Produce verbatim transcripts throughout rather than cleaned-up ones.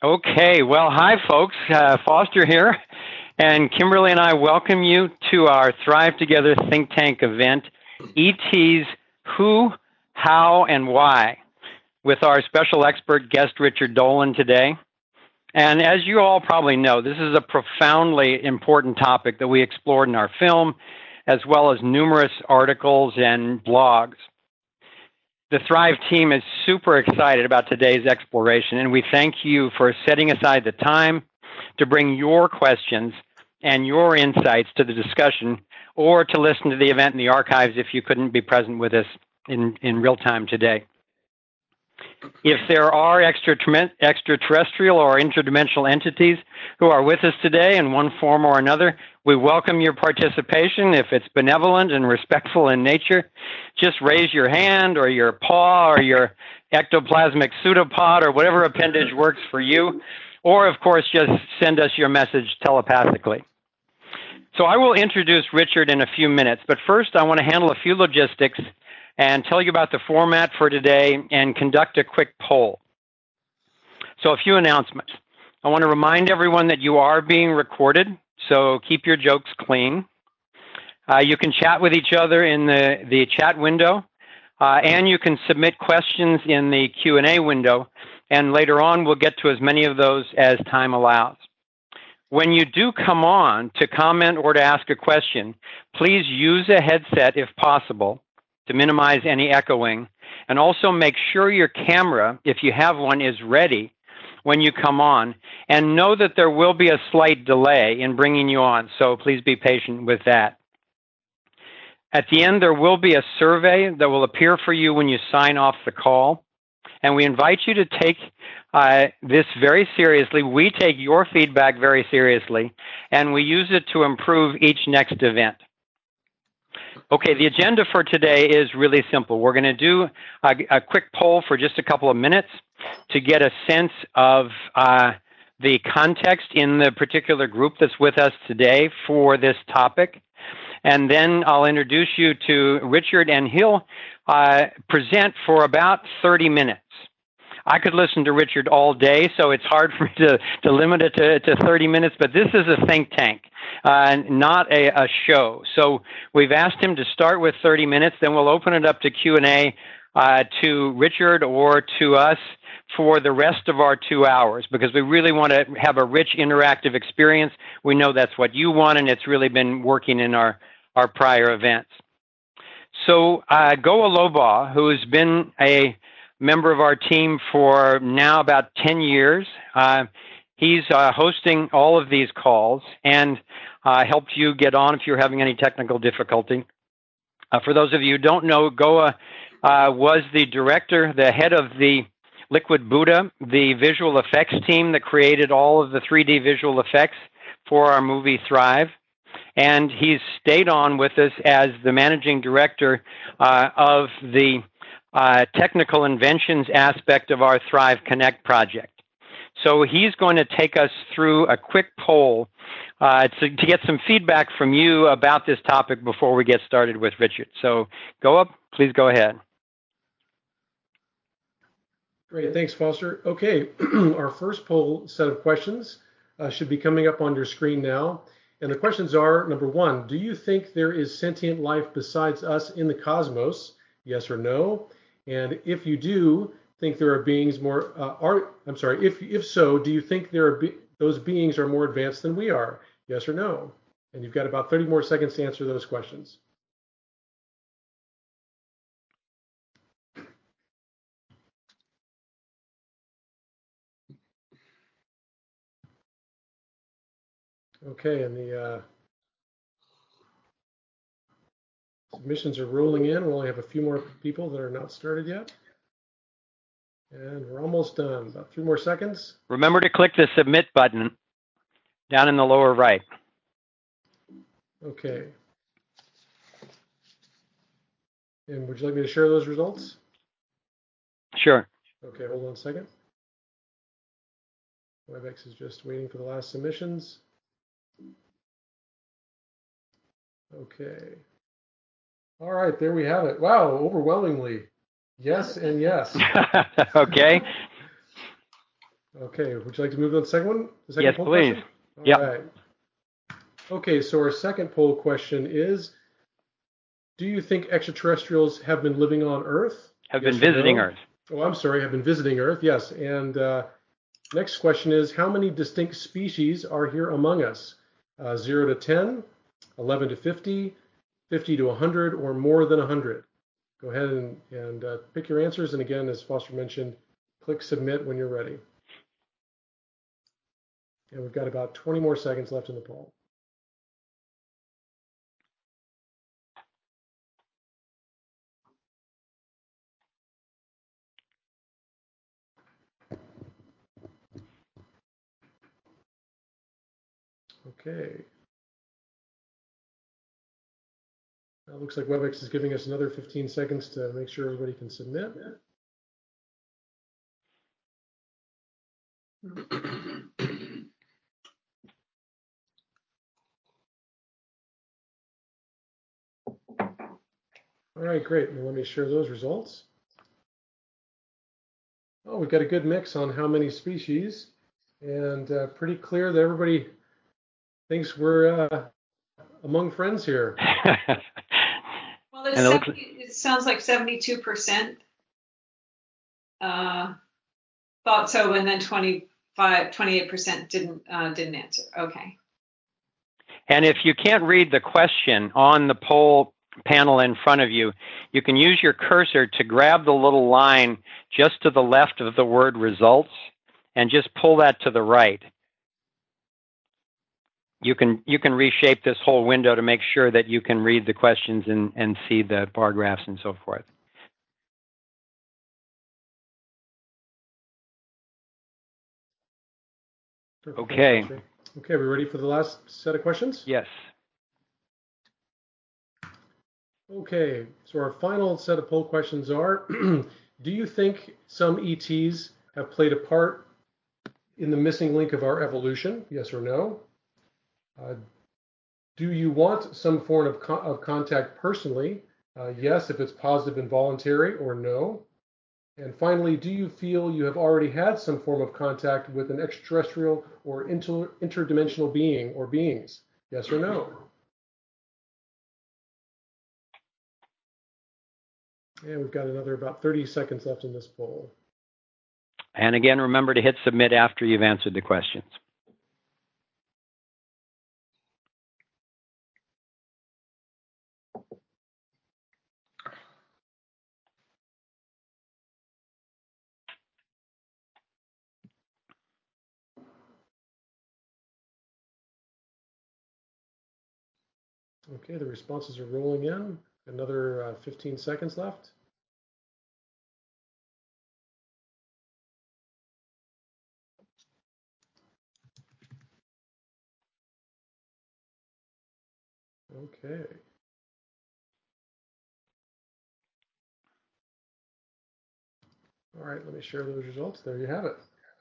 Okay, well, hi, folks. Uh, Foster here, and Kimberly and I welcome you to our Thrive Together Think Tank event, E T's Who, How, and Why, with our special expert guest, Richard Dolan, today. And as you all probably know, this is a profoundly important topic that we explored in our film, as well as numerous articles and blogs. The Thrive team is super excited about today's exploration, and we thank you for setting aside the time to bring your questions and your insights to the discussion, or to listen to the event in the archives if you couldn't be present with us in, in real time today. If there are extraterrestrial or interdimensional entities who are with us today in one form or another, we welcome your participation. If it's benevolent and respectful in nature, just raise your hand or your paw or your ectoplasmic pseudopod or whatever appendage works for you. Or, of course, just send us your message telepathically. So I will introduce Richard in a few minutes, but first I want to handle a few logistics and tell you about the format for today and conduct a quick poll. So a few announcements. I want to remind everyone that you are being recorded, so keep your jokes clean. Uh, you can chat with each other in the, the chat window, uh, and you can submit questions in the Q and A window, and later on we'll get to as many of those as time allows. When you do come on to comment or to ask a question, please use a headset if possible, to minimize any echoing, and also make sure your camera, if you have one, is ready when you come on, and know that there will be a slight delay in bringing you on, so please be patient with that. At the end, there will be a survey that will appear for you when you sign off the call, and we invite you to take uh, this very seriously. We take your feedback very seriously, and we use it to improve each next event. Okay, the agenda for today is really simple. We're going to do a, a quick poll for just a couple of minutes to get a sense of uh, the context in the particular group that's with us today for this topic. And then I'll introduce you to Richard, and he'll uh, present for about thirty minutes. I could listen to Richard all day, so it's hard for me to, to limit it to, to thirty minutes, but this is a think tank, uh, not a, a show. So we've asked him to start with thirty minutes, then we'll open it up to Q and A uh, to Richard or to us for the rest of our two hours, because we really want to have a rich interactive experience. We know that's what you want, and it's really been working in our, our prior events. So uh, Goa Loba, who's been a member of our team for now about ten years. Uh, he's uh, hosting all of these calls and uh, helped you get on if you're having any technical difficulty. Uh, for those of you who don't know, Goa uh, was the director, the head of the Liquid Buddha, the visual effects team that created all of the three D visual effects for our movie Thrive. And he's stayed on with us as the managing director uh, of the Uh, technical inventions aspect of our Thrive Connect project. So he's going to take us through a quick poll uh, to, to get some feedback from you about this topic before we get started with Richard. So go up, please go ahead. Great, thanks, Foster. Okay, our first poll set of questions uh, should be coming up on your screen now. And the questions are, number one, do you think there is sentient life besides us in the cosmos? Yes or no? And if you do think there are beings more, uh, are I'm sorry, if if so, do you think there are be, those beings are more advanced than we are? Yes or no? And you've got about thirty more seconds to answer those questions. Okay, and the uh, submissions are rolling in. We only have a few more people that are not started yet. And we're almost done. About three more seconds. Remember to click the submit button down in the lower right. Okay. And would you like me to share those results? Sure. Okay, hold on a second. WebEx is just waiting for the last submissions. Okay. All right, there we have it. Wow, overwhelmingly. Yes and yes. Okay. Okay, would you like to move to the second one? The second Yes, poll please. question? All Yep. right. Okay, so our second poll question is, do you think extraterrestrials have been living on Earth? Have Yes been or visiting no? Earth. Oh, I'm sorry, have been visiting Earth, yes. And uh, next question is, how many distinct species are here among us? Uh, zero to ten, eleven to fifty, fifty to one hundred, or more than one hundred? Go ahead and, and uh, pick your answers. And again, as Foster mentioned, click submit when you're ready. And we've got about twenty more seconds left in the poll. Okay. It looks like WebEx is giving us another fifteen seconds to make sure everybody can submit. All right, great. Well, let me share those results. Oh, we've got a good mix on how many species, and uh, pretty clear that everybody thinks we're uh, among friends here. Well, it's And it, looks, seventy, it sounds like seventy-two percent uh, thought so, and then twenty-five, twenty-eight percent didn't uh, didn't answer. Okay. and if you can't read the question on the poll panel in front of you, you can use your cursor to grab the little line just to the left of the word results and just pull that to the right. You can you can reshape this whole window to make sure that you can read the questions and, and see the bar graphs and so forth. Okay. Okay, we ready for the last set of questions? Yes. Okay, so our final set of poll questions are, do you think some E Ts have played a part in the missing link of our evolution? Yes or no? Uh, do you want some form of, co of contact personally? Uh, yes, if it's positive and voluntary, or no? And finally, do you feel you have already had some form of contact with an extraterrestrial or inter interdimensional being or beings? Yes or no? And we've got another about thirty seconds left in this poll. And again, remember to hit submit after you've answered the questions. Okay, the responses are rolling in. Another uh, fifteen seconds left. Okay. All right, let me share those results. There you have it.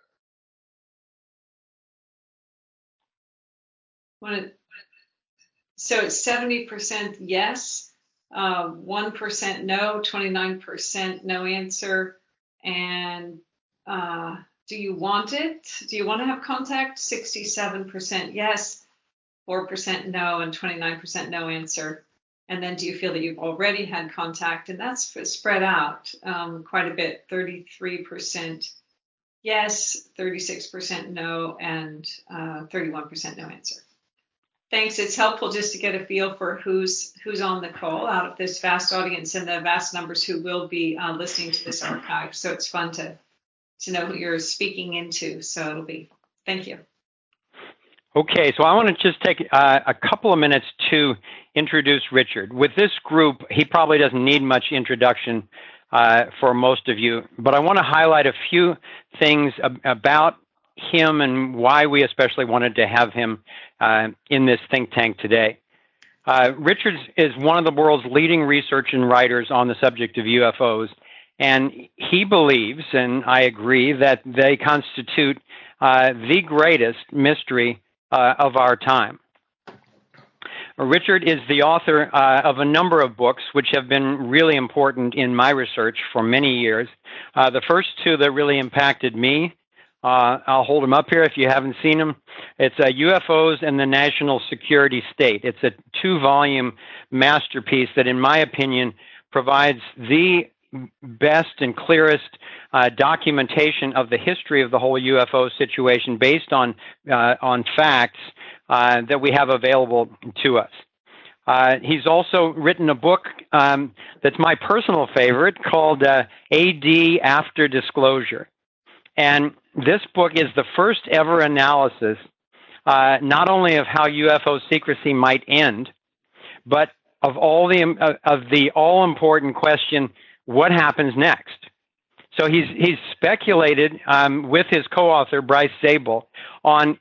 So it's seventy percent yes, uh, one percent no, twenty-nine percent no answer. And uh, do you want it? Do you want to have contact? sixty-seven percent yes, four percent no, and twenty-nine percent no answer. And then do you feel that you've already had contact? And that's spread out um, quite a bit, thirty-three percent yes, thirty-six percent no, and uh, thirty-one percent no answer. Thanks. It's helpful just to get a feel for who's who's on the call out of this vast audience and the vast numbers who will be uh, listening to this archive. So it's fun to to know who you're speaking into. So it'll be. Thank you. Okay, so I want to just take uh, a couple of minutes to introduce Richard. With this group, he probably doesn't need much introduction uh, for most of you, but I want to highlight a few things ab about him and why we especially wanted to have him uh, in this think tank today. Uh, Richard is one of the world's leading research and writers on the subject of U F Os, and he believes, and I agree, that they constitute uh, the greatest mystery uh, of our time. Richard is the author uh, of a number of books which have been really important in my research for many years. Uh, the first two that really impacted me Uh, I'll hold them up here if you haven't seen them. It's uh, U F Os and the National Security State. It's a two-volume masterpiece that, in my opinion, provides the best and clearest uh, documentation of the history of the whole U F O situation based on uh, on facts uh, that we have available to us. Uh, he's also written a book um, that's my personal favorite called uh, A D After Disclosure. And this book is the first ever analysis, uh, not only of how U F O secrecy might end, but of all the uh, of the all-important question, what happens next? So he's he's speculated um, with his co-author Bryce Zabel on,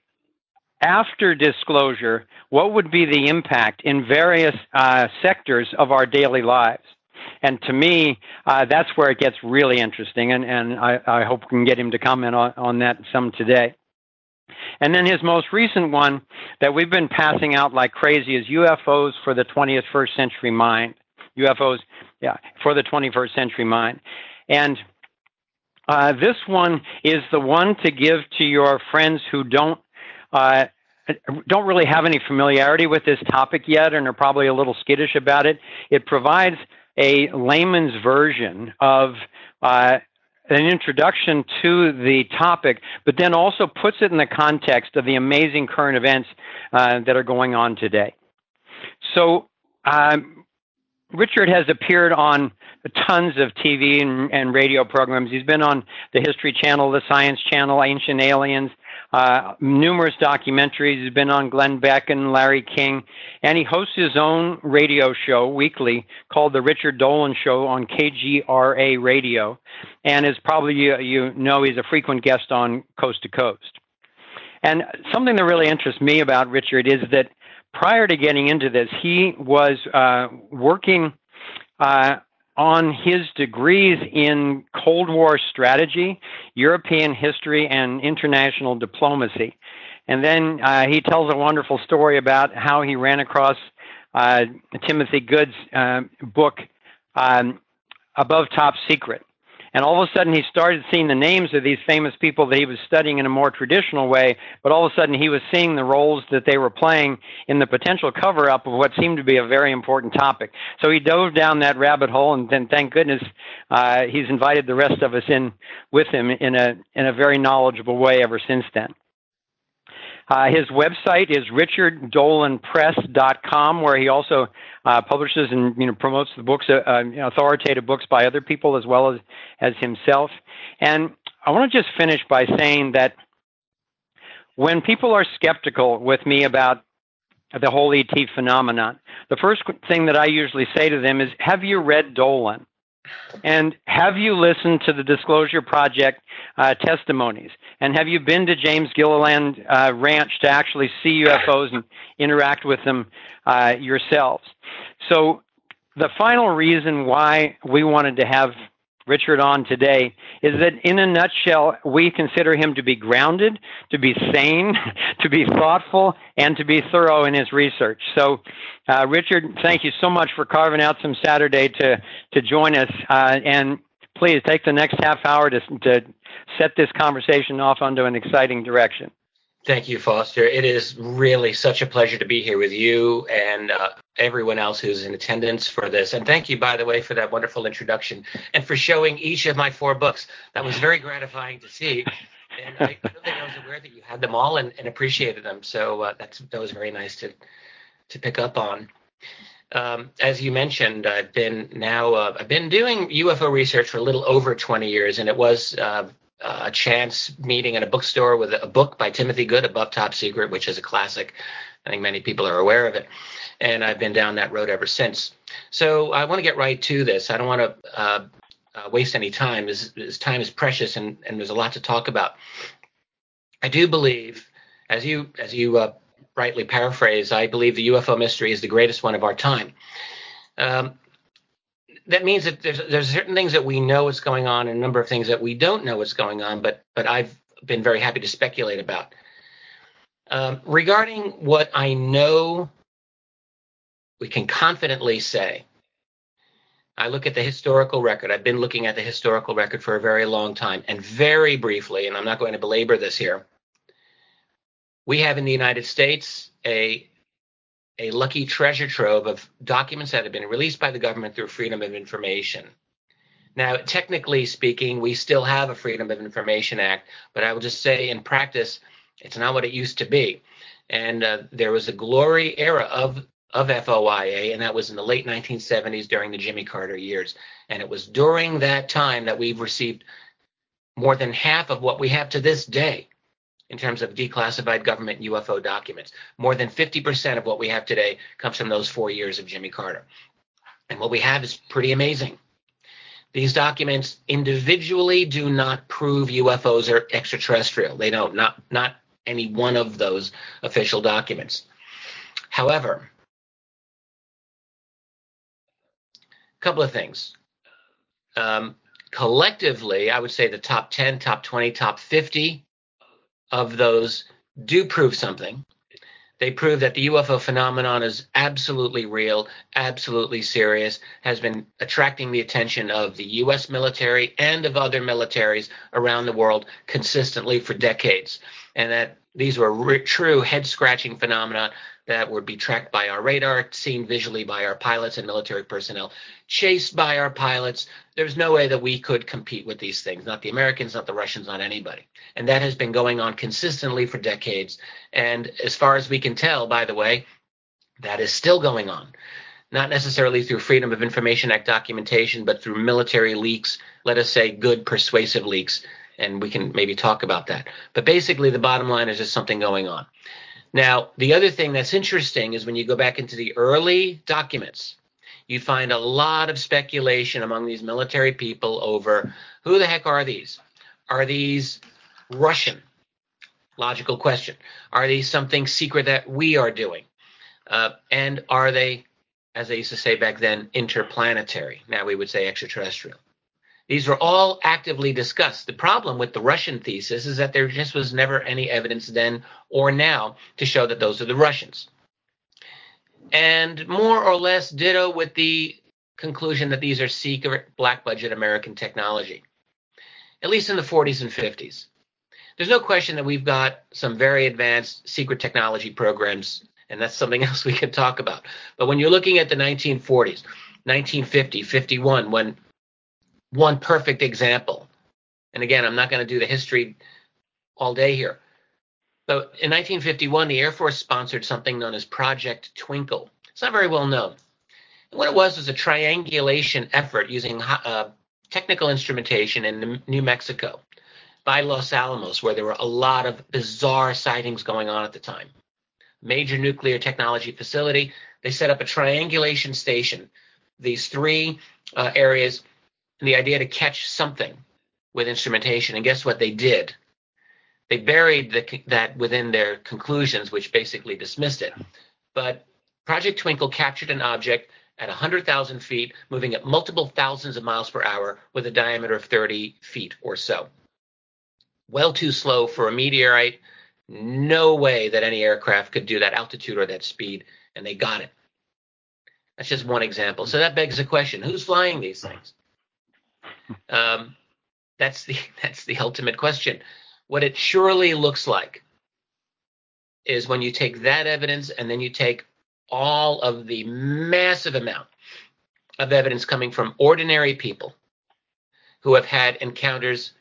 after disclosure, what would be the impact in various uh, sectors of our daily lives. And to me, uh, that's where it gets really interesting, and, and I, I hope we can get him to comment on, on that some today. And then his most recent one that we've been passing out like crazy is U F Os for the twenty-first Century Mind. U F Os, yeah, for the twenty-first Century Mind. And uh, this one is the one to give to your friends who don't uh, don't really have any familiarity with this topic yet and are probably a little skittish about it. It provides a layman's version of uh, an introduction to the topic, but then also puts it in the context of the amazing current events uh, that are going on today. So um, Richard has appeared on tons of T V and, and radio programs. He's been on the History Channel, the Science Channel, Ancient Aliens, uh, numerous documentaries. He's been on Glenn Beck and Larry King, and he hosts his own radio show weekly called The Richard Dolan Show on K G R A Radio, and as probably you, you know, he's a frequent guest on Coast to Coast. And something that really interests me about Richard is that prior to getting into this, he was uh, working uh, on his degrees in Cold War strategy, European history, and international diplomacy. And then uh, he tells a wonderful story about how he ran across uh, Timothy Good's uh, book, um, Above Top Secret. And all of a sudden, he started seeing the names of these famous people that he was studying in a more traditional way, but all of a sudden, he was seeing the roles that they were playing in the potential cover-up of what seemed to be a very important topic. So he dove down that rabbit hole, and then, thank goodness, uh, he's invited the rest of us in with him in a in a very knowledgeable way ever since then. Uh, his website is richard dolan press dot com, where he also uh, publishes and you know promotes the books, uh, uh, you know, authoritative books by other people as well as, as himself. And I want to just finish by saying that when people are skeptical with me about the whole E T phenomenon, the first thing that I usually say to them is, have you read Dolan? And have you listened to the Disclosure Project uh, testimonies? And have you been to James Gilliland uh, Ranch to actually see U F Os and interact with them uh, yourselves? So the final reason why we wanted to have Richard on today is that, in a nutshell, we consider him to be grounded, to be sane, to be thoughtful, and to be thorough in his research. So, uh, Richard, thank you so much for carving out some Saturday to to join us. Uh, and please take the next half hour to to set this conversation off onto an exciting direction. Thank you, Foster. It is really such a pleasure to be here with you and uh, everyone else who's in attendance for this. And thank you, by the way, for that wonderful introduction and for showing each of my four books. That was very gratifying to see. And I don't think I was aware that you had them all and, and appreciated them. So uh, that's that was very nice to to pick up on. Um, as you mentioned, I've been now uh, I've been doing U F O research for a little over twenty years, and it was uh, a chance meeting in a bookstore with a book by Timothy Good, Above Top Secret, which is a classic. I think many people are aware of it. And I've been down that road ever since. So I want to get right to this. I don't want to uh, uh, waste any time. This, this time is precious, and, and there's a lot to talk about. I do believe, as you as you uh, rightly paraphrase, I believe the U F O mystery is the greatest one of our time. Um, That means that there's there's certain things that we know is going on and a number of things that we don't know what's going on, but but I've been very happy to speculate about. Um, regarding what I know, we can confidently say I look at the historical record. I've been looking at the historical record for a very long time. And very briefly, and I'm not going to belabor this here, we have in the United States a, a lucky treasure trove of documents that have been released by the government through Freedom of Information. Now, technically speaking, we still have a Freedom of Information Act, but I will just say in practice, it's not what it used to be. And uh, there was a glory era of of F O I A, and that was in the late nineteen seventies during the Jimmy Carter years. And it was during that time that we've received more than half of what we have to this day in terms of declassified government U F O documents. More than fifty percent of what we have today comes from those four years of Jimmy Carter. And what we have is pretty amazing. These documents individually do not prove U F Os are extraterrestrial. They don't, not, not any one of those official documents. However, couple of things. Um, collectively, I would say the top ten, top twenty, top fifty of those do prove something. They prove that the U F O phenomenon is absolutely real, absolutely serious, has been attracting the attention of the U S military and of other militaries around the world consistently for decades, and that these were re- true head-scratching phenomena that would be tracked by our radar, seen visually by our pilots and military personnel, chased by our pilots. There's no way that we could compete with these things, not the Americans, not the Russians, not anybody. And that has been going on consistently for decades. And as far as we can tell, by the way, that is still going on. Not necessarily through Freedom of Information Act documentation, but through military leaks, let us say good persuasive leaks. And we can maybe talk about that. But basically, the bottom line is there's something going on. Now, the other thing that's interesting is when you go back into the early documents, you find a lot of speculation among these military people over who the heck are these? Are these Russian? Logical question. Are these something secret that we are doing? Uh, and are they, as they used to say back then, interplanetary? Now we would say extraterrestrial. These were all actively discussed. The problem with the Russian thesis is that there just was never any evidence then or now to show that those are the Russians. And more or less ditto with the conclusion that these are secret black budget American technology, at least in the forties and fifties. There's no question that we've got some very advanced secret technology programs, and that's something else we can talk about. But when you're looking at the nineteen forties, nineteen fifty, fifty-one, when one perfect example, and again, I'm not going to do the history all day here, but in nineteen fifty-one, the Air Force sponsored something known as Project Twinkle. It's not very well known. And what it was was a triangulation effort using uh, technical instrumentation in New Mexico by Los Alamos, where there were a lot of bizarre sightings going on at the time. Major nuclear technology facility. They set up a triangulation station, these three uh, areas, and the idea to catch something with instrumentation. And guess what they did? They buried the, that within their conclusions, which basically dismissed it. But Project Twinkle captured an object at one hundred thousand feet, moving at multiple thousands of miles per hour with a diameter of thirty feet or so. Well too slow for a meteorite. No way that any aircraft could do that altitude or that speed, and they got it. That's just one example. So that begs the question, who's flying these things? Um, that's the that's the ultimate question. What it surely looks like is when you take that evidence and then you take all of the massive amount of evidence coming from ordinary people who have had encounters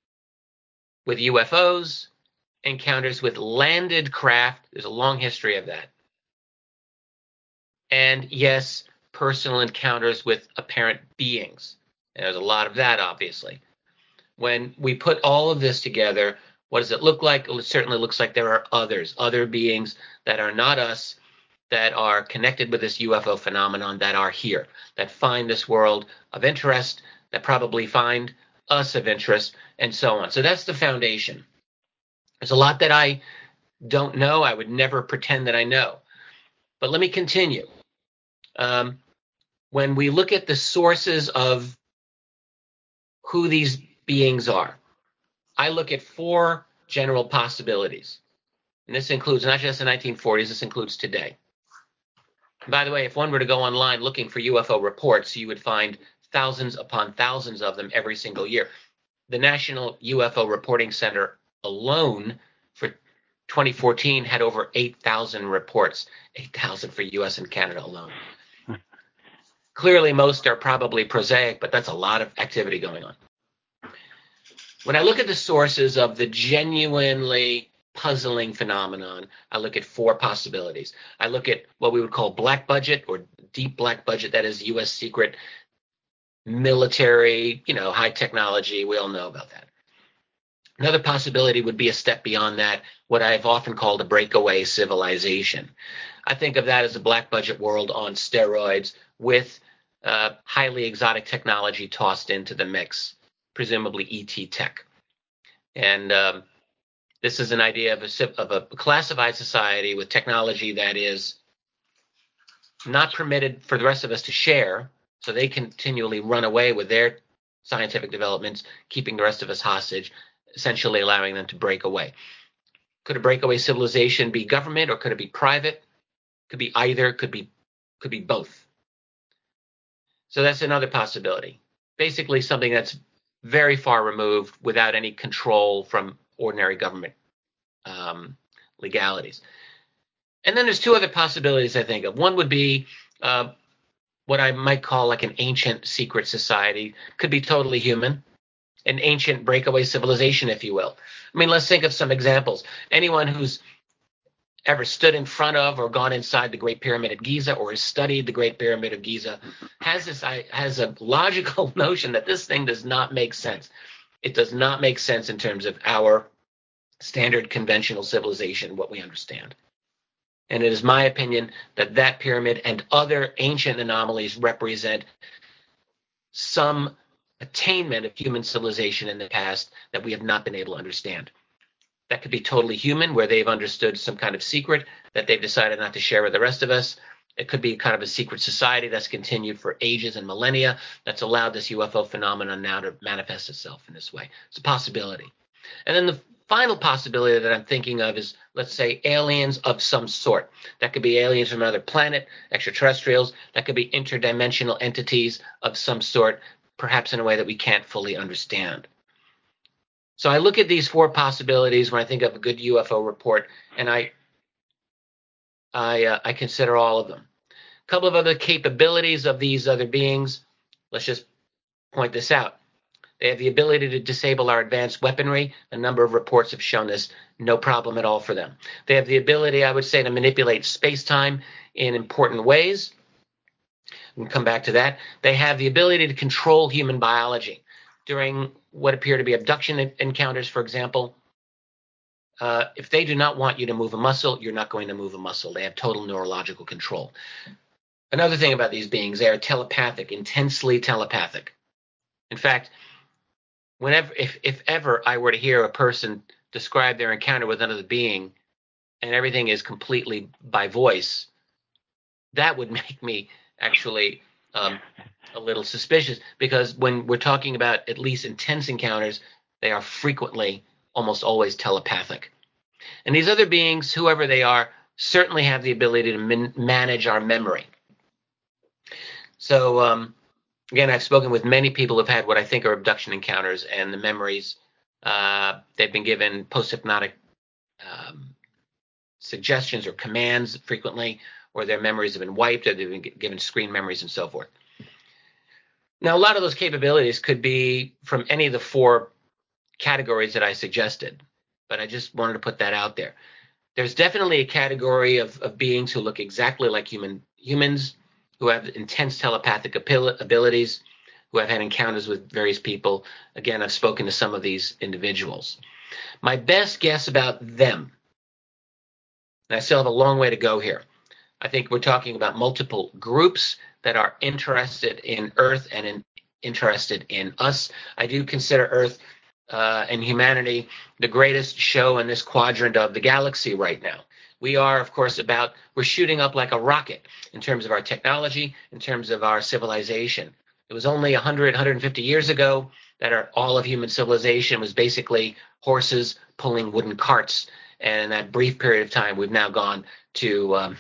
with U F Os, encounters with landed craft. There's a long history of that. And yes, personal encounters with apparent beings. And there's a lot of that, obviously. When we put all of this together, what does it look like? Well, it certainly looks like there are others, other beings that are not us, that are connected with this U F O phenomenon, that are here, that find this world of interest, that probably find us of interest, and so on. So that's the foundation. There's a lot that I don't know. I would never pretend that I know. But let me continue. Um, when we look at the sources of who these beings are, I look at four general possibilities. And this includes not just the nineteen forties, this includes today. By the way, if one were to go online looking for U F O reports, you would find thousands upon thousands of them every single year. The National U F O Reporting Center alone for twenty fourteen had over eight thousand reports, eight thousand for U S and Canada alone. Clearly, most are probably prosaic, but that's a lot of activity going on. When I look at the sources of the genuinely puzzling phenomenon, I look at four possibilities. I look at what we would call black budget or deep black budget, that is U S secret military, you know, high technology. We all know about that. Another possibility would be a step beyond that, what I've often called a breakaway civilization. I think of that as a black budget world on steroids with uh, highly exotic technology tossed into the mix, presumably E T tech. And um, this is an idea of a, of a classified society with technology that is not permitted for the rest of us to share, so they continually run away with their scientific developments, keeping the rest of us hostage, essentially allowing them to break away. Could a breakaway civilization be government, or could it be private? Could be either, could be could be both. So that's another possibility. Basically something that's very far removed without any control from ordinary government um, legalities. And then there's two other possibilities I think of. One would be uh, what I might call like an ancient secret society. Could be totally human, an ancient breakaway civilization, if you will. I mean, let's think of some examples. Anyone who's ever stood in front of or gone inside the Great Pyramid at Giza or has studied the Great Pyramid of Giza has this has a logical notion that this thing does not make sense. It does not make sense in terms of our standard conventional civilization, what we understand. And it is my opinion that that pyramid and other ancient anomalies represent some attainment of human civilization in the past that we have not been able to understand. That could be totally human, where they've understood some kind of secret that they've decided not to share with the rest of us. It could be kind of a secret society that's continued for ages and millennia that's allowed this U F O phenomenon now to manifest itself in this way. It's a possibility. And then the final possibility that I'm thinking of is, let's say, aliens of some sort. That could be aliens from another planet, extraterrestrials. That could be interdimensional entities of some sort, perhaps in a way that we can't fully understand. So I look at these four possibilities when I think of a good U F O report, and I I, uh, I consider all of them. A couple of other capabilities of these other beings. Let's just point this out. They have the ability to disable our advanced weaponry. A number of reports have shown this, no problem at all for them. They have the ability, I would say, to manipulate space-time in important ways. We'll come back to that. They have the ability to control human biology. During what appear to be abduction encounters, for example, uh, if they do not want you to move a muscle, you're not going to move a muscle. They have total neurological control. Another thing about these beings, they are telepathic, intensely telepathic. In fact, whenever, if, if ever I were to hear a person describe their encounter with another being and everything is completely by voice, that would make me actually um, a little suspicious, because when we're talking about at least intense encounters, they are frequently, almost always telepathic. And these other beings, whoever they are, certainly have the ability to man- manage our memory. So, um, again, I've spoken with many people who've had what I think are abduction encounters, and the memories, uh, they've been given post-hypnotic um, suggestions or commands frequently, or their memories have been wiped, or they've been given screen memories and so forth. Now, a lot of those capabilities could be from any of the four categories that I suggested, but I just wanted to put that out there. There's definitely a category of, of beings who look exactly like human humans, who have intense telepathic abilities, who have had encounters with various people. Again, I've spoken to some of these individuals. My best guess about them, and I still have a long way to go here, I think we're talking about multiple groups that are interested in Earth and in, interested in us. I do consider Earth uh, and humanity the greatest show in this quadrant of the galaxy right now. We are, of course, about, we're shooting up like a rocket in terms of our technology, in terms of our civilization. It was only one hundred, one hundred fifty years ago that our, all of human civilization was basically horses pulling wooden carts. And in that brief period of time, we've now gone to um,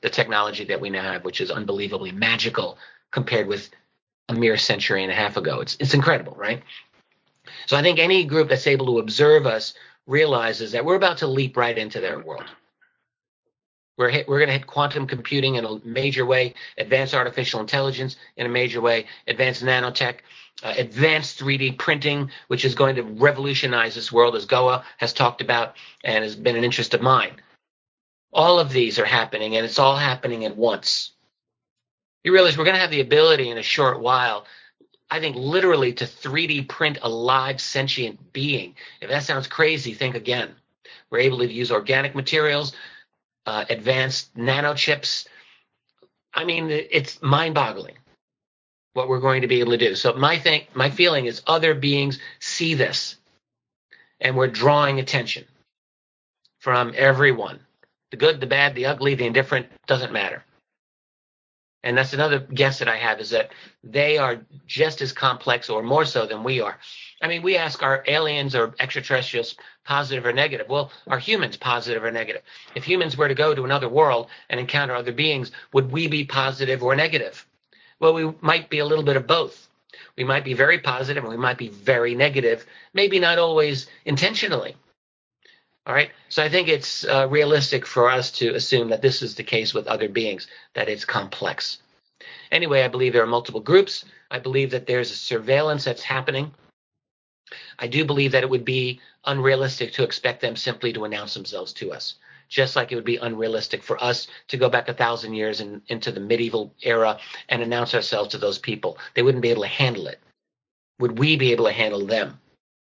the technology that we now have, which is unbelievably magical compared with a mere century and a half ago. It's it's incredible, right? So I think any group that's able to observe us realizes that we're about to leap right into their world. We're hit, we're going to hit quantum computing in a major way, advanced artificial intelligence in a major way, advanced nanotech, uh, advanced three D printing, which is going to revolutionize this world, as Goa has talked about and has been an interest of mine. All of these are happening, and it's all happening at once. You realize we're going to have the ability in a short while, I think, literally to three D print a live sentient being. If that sounds crazy, think again. We're able to use organic materials, uh, advanced nanochips. I mean, it's mind-boggling what we're going to be able to do. So my thing, my feeling is other beings see this, and we're drawing attention from everyone. The good, the bad, the ugly, the indifferent, doesn't matter. And that's another guess that I have, is that they are just as complex or more so than we are. I mean, we ask, are aliens or extraterrestrials positive or negative? Well, are humans positive or negative? If humans were to go to another world and encounter other beings, would we be positive or negative? Well, we might be a little bit of both. We might be very positive and we might be very negative, maybe not always intentionally. All right. So I think it's uh, realistic for us to assume that this is the case with other beings, that it's complex. Anyway, I believe there are multiple groups. I believe that there's a surveillance that's happening. I do believe that it would be unrealistic to expect them simply to announce themselves to us, just like it would be unrealistic for us to go back a thousand years in, into the medieval era and announce ourselves to those people. They wouldn't be able to handle it. Would we be able to handle them?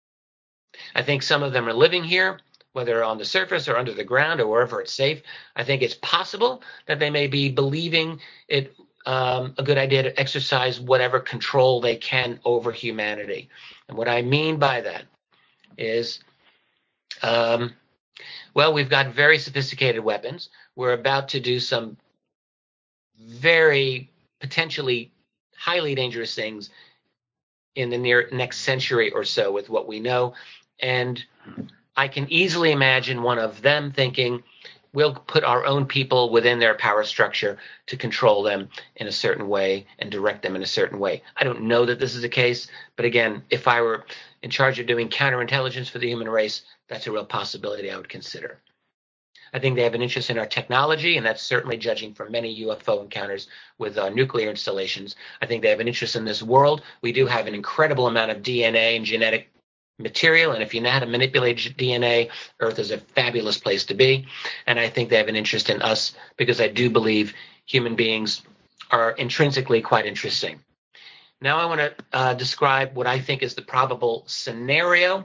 I think some of them are living here, whether on the surface or under the ground or wherever it's safe. I think it's possible that they may be believing it um, a good idea to exercise whatever control they can over humanity. And what I mean by that is, um, well, we've got very sophisticated weapons. We're about to do some very potentially highly dangerous things in the near next century or so with what we know. And I can easily imagine one of them thinking, we'll put our own people within their power structure to control them in a certain way and direct them in a certain way. I don't know that this is the case, but again, if I were in charge of doing counterintelligence for the human race, that's a real possibility I would consider. I think they have an interest in our technology, and that's certainly judging from many U F O encounters with uh, nuclear installations. I think they have an interest in this world. We do have an incredible amount of D N A and genetic material, and if you know how to manipulate D N A, Earth is a fabulous place to be. And I think they have an interest in us because I do believe human beings are intrinsically quite interesting. Now I want to uh, describe what I think is the probable scenario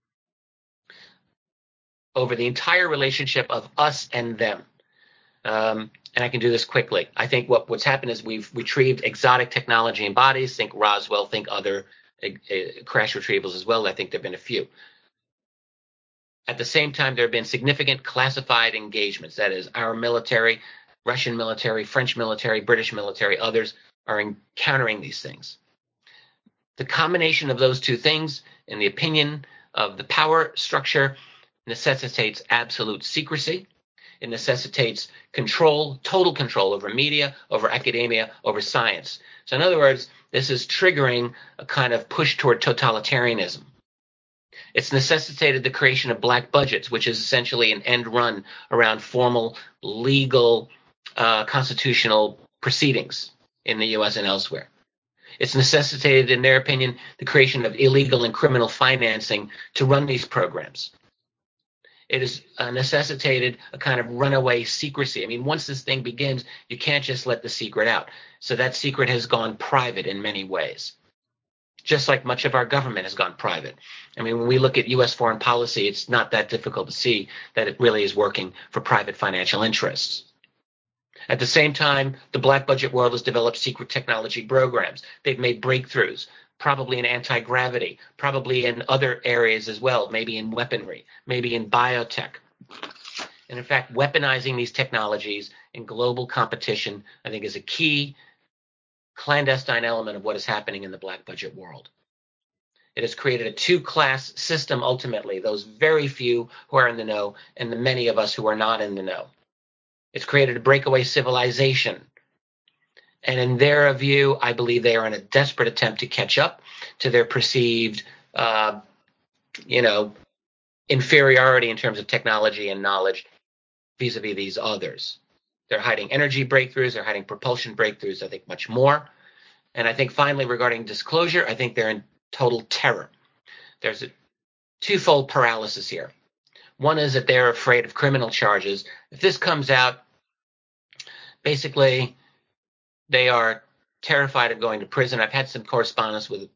over the entire relationship of us and them. Um, and I can do this quickly. I think what, what's happened is we've retrieved exotic technology in bodies. Think Roswell, think other uh, crash retrievals as well. I think there have been a few. At the same time, there have been significant classified engagements. That is, our military, Russian military, French military, British military, others are encountering these things. The combination of those two things, in the opinion of the power structure, necessitates absolute secrecy. It necessitates control, total control over media, over academia, over science. So in other words, this is triggering a kind of push toward totalitarianism. It's necessitated the creation of black budgets, which is essentially an end run around formal, legal, uh, constitutional proceedings in the U S and elsewhere. It's necessitated, in their opinion, the creation of illegal and criminal financing to run these programs. It has uh, necessitated a kind of runaway secrecy. I mean, once this thing begins, you can't just let the secret out. So that secret has gone private in many ways, just like much of our government has gone private. I mean, when we look at U S foreign policy, it's not that difficult to see that it really is working for private financial interests. At the same time, the black budget world has developed secret technology programs. They've made breakthroughs, probably in anti-gravity, probably in other areas as well, maybe in weaponry, maybe in biotech. And in fact, weaponizing these technologies in global competition, I think, is a key clandestine element of what is happening in the black budget world. It has created a two-class system, ultimately, those very few who are in the know and the many of us who are not in the know. It's created a breakaway civilization. And in their view, I believe they are in a desperate attempt to catch up to their perceived, uh, you know, inferiority in terms of technology and knowledge vis-a-vis these others. They're hiding energy breakthroughs. They're hiding propulsion breakthroughs, I think, much more. And I think finally, regarding disclosure, I think they're in total terror. There's a twofold paralysis here. One is that they're afraid of criminal charges. If this comes out, basically, they are terrified of going to prison. I've had some correspondence with,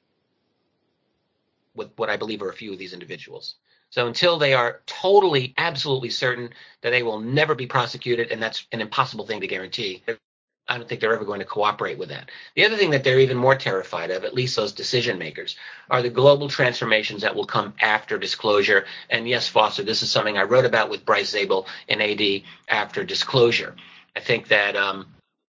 with what I believe are a few of these individuals. So until they are totally, absolutely certain that they will never be prosecuted, and that's an impossible thing to guarantee, I don't think they're ever going to cooperate with that. The other thing that they're even more terrified of, at least those decision makers, are the global transformations that will come after disclosure. And yes, Foster, this is something I wrote about with Bryce Zabel in A D after disclosure. I think that um,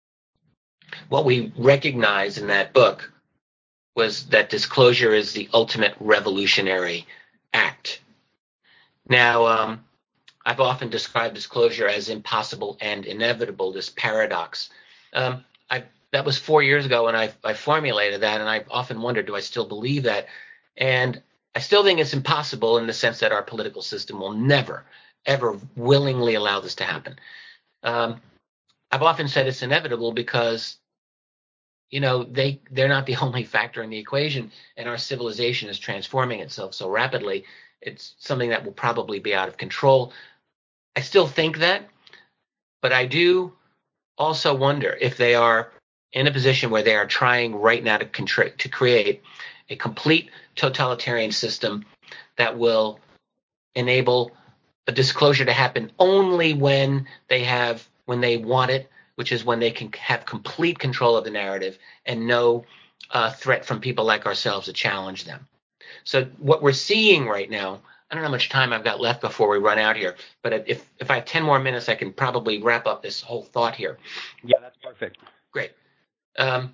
what we recognized in that book was that disclosure is the ultimate revolutionary act. Now, um, I've often described disclosure as impossible and inevitable, this paradox. Um, I, that was four years ago when I, I formulated that, and I've often wondered, do I still believe that? And I still think it's impossible in the sense that our political system will never, ever willingly allow this to happen. Um, I've often said it's inevitable because, you know, they, they're not the only factor in the equation, and our civilization is transforming itself so rapidly. It's something that will probably be out of control. I still think that, but I do also wonder if they are in a position where they are trying right now to, contra- to create a complete totalitarian system that will enable a disclosure to happen only when they have, when they want it, which is when they can have complete control of the narrative and no uh, threat from people like ourselves to challenge them. So what we're seeing right now, I don't know how much time I've got left before we run out here, but if, if I have ten more minutes, I can probably wrap up this whole thought here. Yeah, that's perfect. Great. Um,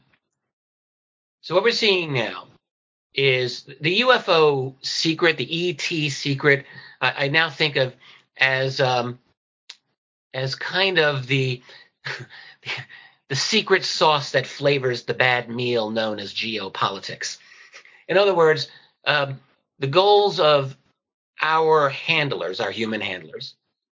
so what we're seeing now is the U F O secret, the E T secret, uh, I now think of as um, as kind of the the secret sauce that flavors the bad meal known as geopolitics. In other words, um, the goals of our handlers, our human handlers,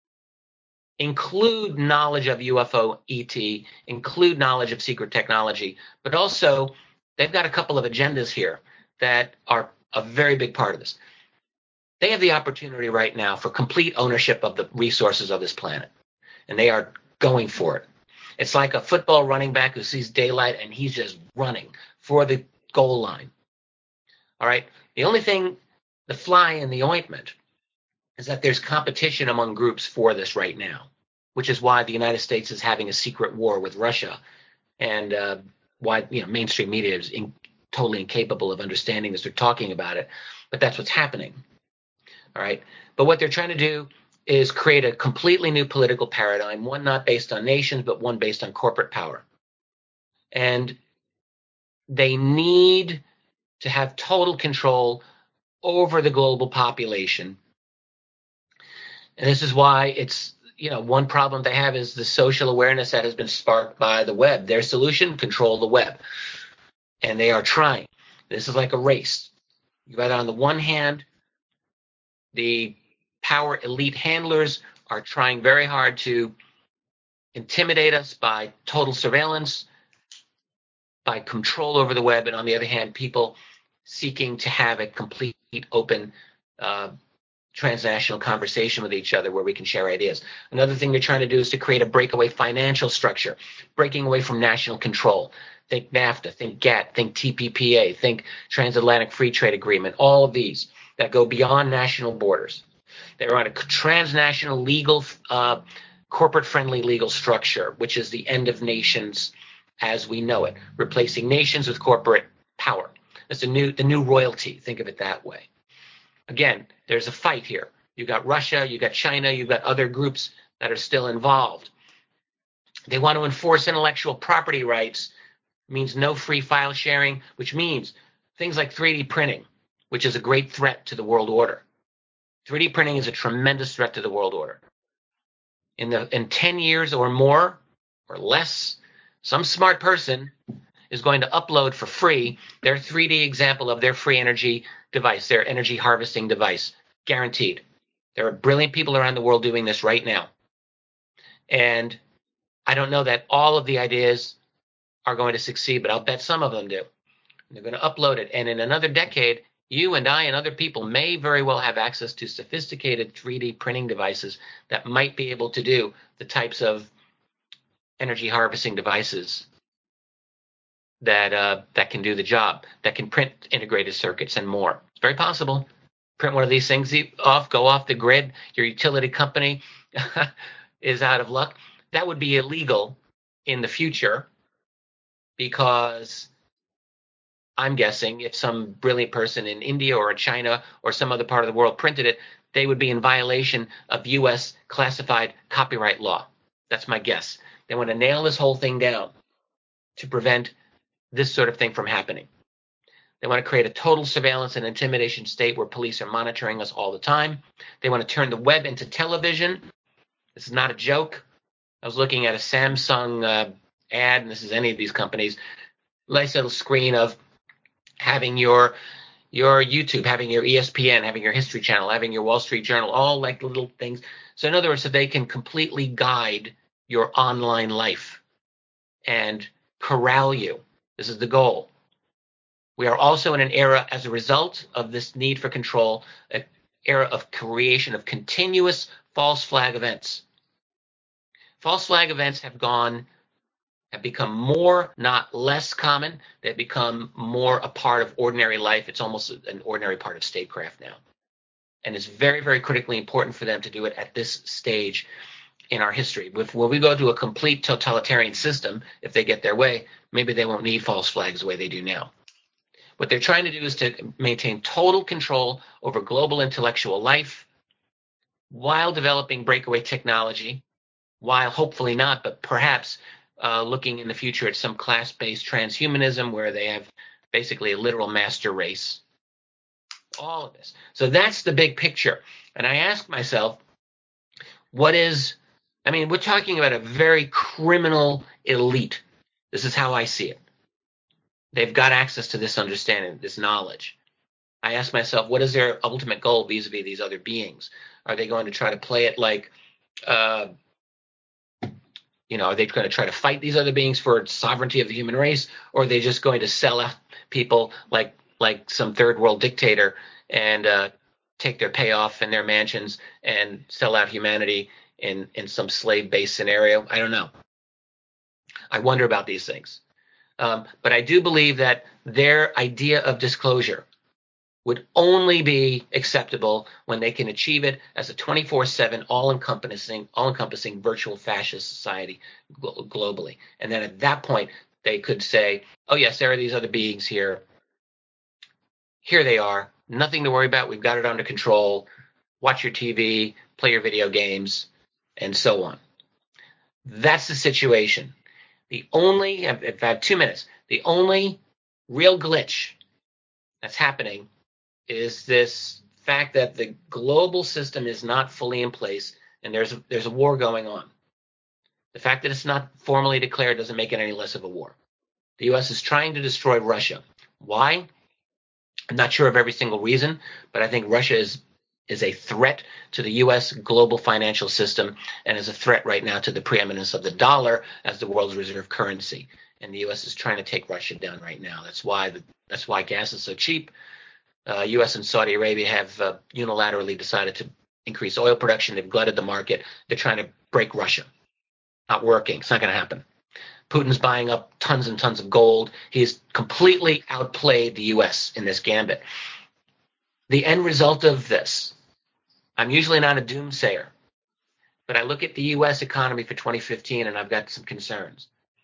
include knowledge of U F O, E T, include knowledge of secret technology, but also they've got a couple of agendas here that are a very big part of this. They have the opportunity right now for complete ownership of the resources of this planet, and they are going for it. It's like a football running back who sees daylight and he's just running for the goal line. All right. The only thing, the fly in the ointment, is that there's competition among groups for this right now, which is why the United States is having a secret war with Russia, and uh, why, you know, mainstream media is in, totally incapable of understanding this or talking about it. But that's what's happening. All right. But what they're trying to do is create a completely new political paradigm, one not based on nations, but one based on corporate power. And they need to have total control over the global population. And this is why it's, you know, one problem they have is the social awareness that has been sparked by the web. Their solution, control the web. And they are trying. This is like a race. You got on the one hand, the power elite handlers are trying very hard to intimidate us by total surveillance, by control over the web, and on the other hand, people seeking to have a complete, open, uh, transnational conversation with each other where we can share ideas. Another thing they're trying to do is to create a breakaway financial structure, breaking away from national control. Think NAFTA, think GATT, think T P P A, think Transatlantic Free Trade Agreement, all of these that go beyond national borders. They're on a transnational legal, uh, corporate-friendly legal structure, which is the end of nations as we know it, replacing nations with corporate power. That's the new, the new royalty. Think of it that way. Again, there's a fight here. You've got Russia, you've got China, you've got other groups that are still involved. They want to enforce intellectual property rights, means no free file sharing, which means things like three D printing, which is a great threat to the world order. three D printing is a tremendous threat to the world order. in the in ten years or more or less, some smart person is going to upload for free their three D example of their free energy device, their energy harvesting device, guaranteed. There are brilliant people around the world doing this right now. And I don't know that all of the ideas are going to succeed, but I'll bet some of them do. And they're going to upload it. And in another decade, you and I and other people may very well have access to sophisticated three D printing devices that might be able to do the types of energy harvesting devices that uh, that can do the job, that can print integrated circuits and more. It's very possible. Print one of these things off, go off the grid, your utility company is out of luck. That would be illegal in the future because I'm guessing if some brilliant person in India or China or some other part of the world printed it, they would be in violation of U S classified copyright law. That's my guess. They want to nail this whole thing down to prevent this sort of thing from happening. They want to create a total surveillance and intimidation state where police are monitoring us all the time. They want to turn the web into television. This is not a joke. I was looking at a Samsung uh, ad, and this is any of these companies, nice little screen of having your your YouTube, having your E S P N, having your History Channel, having your Wall Street Journal, all like little things. So in other words, so they can completely guide your online life and corral you. This is the goal. We are also in an era, as a result of this need for control, an era of creation of continuous false flag events. False flag events have gone, have become more, not less common. They've become more a part of ordinary life. It's almost an ordinary part of statecraft now. And it's very, very critically important for them to do it at this stage in our history. If, when we go to a complete totalitarian system, if they get their way, maybe they won't need false flags the way they do now. What they're trying to do is to maintain total control over global intellectual life while developing breakaway technology, while hopefully not, but perhaps uh, looking in the future at some class-based transhumanism where they have basically a literal master race. All of this. So that's the big picture. And I ask myself, what is, I mean, we're talking about a very criminal elite. This is how I see it. They've got access to this understanding, this knowledge. I ask myself, what is their ultimate goal vis-a-vis these other beings? Are they going to try to play it like, uh, you know, are they going to try to fight these other beings for sovereignty of the human race? Or are they just going to sell out people like like some third world dictator and uh, take their payoff in their mansions and sell out humanity in, in some slave-based scenario? I don't know. I wonder about these things. Um, but I do believe that their idea of disclosure would only be acceptable when they can achieve it as a twenty-four seven all-encompassing, all-encompassing virtual fascist society glo- globally. And then at that point, they could say, oh, yes, there are these other beings here. Here they are. Nothing to worry about. We've got it under control. Watch your T V, play your video games, and so on. That's the situation. The only, if I have two minutes, the only real glitch that's happening is this fact that the global system is not fully in place and there's a, there's a war going on. The fact that it's not formally declared doesn't make it any less of a war. The U S is trying to destroy Russia. Why? I'm not sure of every single reason, but I think Russia is is a threat to the U S global financial system and is a threat right now to the preeminence of the dollar as the world's reserve currency. And the U S is trying to take Russia down right now. That's why the, that's why gas is so cheap. Uh, U S and Saudi Arabia have uh, unilaterally decided to increase oil production. They've glutted the market. They're trying to break Russia. Not working. It's not going to happen. Putin's buying up tons and tons of gold. He's completely outplayed the U S in this gambit. The end result of this, I'm usually not a doomsayer, but I look at the U S economy for twenty fifteen and I've got some concerns.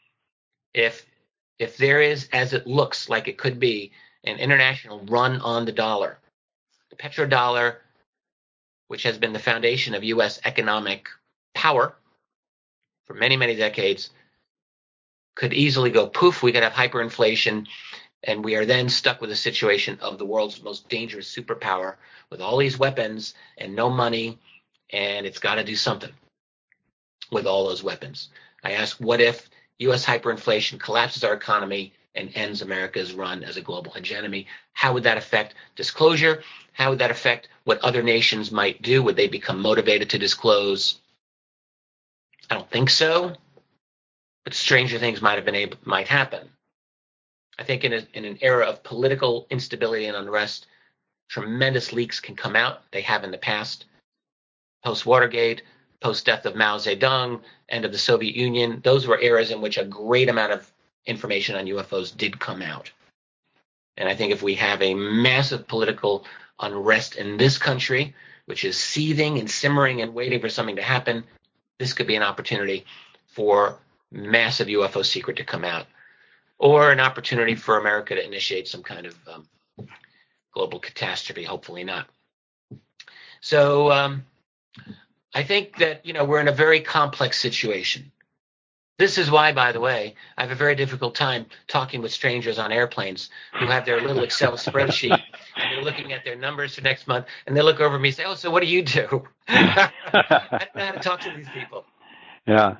If if there is, as it looks like it could be, an international run on the dollar, the petrodollar, which has been the foundation of U S economic power for many, many decades, could easily go poof. We could have hyperinflation, and we are then stuck with a situation of the world's most dangerous superpower with all these weapons and no money, and it's got to do something. with all those weapons. I ask, what if U S hyperinflation collapses our economy and ends America's run as a global hegemony? How would that affect disclosure? How would that affect what other nations might do? Would they become motivated to disclose? I don't think so, but stranger things might have been able, might happen. I think in, a, in an era of political instability and unrest, tremendous leaks can come out. They have in the past. Post-Watergate, post-death of Mao Zedong, end of the Soviet Union, those were eras in which a great amount of information on U F Os did come out. And I think if we have a massive political unrest in this country, which is seething and simmering and waiting for something to happen, this could be an opportunity for massive U F O secret to come out, or an opportunity for America to initiate some kind of um, global catastrophe, hopefully not. So um, I think that, you know, we're in a very complex situation. This is why, by the way, I have a very difficult time talking with strangers on airplanes who have their little Excel spreadsheet and they're looking at their numbers for next month, and they look over at me and say, oh, so what do you do? I don't know how to talk to these people. Yeah.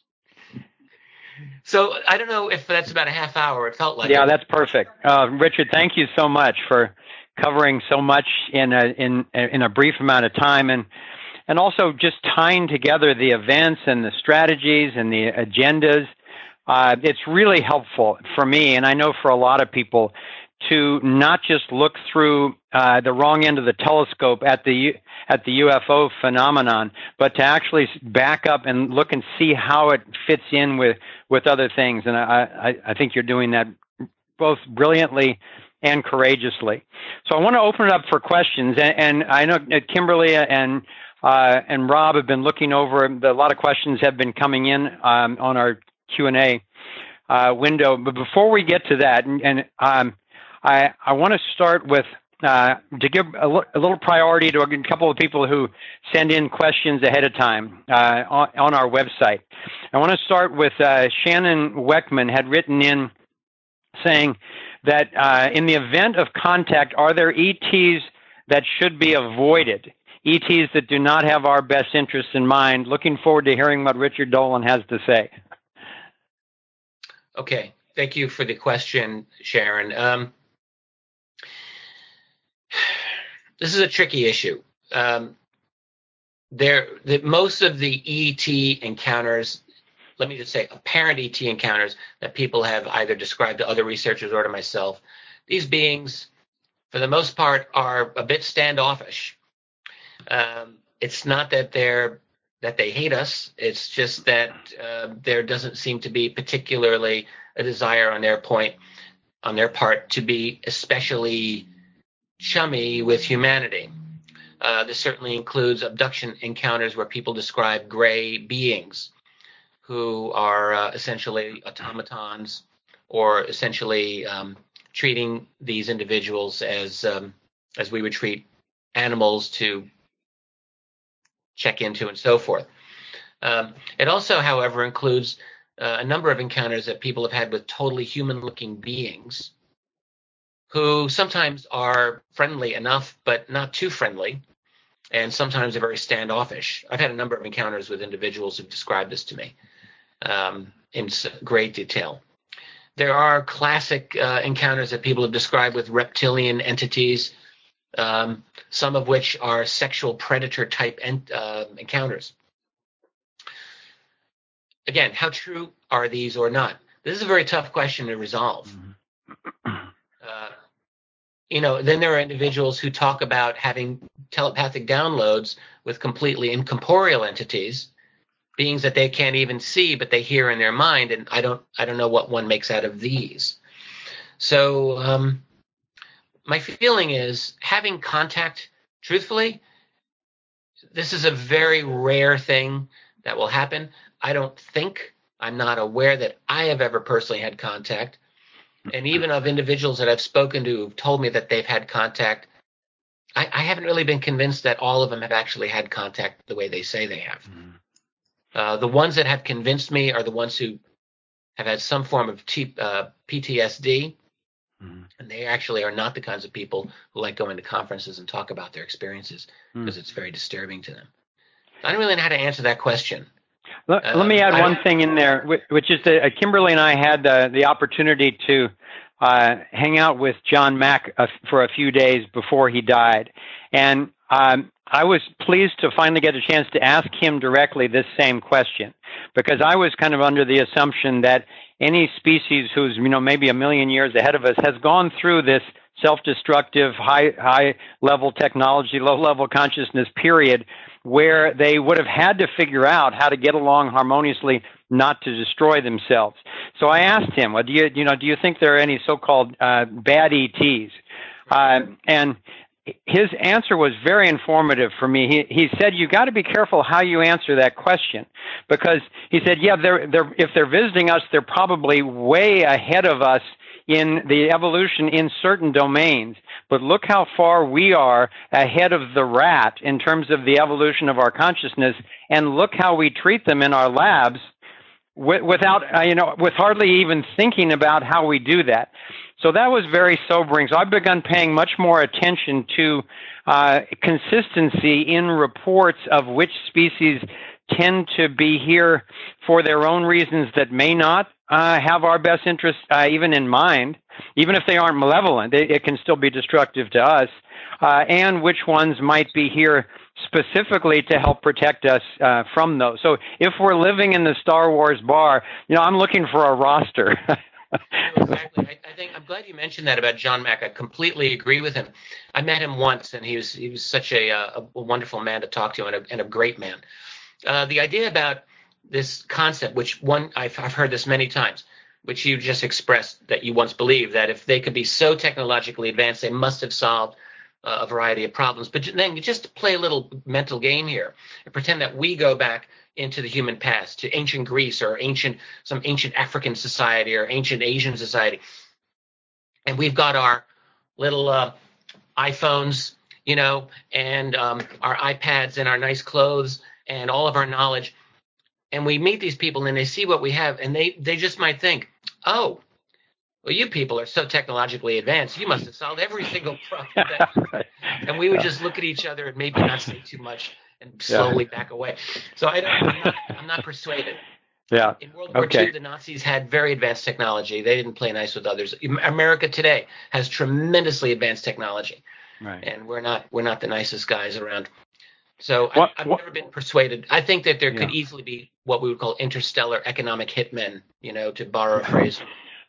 So I don't know if that's about a half hour. It felt like Yeah, it. that's perfect. Uh, Richard, thank you so much for covering so much in a, in, in a brief amount of time, and and also just tying together the events and the strategies and the agendas. Uh, it's really helpful for me, and I know for a lot of people, to not just look through uh, the wrong end of the telescope at the at the U F O phenomenon, but to actually back up and look and see how it fits in with, with other things. And I, I, I think you're doing that both brilliantly and courageously. So I want to open it up for questions, and, and I know that Kimberly and uh, and Rob have been looking over. A lot of questions have been coming in um, on our Q and A uh, window. But before we get to that, and, and um, I, I want to start with uh, to give a, l- a little priority to a couple of people who send in questions ahead of time uh, on, on our website. I want to start with uh, Shannon Weckman had written in saying that uh, in the event of contact, are there E Ts that should be avoided? E Ts that do not have our best interests in mind. Looking forward to hearing what Richard Dolan has to say. Okay, thank you for the question, Sharon. Um, this is a tricky issue. Um, there, the, most of the E T encounters, let me just say, apparent E T encounters that people have either described to other researchers or to myself, these beings, for the most part, are a bit standoffish. Um, it's not that they're that they hate us. It's just that uh, there doesn't seem to be particularly a desire on their point, on their part, to be especially chummy with humanity. Uh, this certainly includes abduction encounters where people describe gray beings who are uh, essentially automatons, or essentially um, treating these individuals as um, as we would treat animals to check into and so forth. Um, it also, however, includes uh, a number of encounters that people have had with totally human-looking beings who sometimes are friendly enough, but not too friendly, and sometimes are very standoffish. I've had a number of encounters with individuals who've described this to me um, in great detail. There are classic uh, encounters that people have described with reptilian entities, um, some of which are sexual predator type ent- uh, encounters. Again, how true are these or not? This is a very tough question to resolve. Uh, you know, then there are individuals who talk about having telepathic downloads with completely incorporeal entities, beings that they can't even see, but they hear in their mind, and I don't, I don't know what one makes out of these. So um, my feeling is having contact, truthfully, this is a very rare thing that will happen. I don't think, I'm not aware that I have ever personally had contact. And even of individuals that I've spoken to who've told me that they've had contact, I, I haven't really been convinced that all of them have actually had contact the way they say they have. Mm-hmm. Uh, the ones that have convinced me are the ones who have had some form of T, uh, P T S D. Mm-hmm. And they actually are not the kinds of people who like going to conferences and talk about their experiences, because mm-hmm. it's very disturbing to them. I don't really know how to answer that question. Let, let me add one thing in there, which is that Kimberly and I had uh, the opportunity to uh, hang out with John Mack uh, for a few days before he died. And um, I was pleased to finally get a chance to ask him directly this same question, because I was kind of under the assumption that any species who's, you know, maybe a million years ahead of us has gone through this self-destructive, high, high level technology, low level consciousness period where they would have had to figure out how to get along harmoniously, not to destroy themselves. So I asked him, well, do you, you know, do you think there are any so-called uh, bad E Ts? Uh, and his answer was very informative for me. He, he said, you got to be careful how you answer that question, because he said, yeah, they're, they're, if they're visiting us, they're probably way ahead of us in the evolution in certain domains. But look how far we are ahead of the rat in terms of the evolution of our consciousness, and look how we treat them in our labs w- without, uh, you know, with hardly even thinking about how we do that. So that was very sobering. So I've begun paying much more attention to uh, consistency in reports of which species tend to be here for their own reasons that may not uh, have our best interests uh, even in mind. Even if they aren't malevolent, it, it can still be destructive to us, uh, and which ones might be here specifically to help protect us uh, from those. So if we're living in the Star Wars bar, you know, I'm looking for a roster. Exactly. I, I think I'm glad you mentioned that about John Mack. I completely agree with him. I met him once, and he was he was such a, a, a wonderful man to talk to, and a, and a great man. Uh, the idea about this concept, which one I've, I've heard this many times, which you just expressed that you once believed that if they could be so technologically advanced, they must have solved uh, a variety of problems. But then you just play a little mental game here and pretend that we go back into the human past to ancient Greece or ancient some ancient African society or ancient Asian society, and we've got our little uh, iPhones, you know, and um, our iPads and our nice clothes and all of our knowledge. And we meet these people and they see what we have, and they, they just might think, oh, well, you people are so technologically advanced, you must have solved every single problem. That, and we would just look at each other and maybe not say too much and slowly yeah. back away. So I don't, I'm, not, I'm not persuaded. Yeah. In World War okay. Two, the Nazis had very advanced technology. They didn't play nice with others. America today has tremendously advanced technology, right. and we're not we're not the nicest guys around. So what, I, I've what, never been persuaded. I think that there yeah. could easily be what we would call interstellar economic hitmen, you know, to borrow a phrase.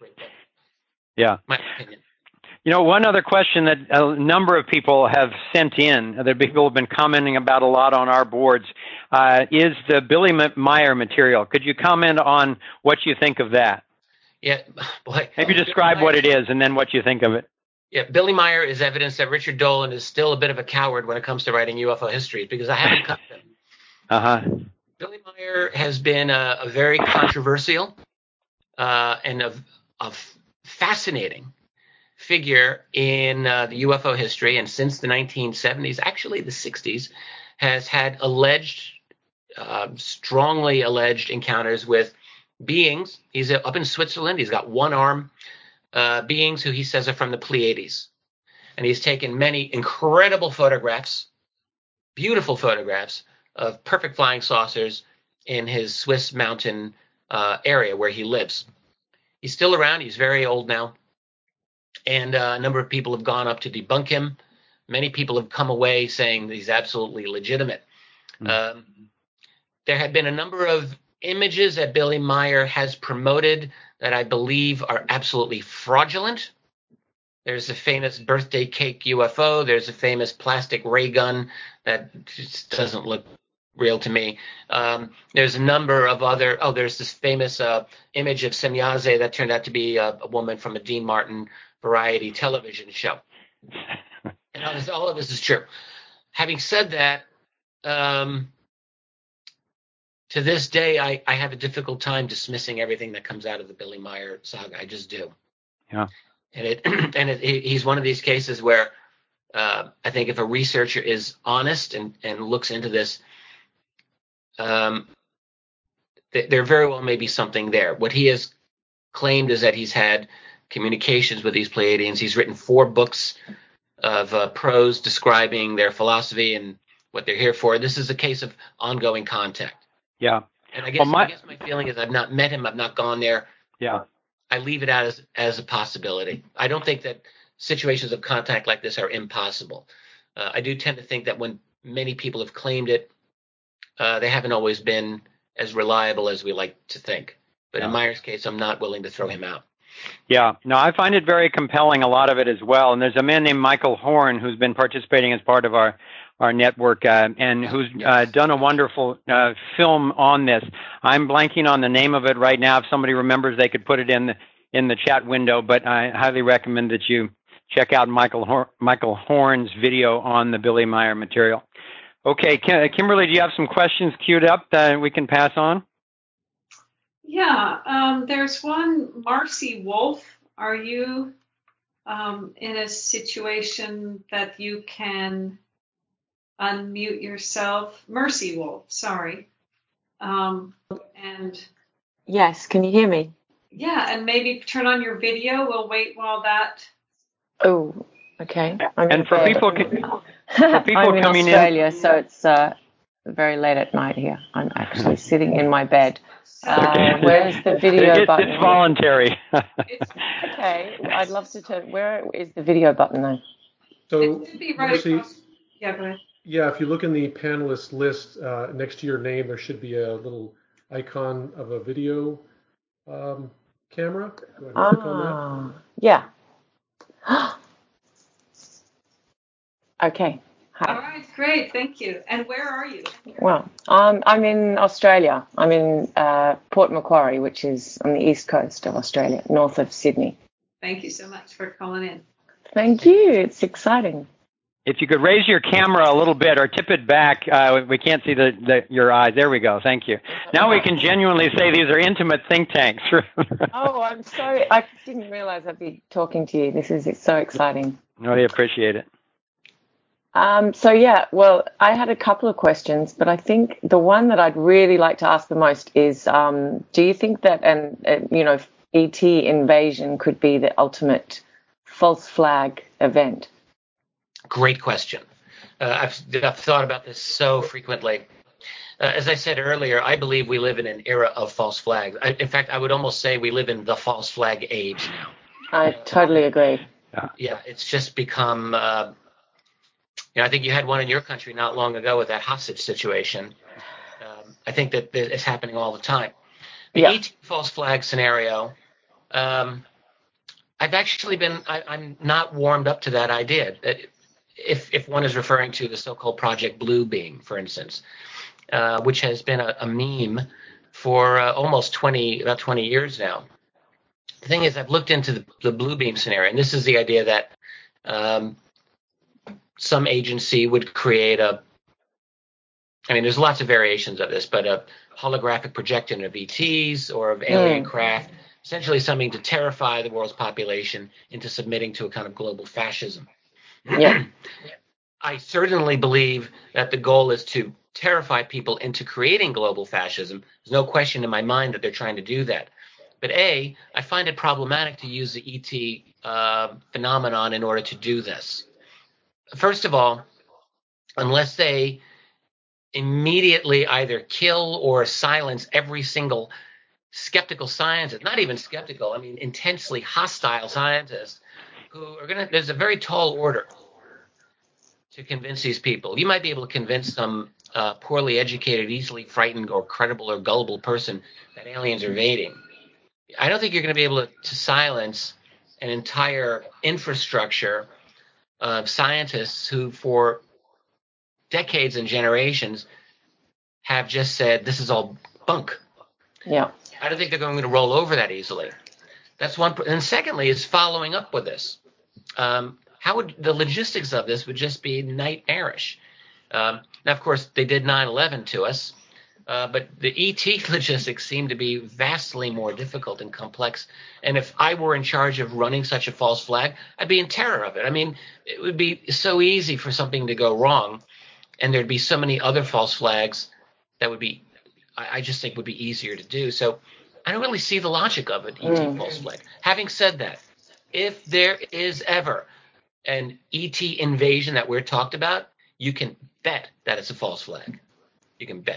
Yeah. My opinion. You know, one other question that a number of people have sent in, that people have been commenting about a lot on our boards, uh, is the Billy Meier material. Could you comment on what you think of that? Yeah, boy. Maybe describe Meier, what it is and then what you think of it. Yeah, Billy Meier is evidence that Richard Dolan is still a bit of a coward when it comes to writing U F O histories, because I haven't cut them. Uh-huh. Billy Meier has been a, a very controversial uh, and a, a fascinating figure in uh, the U F O history, and since the nineteen seventies, actually the sixties, has had alleged, uh, strongly alleged encounters with beings. He's up in Switzerland. He's got one arm, uh, beings who he says are from the Pleiades. And he's taken many incredible photographs, beautiful photographs of perfect flying saucers in his Swiss mountain uh, area where he lives. He's still around. He's very old now. And uh, a number of people have gone up to debunk him. Many people have come away saying he's absolutely legitimate. Mm. Um, there have been a number of images that Billy Meier has promoted that I believe are absolutely fraudulent. There's a famous birthday cake U F O. There's a famous plastic ray gun that just doesn't look real to me. Um, there's a number of other, oh, there's this famous uh, image of Semyaze that turned out to be a, a woman from a Dean Martin variety television show. And all, this, all of this is true. Having said that, um, to this day, I, I have a difficult time dismissing everything that comes out of the Billy Meier saga. I just do. Yeah. And it and it, he's one of these cases where uh, I think if a researcher is honest and, and looks into this, um, th- there very well may be something there. What he has claimed is that he's had communications with these Pleiadians. He's written four books of uh, prose describing their philosophy and what they're here for. This is a case of ongoing contact. Yeah. And I guess, Well, my- I guess my feeling is I've not met him. I've not gone there. Yeah. I leave it out as, as a possibility. I don't think that situations of contact like this are impossible. Uh, I do tend to think that when many people have claimed it, uh, they haven't always been as reliable as we like to think. But in Yeah. Meyer's case, I'm not willing to throw him out. Yeah, no, I find it very compelling, a lot of it as well. And there's a man named Michael Horn who's been participating as part of our, our network uh, and who's uh, done a wonderful uh, film on this. I'm blanking on the name of it right now. If somebody remembers, they could put it in the, in the chat window, but I highly recommend that you check out Michael, Hor- Michael Horn's video on the Billy Meyer material. Okay, Kim- Kimberly, do you have some questions queued up that we can pass on? Yeah, um, there's one, Marcy Wolf. Are you um, in a situation that you can unmute yourself? Mercy Wolf, sorry. Um, and Yes, can you hear me? yeah, and maybe turn on your video. We'll wait while that. Oh, okay. I'm And in for bed. people, for people I'm in coming in, Australia, so it's uh, very late at night here. I'm actually sitting in my bed. Uh, where's the video It- button? It's voluntary. It's, Okay, I'd love to turn. Where is the video button though? So, it should be right Mercy, across. Yeah, go ahead. yeah, if you look in the panelist list uh, next to your name, there should be a little icon of a video um, camera. Go ahead and click on that. Ah, yeah. Okay. All Hi. right, great, thank you. And where are you? Well, um, I'm in Australia. I'm in uh, Port Macquarie, which is on the east coast of Australia, north of Sydney. Thank you so much for calling in. Thank you. It's exciting. If you could raise your camera a little bit or tip it back, uh, we can't see the, the your eyes. There we go. Thank you. Now we can genuinely say these are intimate think tanks. Oh, I'm sorry. I didn't realize I'd be talking to you. This is it's so exciting. Really appreciate it. Um, so yeah, well, I had a couple of questions, but I think the one that I'd really like to ask the most is, um, do you think that an, uh, you know, E T invasion could be the ultimate false flag event? Great question. Uh, I've, I've thought about this so frequently. Uh, as I said earlier, I believe we live in an era of false flags. I, in fact, I would almost say we live in the false flag age now. I totally agree. Yeah, it's just become, uh, you know, I think you had one in your country not long ago with that hostage situation. Um, I think that it's happening all the time. The Yeah. E T false flag scenario, um, I've actually been, I, I'm not warmed up to that idea. If, if one is referring to the so-called Project Bluebeam, for instance, uh, which has been a, a meme for uh, almost twenty, about twenty years now. The thing is, I've looked into the, the Bluebeam scenario, and this is the idea that um, some agency would create a, I mean, there's lots of variations of this, but a holographic projection of E Ts or of alien Mm. craft, essentially something to terrify the world's population into submitting to a kind of global fascism. Yeah. I certainly believe that the goal is to terrify people into creating global fascism. There's no question in my mind that they're trying to do that. But A, I find it problematic to use the E T uh, phenomenon in order to do this. First of all, unless they immediately either kill or silence every single skeptical scientist, not even skeptical, I mean intensely hostile scientists who are going to, there's a very tall order to convince these people. You might be able to convince some uh, poorly educated, easily frightened, or credible or gullible person that aliens are invading. I don't think you're going to be able to, to silence an entire infrastructure of scientists who, for decades and generations, have just said this is all bunk. Yeah. I don't think they're going to roll over that easily. That's one. And secondly, is following up with this. Um, how would the logistics of this would just be nightmarish. Um, now, of course, they did nine eleven to us, uh, but the E T logistics seem to be vastly more difficult and complex. And if I were in charge of running such a false flag, I'd be in terror of it. I mean, it would be so easy for something to go wrong, and there'd be so many other false flags that would be, I, I just think would be easier to do. So I don't really see the logic of an E T Mm. false flag. Having said that, if there is ever an E T invasion that we're talked about, you can bet that it's a false flag. You can bet.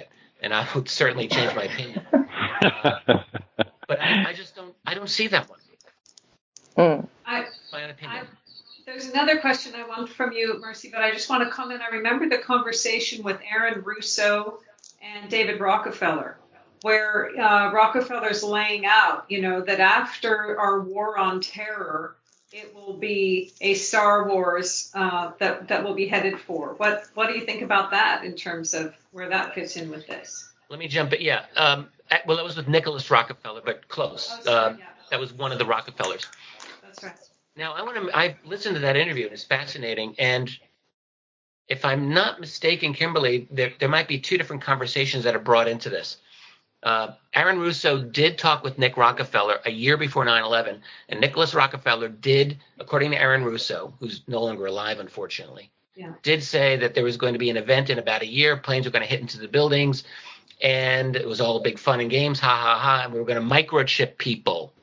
and I would certainly change my opinion. Uh, but I, I just don't. I don't see that one. Mm. I, My own opinion. I, there's another question I want from you, Mercy, but I just want to comment. I remember the conversation with Aaron Russo and David Rockefeller, where uh, Rockefeller's laying out, you know, that after our war on terror, it will be a Star Wars uh, that that we'll be headed for. What what do you think about that in terms of where that fits in with this? Let me jump in. Yeah. Um, well, that was with Nicholas Rockefeller, but close. Oh, sorry, um, yeah. That was one of the Rockefellers. That's right. Now, I want to. I listened to that interview, and it's fascinating. And if I'm not mistaken, Kimberly, there there might be two different conversations that are brought into this. Uh, Aaron Russo did talk with Nick Rockefeller a year before nine eleven, and Nicholas Rockefeller did, according to Aaron Russo, who's no longer alive, unfortunately, Yeah. did say that there was going to be an event in about a year. Planes were going to hit into the buildings, and it was all big fun and games, ha ha ha, and we were going to microchip people.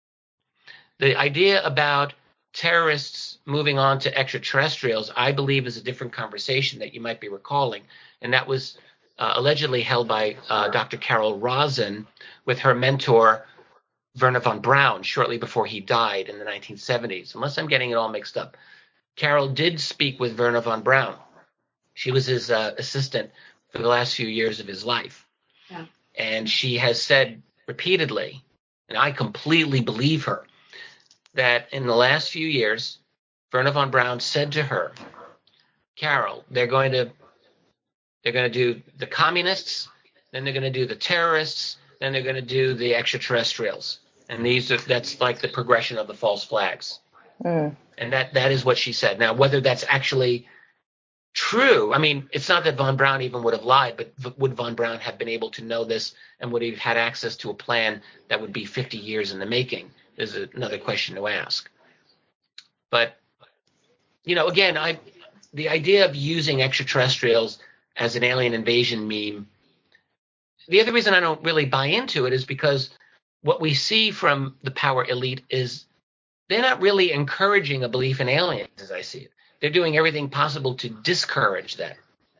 The idea about terrorists moving on to extraterrestrials, I believe, is a different conversation that you might be recalling, and that was uh, allegedly held by uh, Doctor Carol Rosin with her mentor Wernher von Braun shortly before he died in the nineteen seventies, unless I'm getting it all mixed up. Carol did speak with Wernher von Braun. She was his uh, assistant for the last few years of his life. Yeah. And she has said repeatedly, and I completely believe her, that in the last few years, Wernher von Braun said to her, Carol, they're going to they're going to do the communists, then they're going to do the terrorists, then they're going to do the extraterrestrials. And these are, that's like the progression of the false flags. Mm. And that that is what she said. Now, whether that's actually true, I mean, it's not that von Braun even would have lied, but would von Braun have been able to know this, and would he have had access to a plan that would be fifty years in the making, is another question to ask. But, you know, again, I the idea of using extraterrestrials as an alien invasion meme, the other reason I don't really buy into it is because what we see from the power elite is they're not really encouraging a belief in aliens, as I see it. They're doing everything possible to discourage that.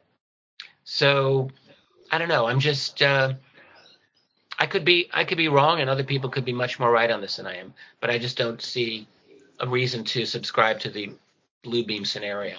So I don't know. I'm just uh, I could be I could be wrong, and other people could be much more right on this than I am. But I just don't see a reason to subscribe to the blue beam scenario.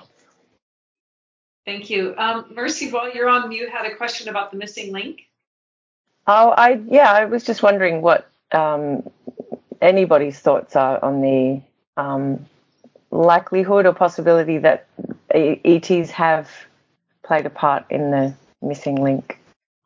Thank you. Um, Mercy, while you're on mute, had a question about the missing link. Oh, I yeah, I was just wondering what um, anybody's thoughts are on the um, likelihood or possibility that E Ts have played a part in the missing link.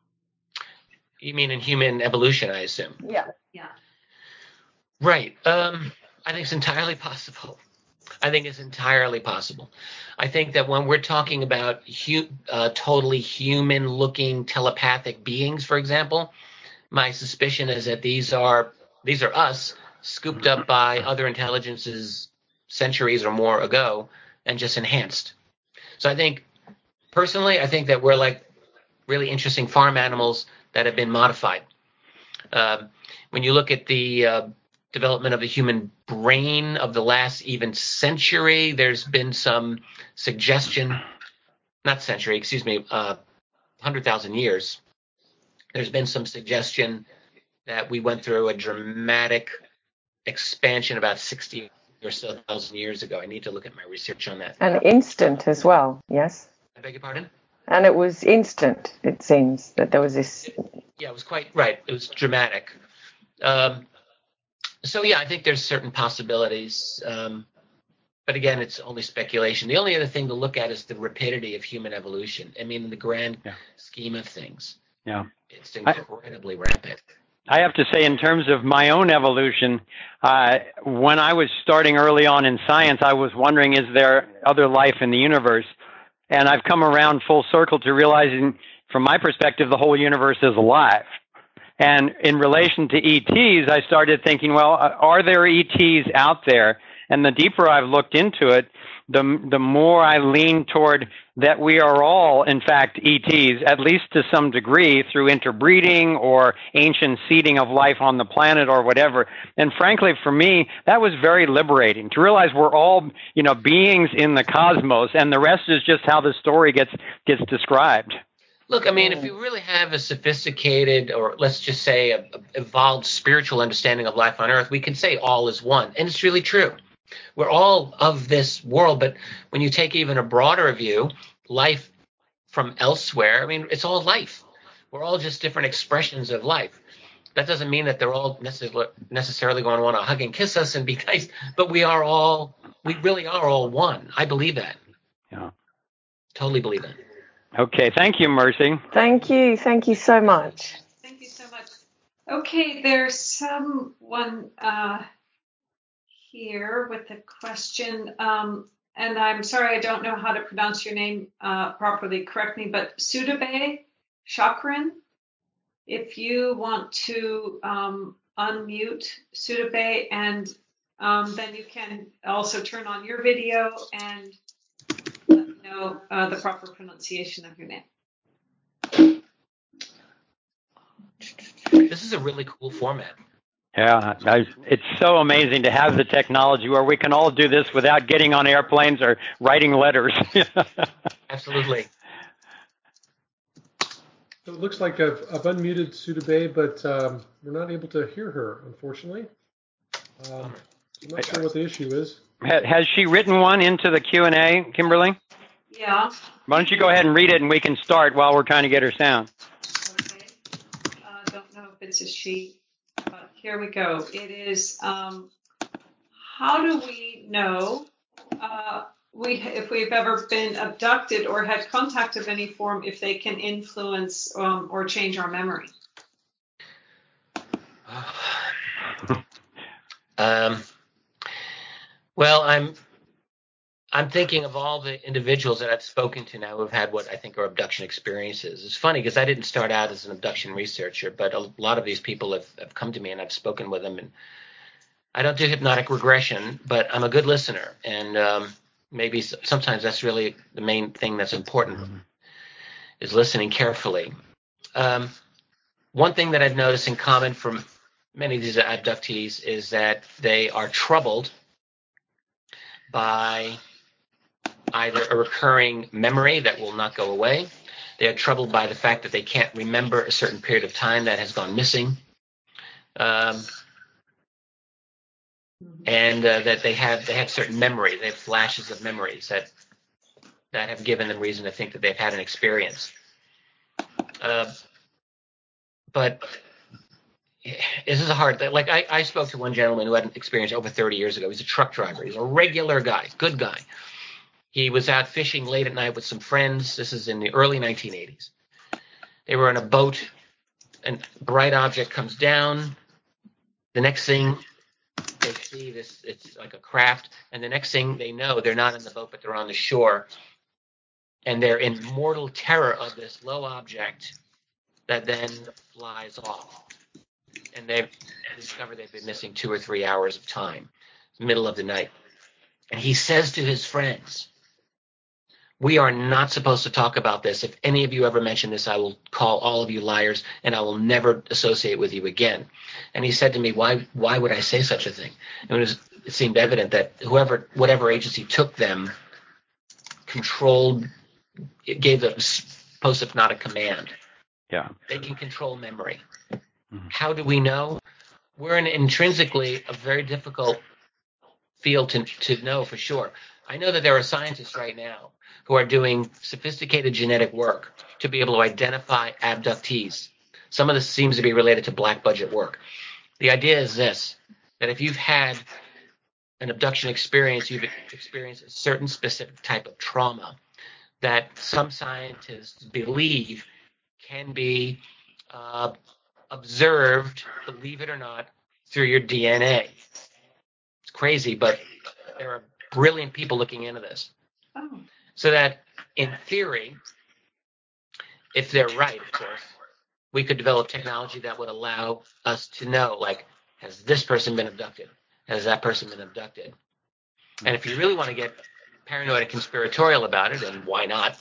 You mean in human evolution, I assume? Yeah. Yeah. Right. Um, I think it's entirely possible. I think it's entirely possible. I think that when we're talking about hu- uh, totally human-looking telepathic beings, for example, my suspicion is that these are these are us scooped up by other intelligences centuries or more ago and just enhanced. So I think, personally, I think that we're like really interesting farm animals that have been modified. Um, when you look at the uh, development of the human brain of the last even century, there's been some suggestion, not century, excuse me, uh, one hundred thousand years, there's been some suggestion that we went through a dramatic expansion about sixty or so thousand years ago. I need to look at my research on that. And instant as well, yes? I beg your pardon? And it was instant, it seems, that there was this... Yeah, it was quite right. It was dramatic. Um, so, yeah, I think there's certain possibilities. Um, but again, it's only speculation. The only other thing to look at is the rapidity of human evolution. I mean, in the grand Yeah. scheme of things, Yeah. it's incredibly I, rapid. I have to say, in terms of my own evolution, uh, when I was starting early on in science, I was wondering, is there other life in the universe? And I've come around full circle to realizing, from my perspective, the whole universe is alive. And in relation to E Ts, I started thinking, well, are there E Ts out there? And the deeper I've looked into it, the the more I lean toward that we are all, in fact, E Ts, at least to some degree, through interbreeding or ancient seeding of life on the planet or whatever. And frankly, for me, that was very liberating to realize we're all, you know, beings in the cosmos, and the rest is just how the story gets gets described. Look, I mean, if you really have a sophisticated, or let's just say a, a evolved spiritual understanding of life on Earth, we can say all is one. And it's really true. We're all of this world. But when you take even a broader view, life from elsewhere, I mean, it's all life. We're all just different expressions of life. That doesn't mean that they're all necess- necessarily going to want to hug and kiss us and be nice, but we are all, we really are all one. I believe that. Yeah. Totally believe that. Okay. Thank you, Mercy. Thank you. Thank you so much. Thank you so much. Okay, there's someone uh, here with a question, um, and I'm sorry I don't know how to pronounce your name uh, properly. Correct me, but Sudabe Chakran. If you want to um, unmute Sudabe, and um, then you can also turn on your video and let me know uh, the proper pronunciation of your name. This is a really cool format. Yeah, I, it's so amazing to have the technology where we can all do this without getting on airplanes or writing letters. Absolutely. So it looks like I've, I've unmuted Sudabe, but um, we're not able to hear her, unfortunately. Um, I'm not sure what the issue is. Has she written one into the Q and A, Kimberly? Yeah. Why don't you go ahead and read it, and we can start while we're trying to get her sound. Okay. I uh, don't know if it's a she, but here we go. It is, um, how do we know uh, we if we've ever been abducted or had contact of any form, if they can influence um, or change our memory? um, well, I'm I'm thinking of all the individuals that I've spoken to now who've had what I think are abduction experiences. It's funny because I didn't start out as an abduction researcher, but a lot of these people have, have come to me and I've spoken with them. And I don't do hypnotic regression, but I'm a good listener. And um, maybe sometimes that's really the main thing that's important, mm-hmm. is listening carefully. Um, one thing that I've noticed in common from many of these abductees is that they are troubled by either a recurring memory that will not go away. They are troubled by the fact that they can't remember a certain period of time that has gone missing. Um, and uh, that they have they have certain memories. They have flashes of memories that that have given them reason to think that they've had an experience. Uh, but this is a hard thing. Like I, I spoke to one gentleman who had an experience over thirty years ago. He's a truck driver. He's a regular guy, good guy. He was out fishing late at night with some friends. This is in the early nineteen eighties. They were on a boat. A bright object comes down. The next thing they see, this, it's like a craft. And the next thing they know, they're not in the boat, but they're on the shore. And they're in mortal terror of this low object that then flies off. And they've discovered they've been missing two or three hours of time, middle of the night. And he says to his friends, "We are not supposed to talk about this. If any of you ever mention this, I will call all of you liars, and I will never associate with you again." And he said to me, why why would I say such a thing? And it, was, it seemed evident that whoever, whatever agency took them, controlled, it gave them post-hypnotic command. Yeah. They can control memory. Mm-hmm. How do we know? We're in intrinsically a very difficult field to, to know for sure. I know that there are scientists right now who are doing sophisticated genetic work to be able to identify abductees. Some of this seems to be related to black budget work. The idea is this, that if you've had an abduction experience, you've experienced a certain specific type of trauma that some scientists believe can be uh, observed, believe it or not, through your D N A. It's crazy, but there are brilliant people looking into this. Oh. So that, in theory, if they're right, of course, we could develop technology that would allow us to know, like, has this person been abducted? Has that person been abducted? And if you really want to get paranoid and conspiratorial about it, and why not,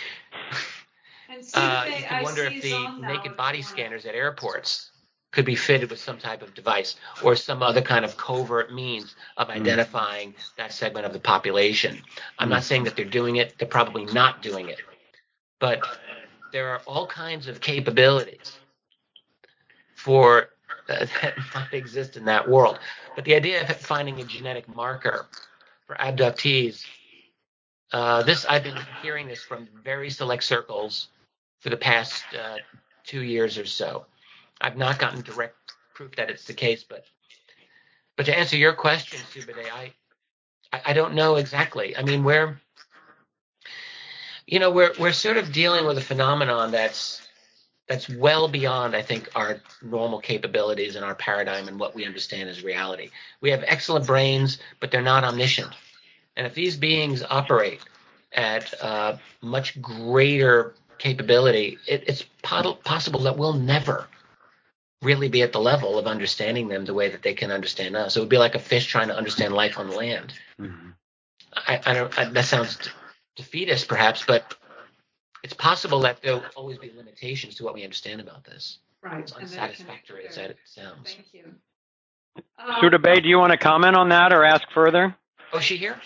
uh, you can wonder if the naked body scanners at airports could be fitted with some type of device or some other kind of covert means of identifying mm. that segment of the population. I'm mm. not saying that they're doing it. They're probably not doing it. But there are all kinds of capabilities for uh, that might exist in that world. But the idea of finding a genetic marker for abductees, uh, this I've been hearing this from very select circles for the past uh, two years or so. I've not gotten direct proof that it's the case, but but to answer your question, Subade, I I don't know exactly. I mean, we're you know we're we're sort of dealing with a phenomenon that's that's well beyond, I think, our normal capabilities and our paradigm and what we understand as reality. We have excellent brains, but they're not omniscient. And if these beings operate at uh, much greater capability, it, it's pot- possible that we'll never really be at the level of understanding them the way that they can understand us. It would be like a fish trying to understand life on the land. Mm-hmm. I, I don't. I, that sounds defeatist, perhaps, but it's possible that there'll always be limitations to what we understand about this. Right. As unsatisfactory as that it sounds. Thank you. Sudabay, do you want to comment on that or ask further? Oh, is she here?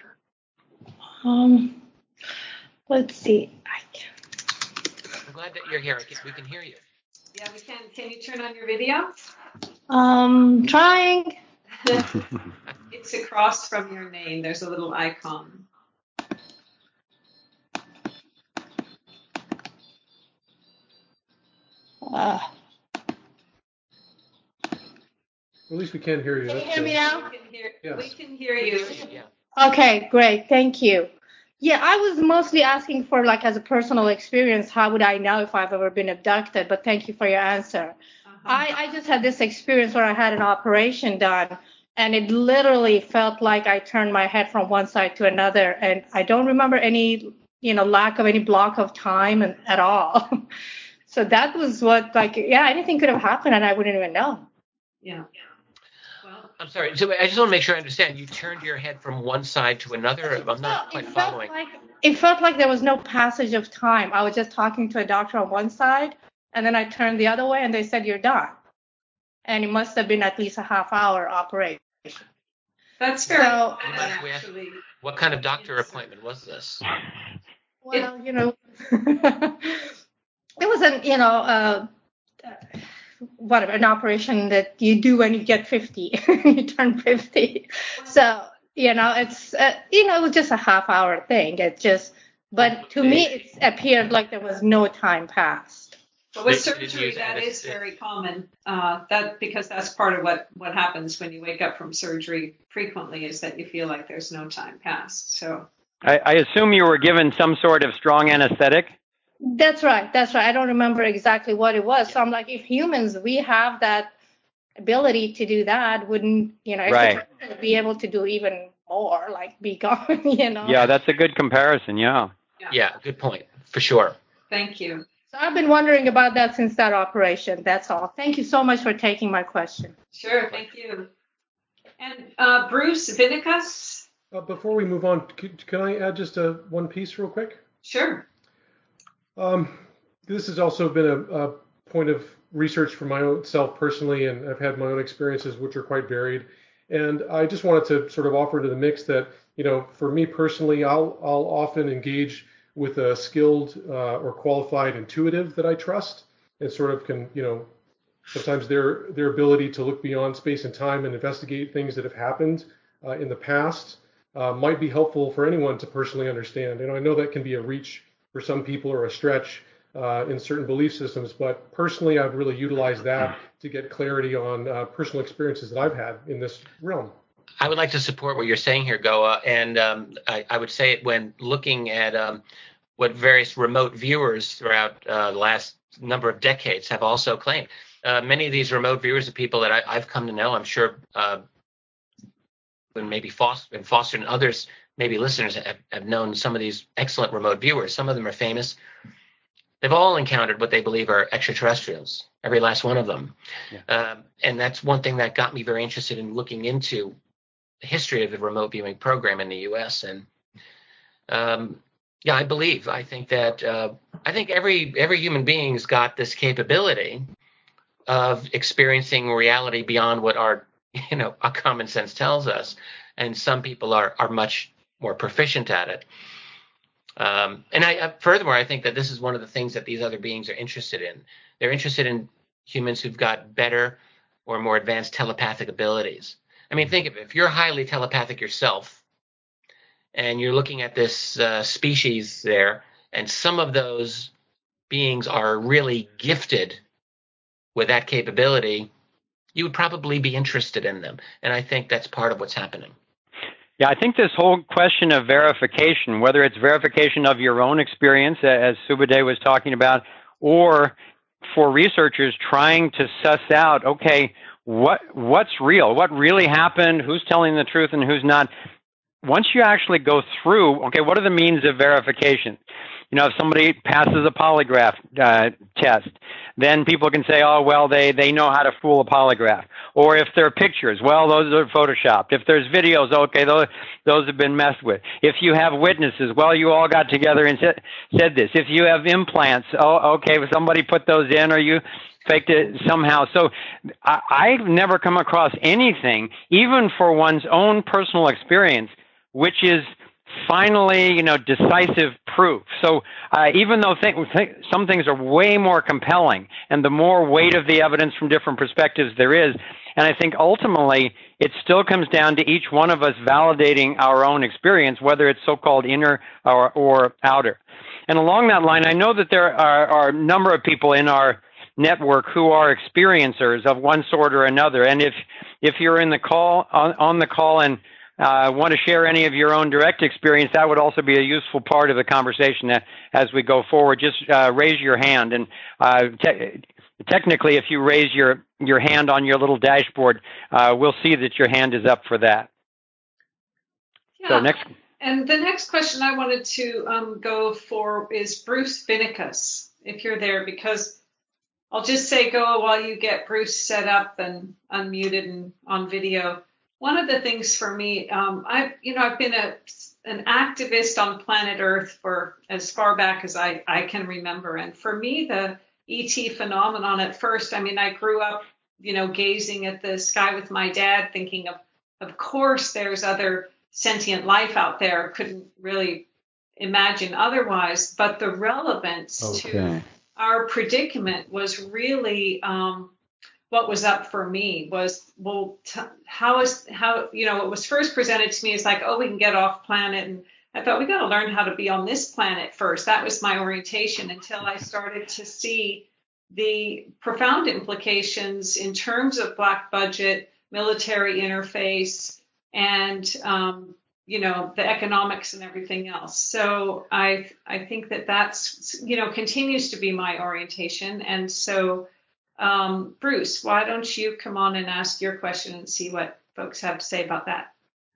Um, let's see. I can... I'm glad that you're here. I can, we can hear you. Yeah, we can. Can you turn on your video? Um, trying. It's across from your name. There's a little icon. Uh, At least we can hear you. Can you That's hear good. me now? We can hear, Yes. we can hear you. Yeah. Okay, great. Thank you. Yeah, I was mostly asking for, like, as a personal experience, how would I know if I've ever been abducted? But thank you for your answer. Uh-huh. I, I just had this experience where I had an operation done, and it literally felt like I turned my head from one side to another, and I don't remember any, you know, lack of any block of time and, at all. So that was what, like, yeah, anything could have happened, and I wouldn't even know. Yeah. Well, I'm sorry. So I just want to make sure I understand. You turned your head from one side to another. I'm not quite it following. Felt like, it felt like there was no passage of time. I was just talking to a doctor on one side, and then I turned the other way, and they said, you're done. And it must have been at least a half hour operation. that's very So, common, You mind if we ask- actually. What kind of doctor appointment was this? well, you know, it was an, you know, uh, whatever, an operation that you do when you get fifty, you turn fifty. So, you know, it's, uh, you know, it was just a half hour thing. It just, but to me, it appeared like there was no time passed. But with They- they didn't surgery, use that is anesthesia. very common. Uh, that because that's part of what, what happens when you wake up from surgery frequently is that you feel like there's no time passed. So I, I assume you were given some sort of strong anesthetic. That's right. That's right. I don't remember exactly what it was. So I'm like, if humans, we have that ability to do that, wouldn't, you know, Right. extraterrestrials be able to do even more, like be gone, you know? Yeah, that's a good comparison. Yeah. Yeah, good point. For sure. thank you. So I've been wondering about that since that operation. That's all. Thank you so much for taking my question. Sure, thank you. And uh, Bruce Vinicus? Uh, before we move on, could, can I add just a one piece real quick? Sure. Um, this has also been a, a point of research for my own self personally, and I've had my own experiences, which are quite varied. And I just wanted to sort of offer into the mix that, you know, for me personally, I'll I'll often engage with a skilled uh, or qualified intuitive that I trust, and sort of can, you know, sometimes their their ability to look beyond space and time and investigate things that have happened uh, in the past uh, might be helpful for anyone to personally understand. And I know that can be a reach for some people or a stretch uh, in certain belief systems, but personally, I've really utilized that to get clarity on uh, personal experiences that I've had in this realm. I would like to support what you're saying here, Goa, and um, I, I would say it when looking at um, what various remote viewers throughout uh, the last number of decades have also claimed. Uh, many of these remote viewers are people that I, I've come to know. I'm sure uh, when maybe Foster and Foster and others, maybe listeners have, have known some of these excellent remote viewers. Some of them are famous. They've all encountered what they believe are extraterrestrials, every last one of them. Yeah. Um, and that's one thing that got me very interested in looking into the history of the remote viewing program in the U S. And um, yeah, I believe, I think that, uh, I think every every human being's got this capability of experiencing reality beyond what our, you know, our common sense tells us. And some people are are much more proficient at it. Um, and I, uh, furthermore, I think that this is one of the things that these other beings are interested in. They're interested in humans who've got better or more advanced telepathic abilities. I mean, think of it. If you're highly telepathic yourself and you're looking at this uh, species there, and some of those beings are really gifted with that capability, you would probably be interested in them. And I think that's part of what's happening. Yeah, I think this whole question of verification, whether it's verification of your own experience, as Subodh was talking about, or for researchers trying to suss out, okay, what what's real, what really happened, who's telling the truth and who's not. Once you actually go through, okay, what are the means of verification? You know, if somebody passes a polygraph uh, test, then people can say, oh, well, they, they know how to fool a polygraph. Or if there are pictures, well, those are photoshopped. If there's videos, okay, those, those have been messed with. If you have witnesses, well, you all got together and said, said this. If you have implants, oh, okay, somebody put those in or you faked it somehow. So I, I've never come across anything, even for one's own personal experience, which is finally, you know, decisive proof. So uh, even though th- th- some things are way more compelling and the more weight of the evidence from different perspectives there is, and I think ultimately it still comes down to each one of us validating our own experience, whether it's so-called inner or, or outer. And along that line, I know that there are, are a number of people in our network who are experiencers of one sort or another. And if if you're in the call on, on the call and Uh, want to share any of your own direct experience, that would also be a useful part of the conversation as we go forward. Just uh, raise your hand. And uh, te- technically, if you raise your, your hand on your little dashboard, uh, we'll see that your hand is up for that. Yeah. So next. And the next question I wanted to um, go for is Bruce Vinicus, if you're there, because I'll just say go while you get Bruce set up and unmuted and on video. One of the things for me, um, I've, you know, I've been a, an activist on planet Earth for as far back as I, I can remember. And for me, the E T phenomenon at first, I mean, I grew up, you know, gazing at the sky with my dad, thinking of, of course, there's other sentient life out there. Couldn't really imagine otherwise. But the relevance okay. to our predicament was really, um, what was up for me was, well, t- how is, how, you know, it was first presented to me as like, oh, we can get off planet. And I thought we got to learn how to be on this planet first. That was my orientation until I started to see the profound implications in terms of black budget, military interface, and, um, you know, the economics and everything else. So I, I think that that's, you know, continues to be my orientation. And so, Um, Bruce, why don't you come on and ask your question and see what folks have to say about that?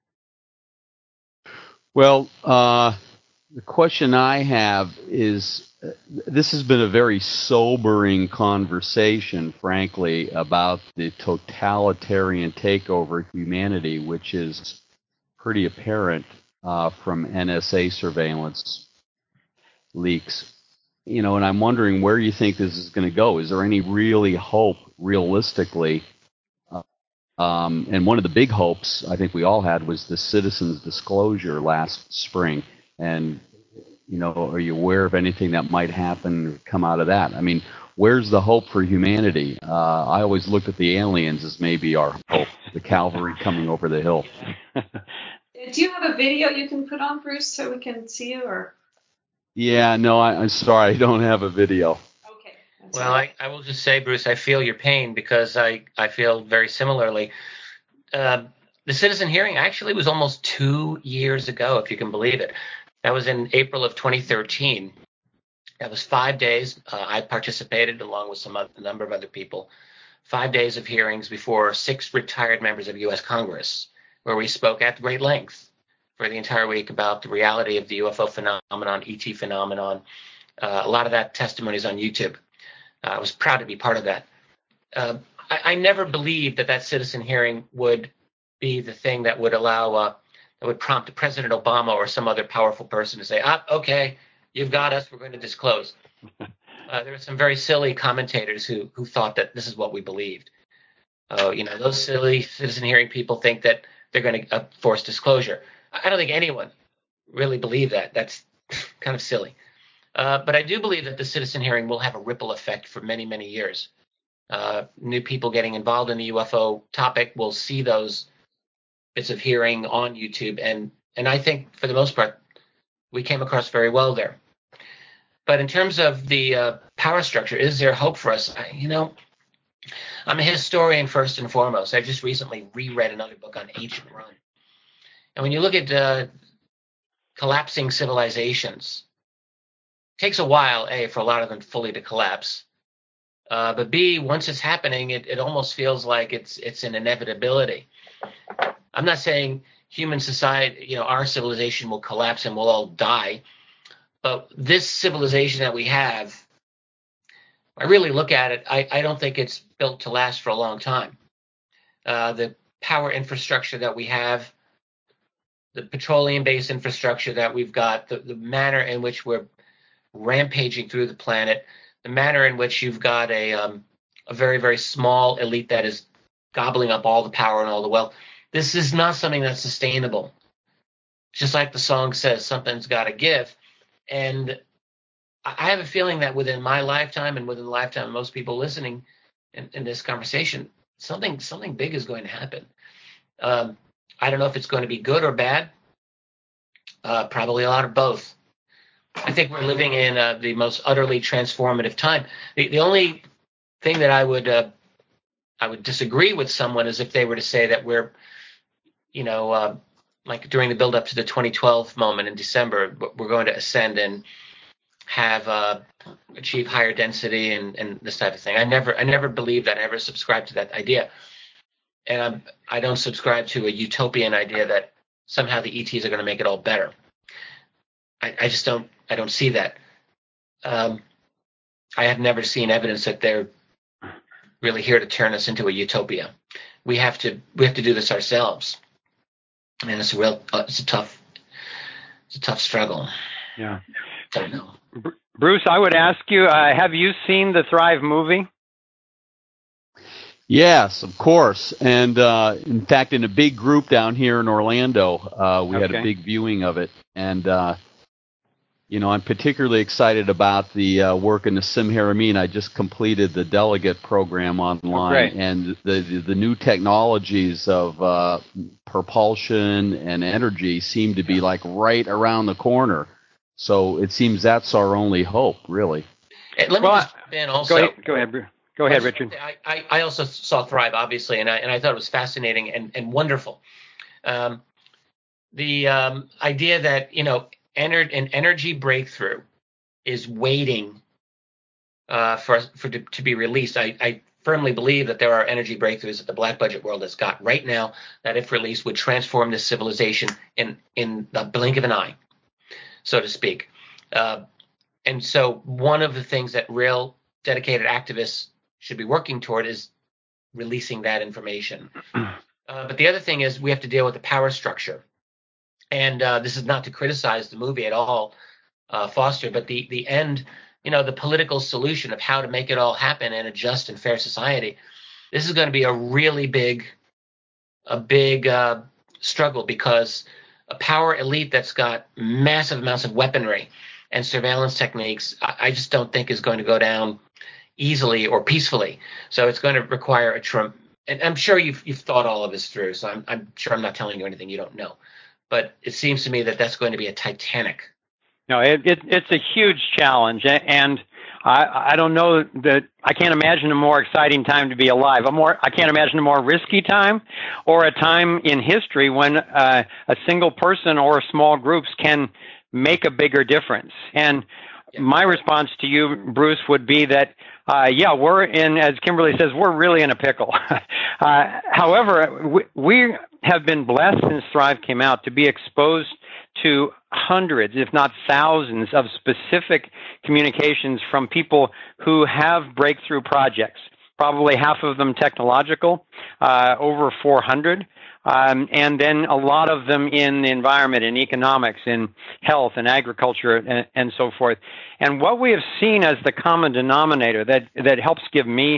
Well, uh, the question I have is, uh, this has been a very sobering conversation, frankly, about the totalitarian takeover of humanity, which is pretty apparent uh, from N S A surveillance leaks. You know, and I'm wondering where you think this is going to go. Is there any really hope, realistically? Uh, um, and one of the big hopes I think we all had was the citizens' disclosure last spring. And, you know, are you aware of anything that might happen or come out of that? I mean, where's the hope for humanity? Uh, I always looked at the aliens as maybe our hope, the cavalry coming over the hill. Do you have a video you can put on, Bruce, so we can see you? Or Yeah, no, I, I'm sorry, I don't have a video. Okay. Well, right. I, I will just say, Bruce, I feel your pain because I, I feel very similarly. Uh, the citizen hearing actually was almost two years ago, if you can believe it. That was in April of twenty thirteen. That was five days. Uh, I participated along with some other, a number of other people. Five days of hearings before six retired members of U S Congress, where we spoke at great length for the entire week about the reality of the U F O phenomenon, E T phenomenon. Uh, a lot of that testimony is on YouTube. Uh, I was proud to be part of that. Uh, I, I never believed that that citizen hearing would be the thing that would allow, uh, that would prompt President Obama or some other powerful person to say, ah, okay, you've got us, we're going to disclose. Uh, there were some very silly commentators who who thought that this is what we believed. Uh, you know, those silly citizen hearing people think that they're going to uh, force disclosure. I don't think anyone really believed that. That's kind of silly. Uh, but I do believe that the citizen hearing will have a ripple effect for many, many years. Uh, new people getting involved in the U F O topic will see those bits of hearing on YouTube, and and I think for the most part we came across very well there. But in terms of the uh, power structure, is there hope for us? I, you know, I'm a historian first and foremost. I just recently reread another book on ancient Rome, and when you look at uh, collapsing civilizations, it takes a while, A, for a lot of them fully to collapse. Uh, but B, once it's happening, it, it almost feels like it's it's an inevitability. I'm not saying human society, you know, our civilization will collapse and we'll all die. But this civilization that we have, I really look at it, I, I don't think it's built to last for a long time. Uh, the power infrastructure that we have, the petroleum-based infrastructure that we've got, the, the manner in which we're rampaging through the planet, the manner in which you've got a um, a very, very small elite that is gobbling up all the power and all the wealth. This is not something that's sustainable. Just like the song says, something's got to give. And I have a feeling that within my lifetime and within the lifetime of most people listening in, in this conversation, something something big is going to happen. Um, I don't know if it's going to be good or bad. Uh, probably a lot of both. I think we're living in uh, the most utterly transformative time. The, the only thing that I would uh, I would disagree with someone is if they were to say that we're, you know, uh, like during the build up to the twenty twelve moment in December, we're going to ascend and have uh, achieve higher density and, and this type of thing. I never I never believed that. I never subscribed to that idea, and I'm, I don't subscribe to a utopian idea that somehow the E Ts are going to make it all better. I, I just don't I don't see that. Um, I have never seen evidence that they're really here to turn us into a utopia. We have to we have to do this ourselves, and it's a real uh, it's a tough it's a tough struggle. Yeah. I don't know. Bruce, I would ask you, uh, have you seen the Thrive movie? Yes, of course. And uh, in fact, in a big group down here in Orlando, uh, we Okay. had a big viewing of it. And, uh, you know, I'm particularly excited about the uh, work in the Simharameen. I just completed the delegate program online. Oh, and the, the, the new technologies of uh, propulsion and energy seem to be like right around the corner. So it seems that's our only hope, really. And let me Well, just jump in also. Go ahead, go ahead, Bruce. Go ahead, Richard. I, I, I also saw Thrive, obviously, and I, and I thought it was fascinating and, and wonderful. Um, the um, idea that, you know, ener- an energy breakthrough is waiting uh, for, for to, to be released. I, I firmly believe that there are energy breakthroughs that the black budget world has got right now that, if released, would transform this civilization in, in the blink of an eye, so to speak. Uh, and so one of the things that real dedicated activists should be working toward is releasing that information. Uh, but the other thing is we have to deal with the power structure. And uh, this is not to criticize the movie at all, uh, Foster, but the, the end, you know, the political solution of how to make it all happen in a just and fair society, this is going to be a really big, a big uh, struggle, because a power elite that's got massive amounts of weaponry and surveillance techniques, I, I just don't think is going to go down easily or peacefully. So it's going to require a Trump, and I'm sure you've you've thought all of this through. So I'm I'm sure I'm not telling you anything you don't know, but it seems to me that that's going to be a Titanic. No, it, it it's a huge challenge, and I I don't know that I can't imagine a more exciting time to be alive. A more I can't imagine a more risky time, or a time in history when uh, a single person or small groups can make a bigger difference. And Yeah. my response to you, Bruce, would be that, uh, yeah, we're in, as Kimberly says, we're really in a pickle. uh, however, we, we have been blessed since Thrive came out to be exposed to hundreds, if not thousands, of specific communications from people who have breakthrough projects, probably half of them technological, uh, over four hundred. Um, and then a lot of them in the environment, in economics, in health and agriculture, and, and so forth. And what we have seen as the common denominator that, that helps give me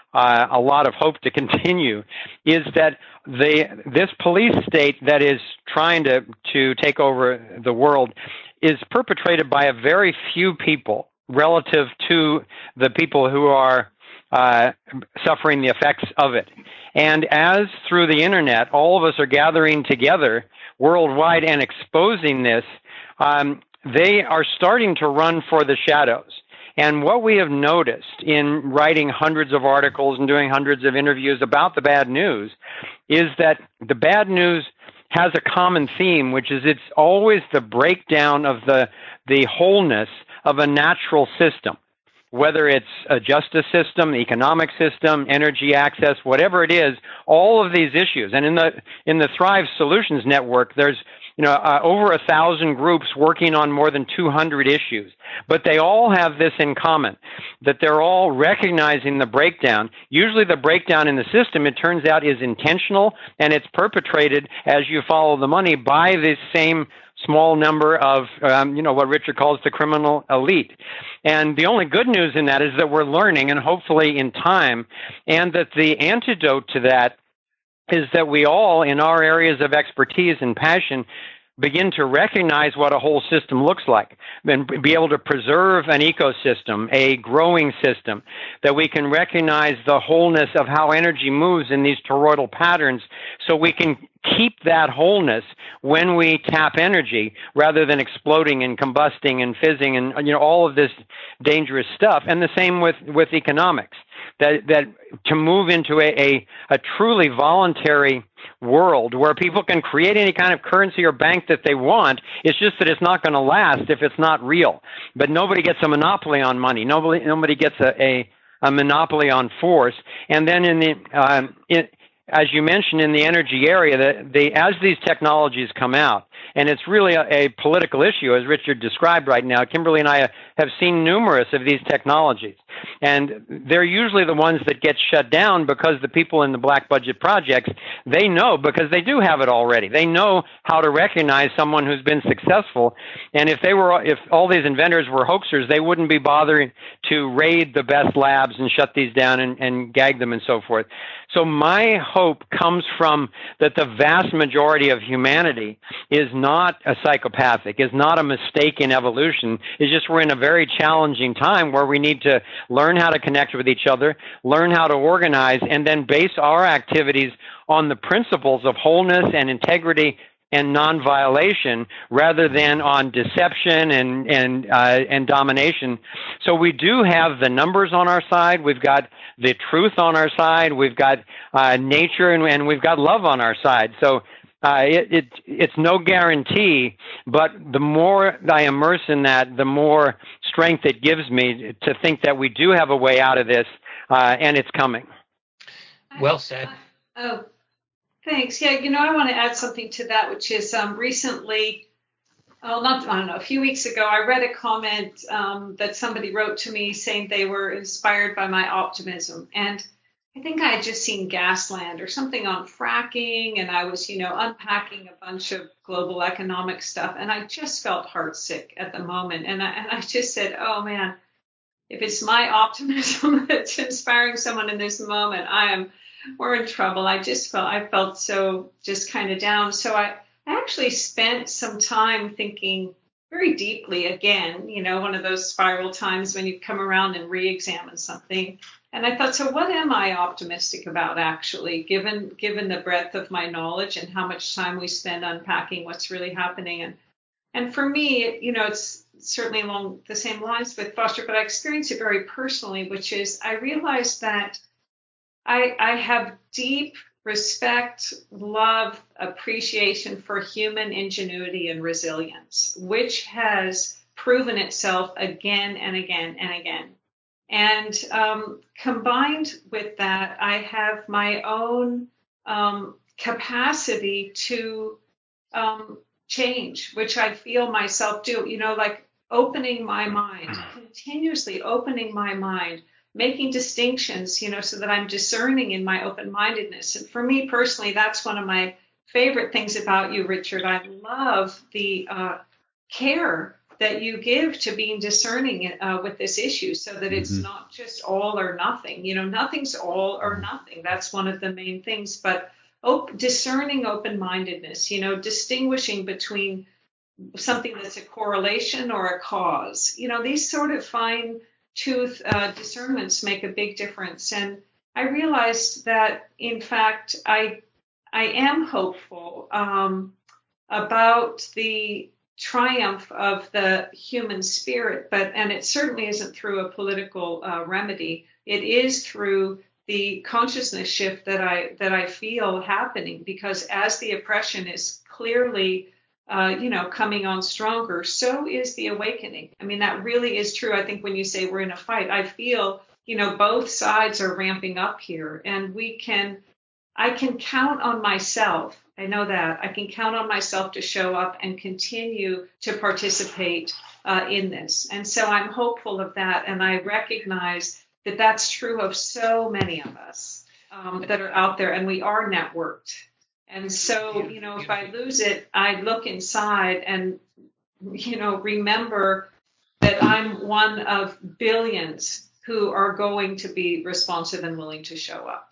uh, a lot of hope to continue, is that the this police state that is trying to to take over the world is perpetrated by a very few people relative to the people who are uh, suffering the effects of it. And as through the internet, all of us are gathering together worldwide and exposing this, um, they are starting to run for the shadows. And what we have noticed in writing hundreds of articles and doing hundreds of interviews about the bad news is that the bad news has a common theme, which is it's always the breakdown of the, the wholeness of a natural system, whether it's a justice system, economic system, energy access, whatever it is, all of these issues. And in the, in the Thrive Solutions Network, there's you know, uh, over a thousand groups working on more than two hundred issues. But they all have this in common, that they're all recognizing the breakdown. Usually the breakdown in the system, it turns out, is intentional, and it's perpetrated, as you follow the money, by this same small number of, um, you know, what Richard calls the criminal elite. And the only good news in that is that we're learning, and hopefully in time, and that the antidote to that is that we all, in our areas of expertise and passion, begin to recognize what a whole system looks like and be able to preserve an ecosystem, a growing system, that we can recognize the wholeness of how energy moves in these toroidal patterns so we can keep that wholeness when we tap energy rather than exploding and combusting and fizzing and, you know, all of this dangerous stuff. And the same with, with economics, that, that to move into a, a, a truly voluntary world where people can create any kind of currency or bank that they want. It's just that it's not going to last if it's not real. But nobody gets a monopoly on money. Nobody, nobody gets a, a, a monopoly on force. And then in the, um, it, as you mentioned, in the energy area, the, the, as these technologies come out, and it's really a, a political issue, as Richard described right now. Kimberly and I have seen numerous of these technologies, and they're usually the ones that get shut down because the people in the black budget projects, they know, because they do have it already. They know how to recognize someone who's been successful, and if they were, if all these inventors were hoaxers, they wouldn't be bothering to raid the best labs and shut these down and, and gag them and so forth. So my hope comes from that the vast majority of humanity is not a psychopathic, is not a mistake in evolution. It's just we're in a very challenging time where we need to learn how to connect with each other, learn how to organize, and then base our activities on the principles of wholeness and integrity and non-violation rather than on deception and and uh, and domination. So we do have the numbers on our side. We've got the truth on our side. We've got uh, nature, and, and we've got love on our side. So uh, it, it it's no guarantee, but the more I immerse in that, the more strength it gives me to think that we do have a way out of this, uh, and it's coming. Well said. Oh. Thanks. Yeah, you know, I want to add something to that, which is um, recently, oh, not, I don't know, a few weeks ago, I read a comment um, that somebody wrote to me saying they were inspired by my optimism. And I think I had just seen Gasland or something on fracking, and I was, you know, unpacking a bunch of global economic stuff, and I just felt heartsick at the moment. And I, and I just said, oh, man, if it's my optimism that's inspiring someone in this moment, I am we're in trouble. I just felt, I felt so just kind of down. So I, I actually spent some time thinking very deeply again, you know, one of those spiral times when you come around and re-examine something. And I thought, so what am I optimistic about actually, given, given the breadth of my knowledge and how much time we spend unpacking what's really happening? And, and for me, you know, it's certainly along the same lines with Foster, but I experienced it very personally, which is I realized that I, I have deep respect, love, appreciation for human ingenuity and resilience, which has proven itself again and again and again. And um, combined with that, I have my own um, capacity to um, change, which I feel myself do, you know, like opening my mind, continuously opening my mind, making distinctions, you know, so that I'm discerning in my open-mindedness. And for me personally, that's one of my favorite things about you, Richard. I love the uh, care that you give to being discerning uh, with this issue, so that it's Mhm. not just all or nothing. You know, nothing's all or nothing. That's one of the main things. But op- discerning open-mindedness, you know, distinguishing between something that's a correlation or a cause. You know, these sort of fine tooth uh, discernments make a big difference. And I realized that, in fact, I I am hopeful um, about the triumph of the human spirit, but and it certainly isn't through a political uh, remedy. It is through the consciousness shift that I that I feel happening, because as the oppression is clearly uh, you know, coming on stronger, so is the awakening. I mean, that really is true. I think when you say we're in a fight, I feel, you know, both sides are ramping up here, and we can, I can count on myself. I know that I can count on myself to show up and continue to participate uh, in this. And so I'm hopeful of that. And I recognize that that's true of so many of us um, that are out there, and we are networked. And so, you know, if I lose it, I look inside and, you know, remember that I'm one of billions who are going to be responsive and willing to show up.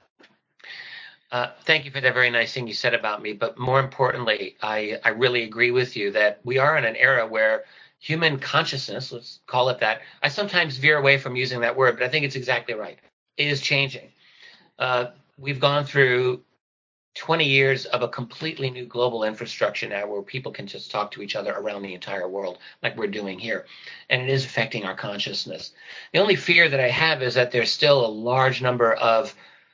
Uh, thank you for that very nice thing you said about me. But more importantly, I, I really agree with you that we are in an era where human consciousness, let's call it that, I sometimes veer away from using that word, but I think it's exactly right, is changing. Uh, we've gone through twenty years of a completely new global infrastructure now, where people can just talk to each other around the entire world like we're doing here. And it is affecting our consciousness. The only fear that I have is that there's still a large number of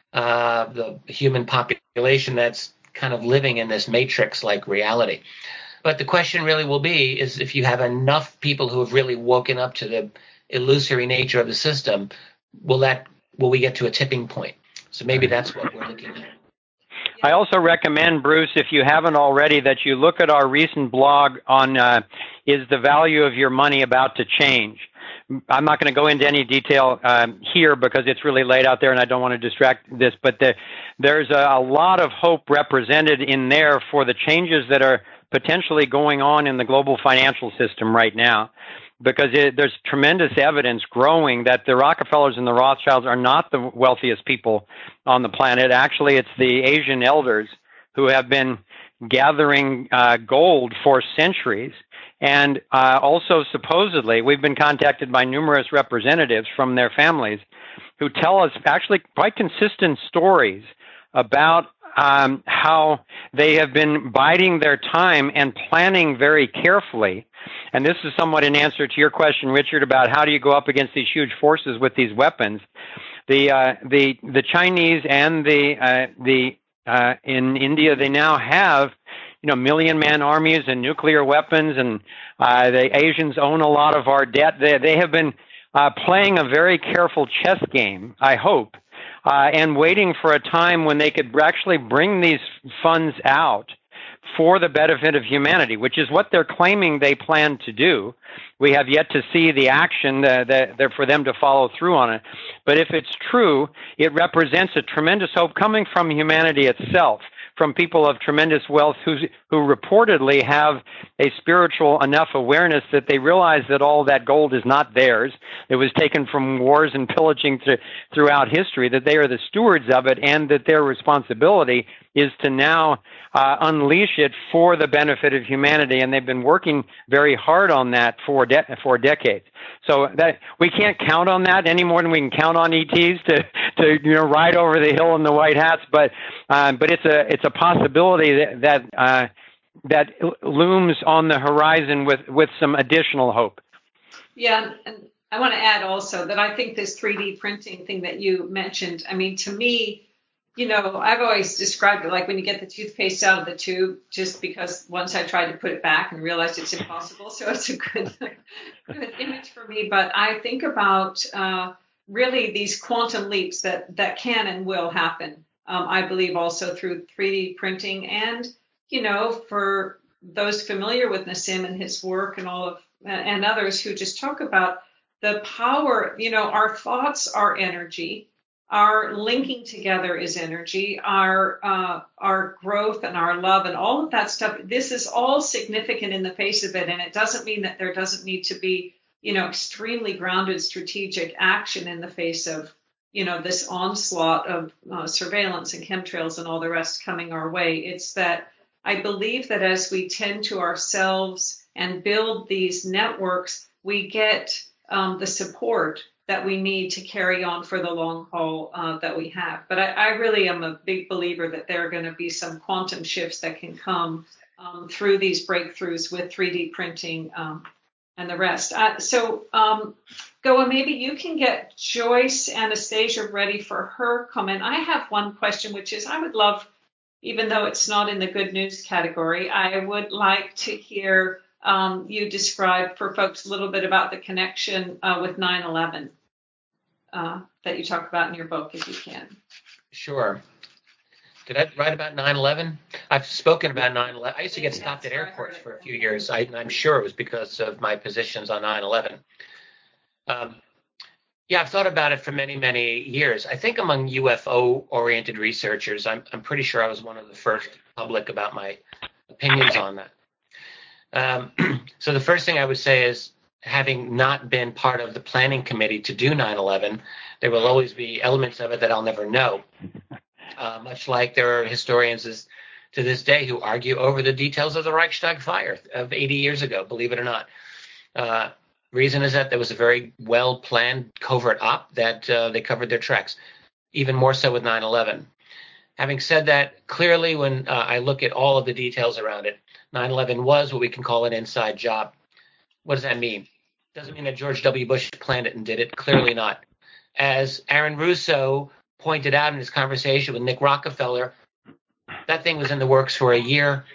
uh, the human population that's kind of living in this matrix-like reality. But the question really will be is if you have enough people who have really woken up to the illusory nature of the system, will that will we get to a tipping point? So maybe that's what we're looking at. I also recommend, Bruce, if you haven't already, that you look at our recent blog on uh, Is the Value of Your Money About to Change? I'm not going to go into any detail um, here because it's really laid out there and I don't want to distract this, but the, there's a, a lot of hope represented in there for the changes that are potentially going on in the global financial system right now. Because it, there's tremendous evidence growing that the Rockefellers and the Rothschilds are not the wealthiest people on the planet. Actually, it's the Asian elders who have been gathering uh, gold for centuries. And uh, also, supposedly, we've been contacted by numerous representatives from their families who tell us actually quite consistent stories about um, how they have been biding their time and planning very carefully. And this is somewhat an answer to your question, Richard, about how do you go up against these huge forces with these weapons. The uh, the the Chinese and the uh, the uh, in India, they now have, you know, million man armies and nuclear weapons, and uh, the Asians own a lot of our debt. They they have been uh, playing a very careful chess game, I hope, uh, and waiting for a time when they could actually bring these funds out for the benefit of humanity, which is what they're claiming they plan to do. We have yet to see the action that, that, that for them to follow through on it. But if it's true, it represents a tremendous hope coming from humanity itself, from people of tremendous wealth who, who reportedly have a spiritual enough awareness that they realize that all that gold is not theirs. It was taken from wars and pillaging to, throughout history, that they are the stewards of it, and that their responsibility is to now uh, unleash it for the benefit of humanity. And they've been working very hard on that for de- for decades. So that we can't count on that any more than we can count on E Ts to, to you know ride over the hill in the white hats. But uh, but it's a it's a possibility that that, uh, that looms on the horizon with, with some additional hope. Yeah, and I want to add also that I think this three D printing thing that you mentioned, I mean, to me, you know, I've always described it like when you get the toothpaste out of the tube, just because once I tried to put it back and realized it's impossible. So it's a good, good image for me. But I think about uh, really these quantum leaps that, that can and will happen. Um, I believe also through three D printing, and, you know, for those familiar with Nassim and his work and all of, and others who just talk about the power, you know, our thoughts are energy. our linking together is energy, our uh, our growth and our love and all of that stuff. This is all significant in the face of it, and it doesn't mean that there doesn't need to be, you know, extremely grounded strategic action in the face of, you know, this onslaught of uh, surveillance and chemtrails and all the rest coming our way. It's that I believe that as we tend to ourselves and build these networks, we get um, the support that we need to carry on for the long haul uh, that we have. But I, I really am a big believer that there are going to be some quantum shifts that can come um, through these breakthroughs with three D printing um, and the rest. Uh, so, um, Goa, maybe you can get Joyce Anastasia ready for her comment. I have one question, which is I would love, even though it's not in the good news category, I would like to hear um, you describe for folks a little bit about the connection uh, with nine eleven uh, that you talk about in your book, if you can. Sure. Did I write about nine eleven? I've spoken about nine eleven. I used to get stopped at airports for a few years. I, I'm sure it was because of my positions on nine eleven. Um, yeah, I've thought about it for many, many years. I think among U F O-oriented researchers, I'm, I'm pretty sure I was one of the first public about my opinions on that. Um, so the first thing I would say is, having not been part of the planning committee to do nine eleven, there will always be elements of it that I'll never know. Uh, much like there are historians is, to this day who argue over the details of the Reichstag fire of eighty years ago, believe it or not. Uh, reason is that there was a very well-planned covert op that uh, they covered their tracks, even more so with nine eleven. Having said that, clearly when uh, I look at all of the details around it, nine eleven was what we can call an inside job. What does that mean? Doesn't mean that George W. Bush planned it and did it. Clearly not. As Aaron Russo pointed out in his conversation with Nick Rockefeller, that thing was in the works for a year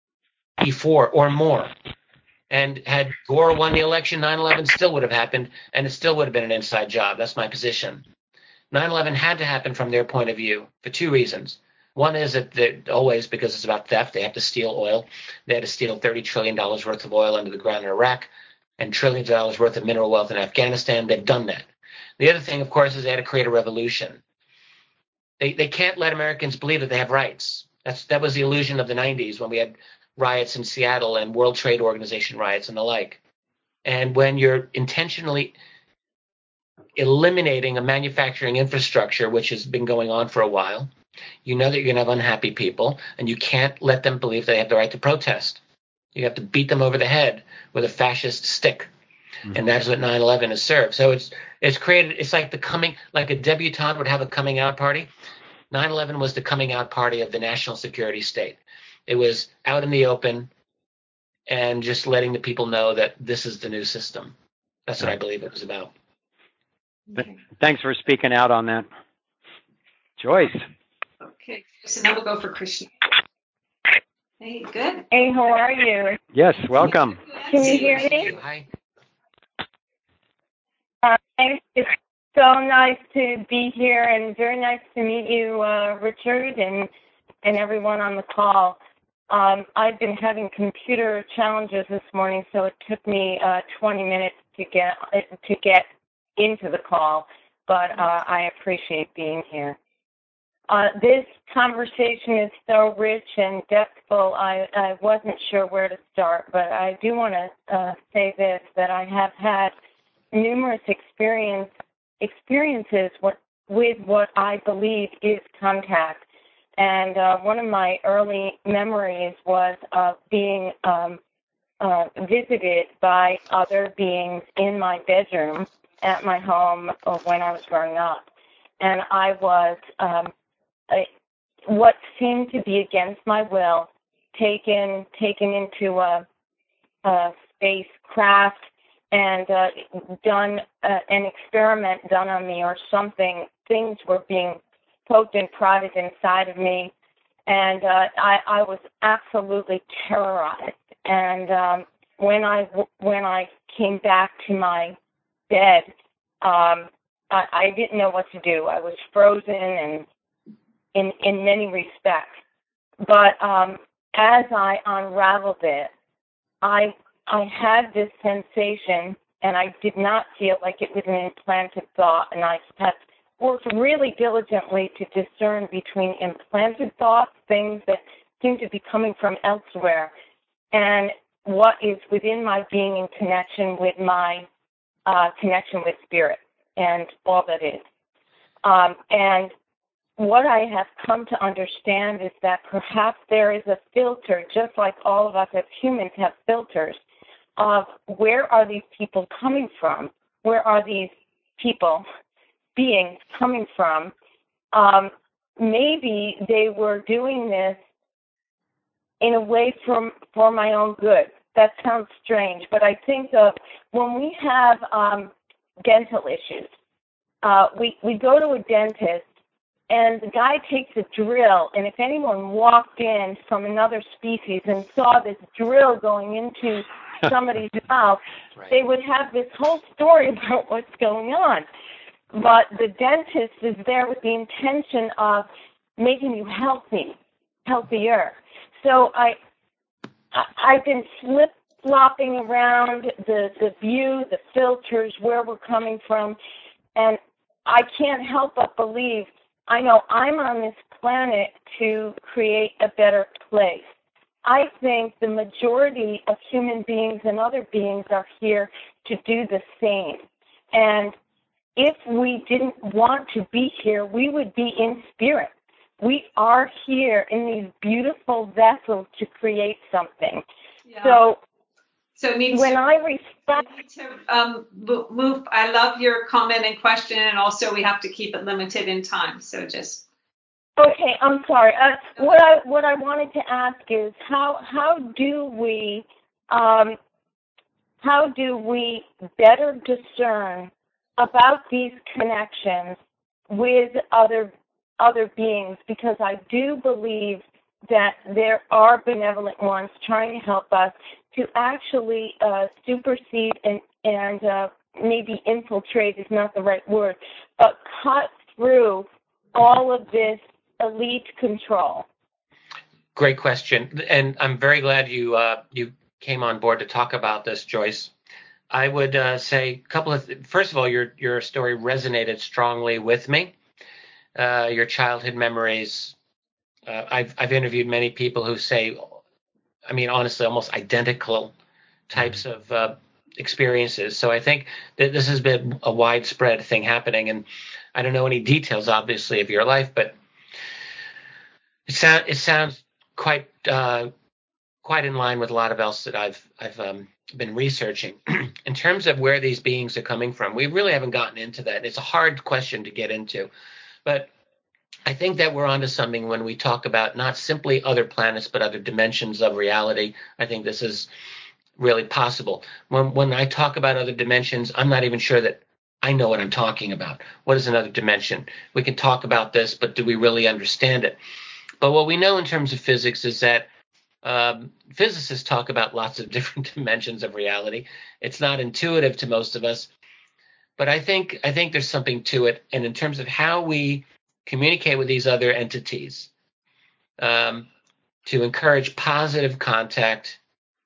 before or more. And had Gore won the election, nine eleven still would have happened, and it still would have been an inside job. That's my position. nine eleven had to happen from their point of view for two reasons. One is that they always, because it's about theft, they have to steal oil. They had to steal thirty trillion dollars worth of oil under the ground in Iraq and trillions of dollars worth of mineral wealth in Afghanistan. They've done that. The other thing, of course, is they had to create a revolution. They they can't let Americans believe that they have rights. That's that was the illusion of the nineties when we had riots in Seattle and World Trade Organization riots and the like. And when you're intentionally eliminating a manufacturing infrastructure, which has been going on for a while, you know that you're going to have unhappy people, and you can't let them believe they have the right to protest. You have to beat them over the head with a fascist stick. Mm-hmm. And that's what nine eleven has served. So it's it's created, it's like the coming, like a debutante would have a coming out party. nine eleven was the coming out party of the national security state. It was out in the open and just letting the people know that this is the new system. That's what I believe it was about. Okay. Thanks for speaking out on that. Joyce. Okay, so now we'll go for Krishna. Hey, good. Hey, how are you? Yes, welcome. Can you hear me? Hi. Uh, thanks. It's so nice to be here and very nice to meet you, uh, Richard, and and everyone on the call. Um, I've been having computer challenges this morning, so it took me uh, twenty minutes to get to get into the call, but uh, I appreciate being here. Uh, this conversation is so rich and depthful, I, I wasn't sure where to start, but I do want to uh, say this, that I have had numerous experience, experiences what, with what I believe is contact. And uh, one of my early memories was of being um, uh, visited by other beings in my bedroom at my home when I was growing up. And I was um, I, what seemed to be against my will, taken taken into a, a spacecraft and uh, done uh, an experiment done on me or something. Things were being poked and prodded inside of me, and uh, I, I was absolutely terrorized. And um, when I when I came back to my bed, um, I, I didn't know what to do. I was frozen and in in many respects. But um, as I unraveled it, I I had this sensation, and I did not feel like it was an implanted thought, and I kept worked really diligently to discern between implanted thoughts, things that seem to be coming from elsewhere, and what is within my being in connection with my uh, connection with spirit and all that is. Um, and what I have come to understand is that perhaps there is a filter, just like all of us as humans have filters, of where are these people coming from? Where are these people, beings coming from? Um, maybe they were doing this in a way for, for my own good. That sounds strange, but I think of when we have um, dental issues, uh, we, we go to a dentist, and the guy takes a drill, and if anyone walked in from another species and saw this drill going into somebody's mouth, Right. they would have this whole story about what's going on. But the dentist is there with the intention of making you healthy, healthier. So I, I I've been flip-flopping around the, the view, the filters, where we're coming from, and I can't help but believe, I know I'm on this planet to create a better place. I think the majority of human beings and other beings are here to do the same. And if we didn't want to be here, we would be in spirit. We are here in these beautiful vessels to create something. Yeah. So, so it needs when to, I respect... we need to um, move, I love your comment and question, and also we have to keep it limited in time. So just... Okay, I'm sorry. Uh, what I what I wanted to ask is how how do we um, how do we better discern about these connections with other other beings? Because I do believe that there are benevolent ones trying to help us to actually uh, supersede and and uh, maybe infiltrate is not the right word, but cut through all of this elite control. Great question, and I'm very glad you uh, you came on board to talk about this, Joyce. I would uh, say a couple of th- first of all, your your story resonated strongly with me. Uh, your childhood memories. Uh, I've I've interviewed many people who say, I mean, honestly, almost identical types of uh, experiences. So I think that this has been a widespread thing happening, and I don't know any details, obviously, of your life, but It, sound, it sounds quite uh, quite in line with a lot of else that I've I've um, been researching. In terms of where these beings are coming from, we really haven't gotten into that. It's a hard question to get into, but I think that we're onto something when we talk about not simply other planets, but other dimensions of reality. I think this is really possible. When when I talk about other dimensions, I'm not even sure that I know what I'm talking about. What is another dimension? We can talk about this, but do we really understand it? But what we know in terms of physics is that um, physicists talk about lots of different dimensions of reality. It's not intuitive to most of us, but I think I think there's something to it. And in terms of how we communicate with these other entities, um, to encourage positive contact,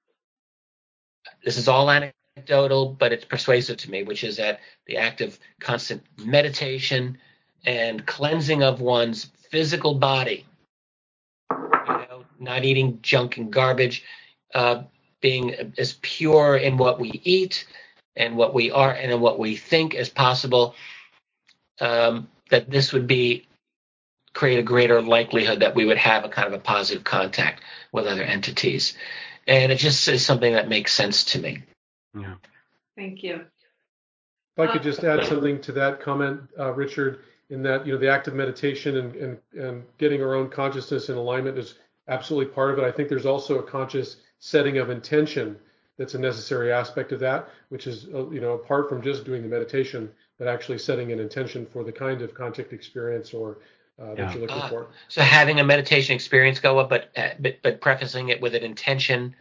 this is all anecdotal, but it's persuasive to me, which is that the act of constant meditation and cleansing of one's physical body, you know, not eating junk and garbage, uh, being as pure in what we eat and what we are and in what we think as possible, um, that this would be create a greater likelihood that we would have a kind of a positive contact with other entities. And it just is something that makes sense to me. Yeah. Thank you. If I could just add something to that comment, uh, Richard, in that, you know, the act of meditation and, and, and getting our own consciousness in alignment is absolutely part of it. I think there's also a conscious setting of intention that's a necessary aspect of that, which is, uh, you know, apart from just doing the meditation, but actually setting an intention for the kind of contact experience or uh, Yeah. that you're looking Ah, for. so having a meditation experience go up, but, uh, but but prefacing it with an intention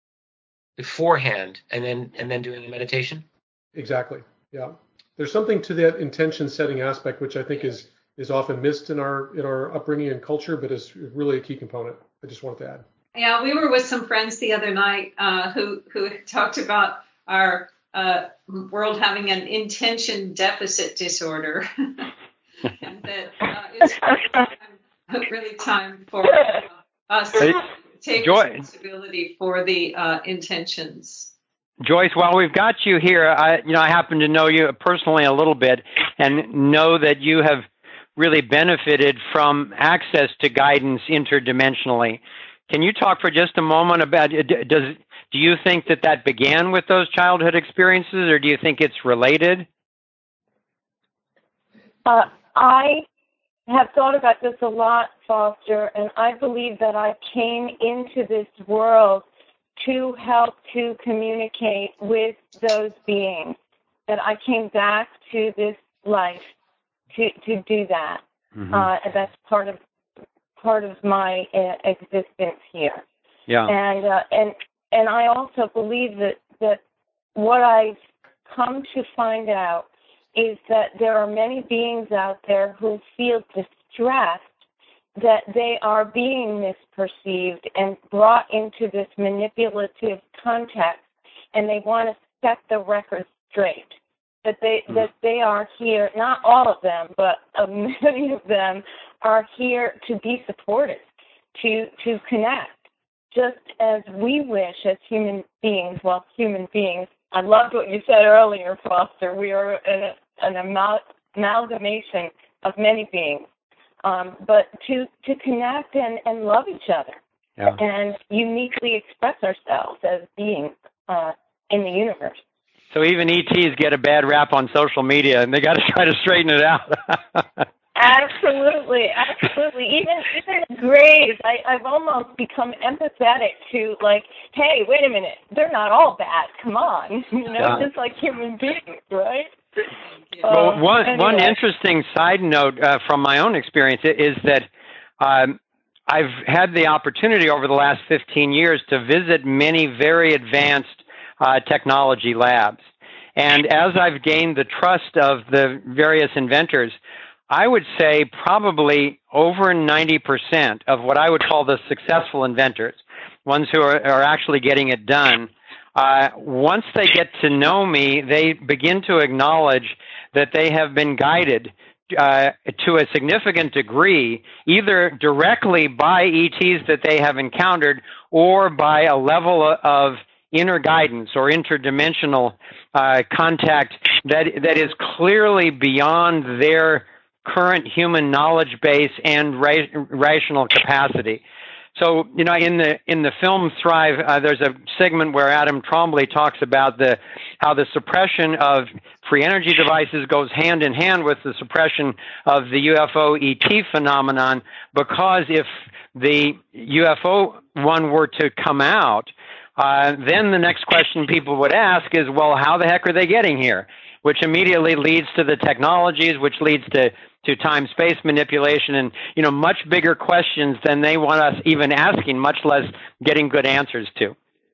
beforehand, and then and then doing the meditation. Exactly. Yeah. There's something to that intention setting aspect, which I think is is often missed in our in our upbringing and culture, but is really a key component. I just wanted to add. Yeah, we were with some friends the other night uh, who who talked about our uh, world having an intention deficit disorder. and that uh, it's really time, really time for uh, us to take Joy- responsibility for the uh, intentions. Joyce, while we've got you here, I, you know, I happen to know you personally a little bit and know that you have really benefited from access to guidance interdimensionally. Can you talk for just a moment about, does, do you think that that began with those childhood experiences, or do you think it's related? Uh, I have thought about this a lot, Foster, and I believe that I came into this world to help to communicate with those beings, that I came back to this life to, to do that. Mm-hmm. Uh, and that's part of part of my uh, existence here. Yeah. And uh, and and I also believe that, that what I've come to find out is that there are many beings out there who feel distressed that they are being misperceived and brought into this manipulative context, and they want to set the record straight. That they mm. that they are here, not all of them, but uh, many of them are here to be supported, to to connect, just as we wish as human beings. Well, human beings. I loved what you said earlier, Foster. We are an, an amal- amalgamation of many beings. Um, but to, to connect and, and love each other, yeah, and uniquely express ourselves as beings uh, in the universe. So even E Ts get a bad rap on social media, and they got to try to straighten it out. Absolutely, absolutely. Even even the Greys, I, I've almost become empathetic to, like, hey, wait a minute, they're not all bad. Come on, you know, yeah. just like human beings, right? Well, uh, one anyway. one interesting side note uh, from my own experience is that um, I've had the opportunity over the last fifteen years to visit many very advanced uh, technology labs, and as I've gained the trust of the various inventors, I would say probably over ninety percent of what I would call the successful inventors, ones who are, are actually getting it done, uh, once they get to know me, they begin to acknowledge that they have been guided uh, to a significant degree, either directly by E Ts that they have encountered or by a level of inner guidance or interdimensional uh, contact that that is clearly beyond their current human knowledge base and ra- rational capacity. So, you know, in the in the film Thrive, uh, there's a segment where Adam Trombley talks about the how the suppression of free energy devices goes hand in hand with the suppression of the U F O E T phenomenon, because if the U F O one were to come out, uh, then the next question people would ask is, well, how the heck are they getting here? Which immediately leads to the technologies, which leads to to time-space manipulation and, you know, much bigger questions than they want us even asking, much less getting good answers to.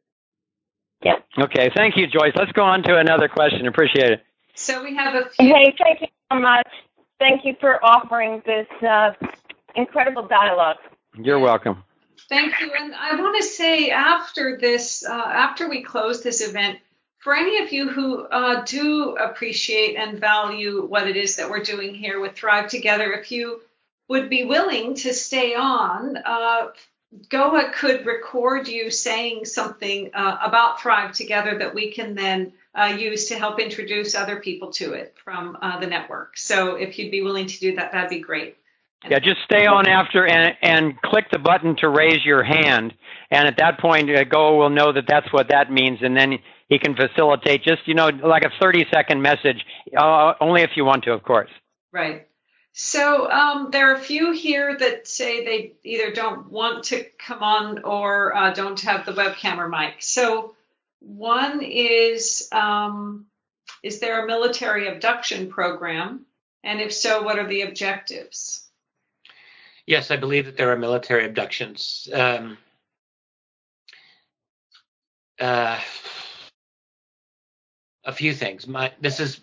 Yeah. Okay, thank you, Joyce. Let's go on to another question. Appreciate it. So we have a few. Hey, thank you so much. Thank you for offering this uh, incredible dialogue. You're welcome. Thank you. And I want to say after this, uh, after we close this event, for any of you who uh, do appreciate and value what it is that we're doing here with Thrive Together, if you would be willing to stay on, uh, Goa could record you saying something uh, about Thrive Together that we can then uh, use to help introduce other people to it from uh, the network. So if you'd be willing to do that, that'd be great. Yeah, just stay on after and, and click the button to raise your hand. And at that point, uh, Goa will know that that's what that means. And then he can facilitate just, you know, like a thirty second message, uh, only if you want to, of course. Right. So um, there are a few here that say they either don't want to come on or uh, don't have the webcam or mic. So one is, um, is there a military abduction program? And if so, what are the objectives? Yes, I believe that there are military abductions. Um, uh, a few things. My this is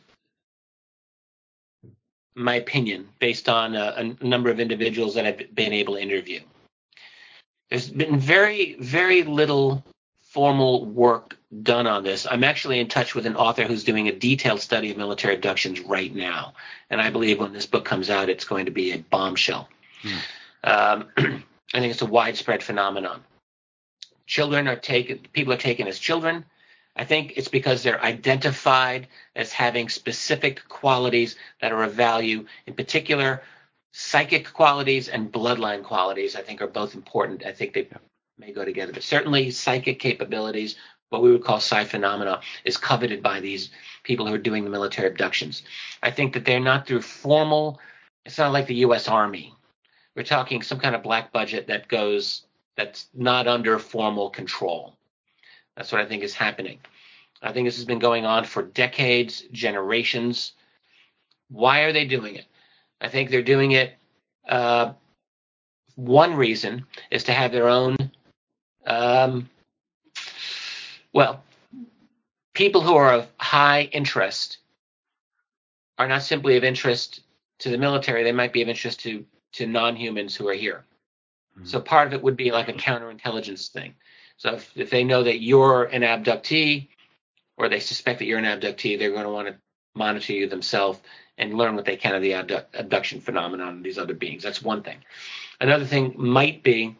my opinion based on a, a number of individuals that I've been able to interview. There's been very, very little formal work done on this. I'm actually in touch with an author who's doing a detailed study of military abductions right now. And I believe when this book comes out, it's going to be a bombshell. Hmm. Um, I think it's a widespread phenomenon. Children are taken, people are taken as children. I think it's because they're identified as having specific qualities that are of value. In particular, psychic qualities and bloodline qualities, I think, are both important. I think they may go together. But certainly psychic capabilities, what we would call psi phenomena, is coveted by these people who are doing the military abductions. I think that they're not through formal, it's not like the U S Army. We're talking some kind of black budget that goes, that's not under formal control. That's what I think is happening. I think this has been going on for decades, generations. Why are they doing it? I think they're doing it, uh, one reason is to have their own, um, well, people who are of high interest are not simply of interest to the military, they might be of interest to, to non-humans who are here. Mm-hmm. So part of it would be like a counterintelligence thing. So if, if they know that you're an abductee, or they suspect that you're an abductee, they're going to want to monitor you themselves and learn what they can of the abdu- abduction phenomenon and these other beings. That's one thing. Another thing might be,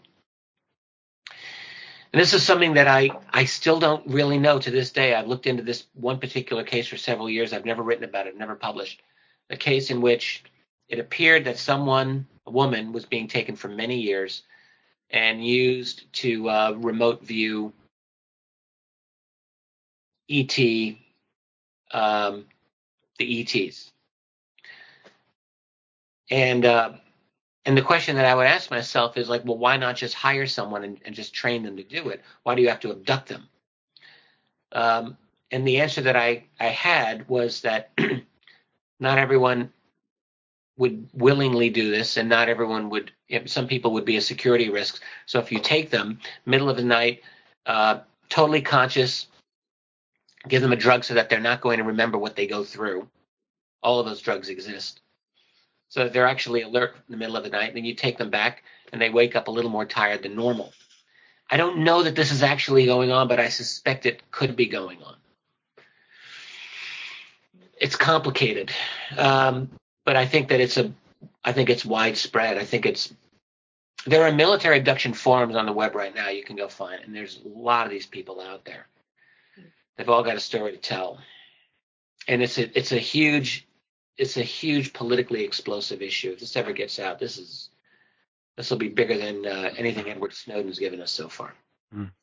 and this is something that I, I still don't really know to this day. I've looked into this one particular case for several years. I've never written about it, never published. A case in which it appeared that someone, a woman, was being taken for many years and used to uh, remote view E T, um, the E Ts. And uh, and the question that I would ask myself is like, well, why not just hire someone and, and just train them to do it? Why do you have to abduct them? Um, and the answer that I, I had was that not everyone would willingly do this, and not everyone would, some people would be a security risk. So if you take them, middle of the night, uh, totally conscious, give them a drug so that they're not going to remember what they go through. All of those drugs exist. So they're actually alert in the middle of the night, and then you take them back, and they wake up a little more tired than normal. I don't know that this is actually going on, but I suspect it could be going on. It's complicated, um, but I think that it's a, I think it's widespread. I think it's, there are military abduction forums on the web right now you can go find, and there's a lot of these people out there. They've all got a story to tell, and it's a, it's a huge, it's a huge politically explosive issue. If this ever gets out, this is, this will be bigger than uh, anything Edward Snowden's given us so far. Mm.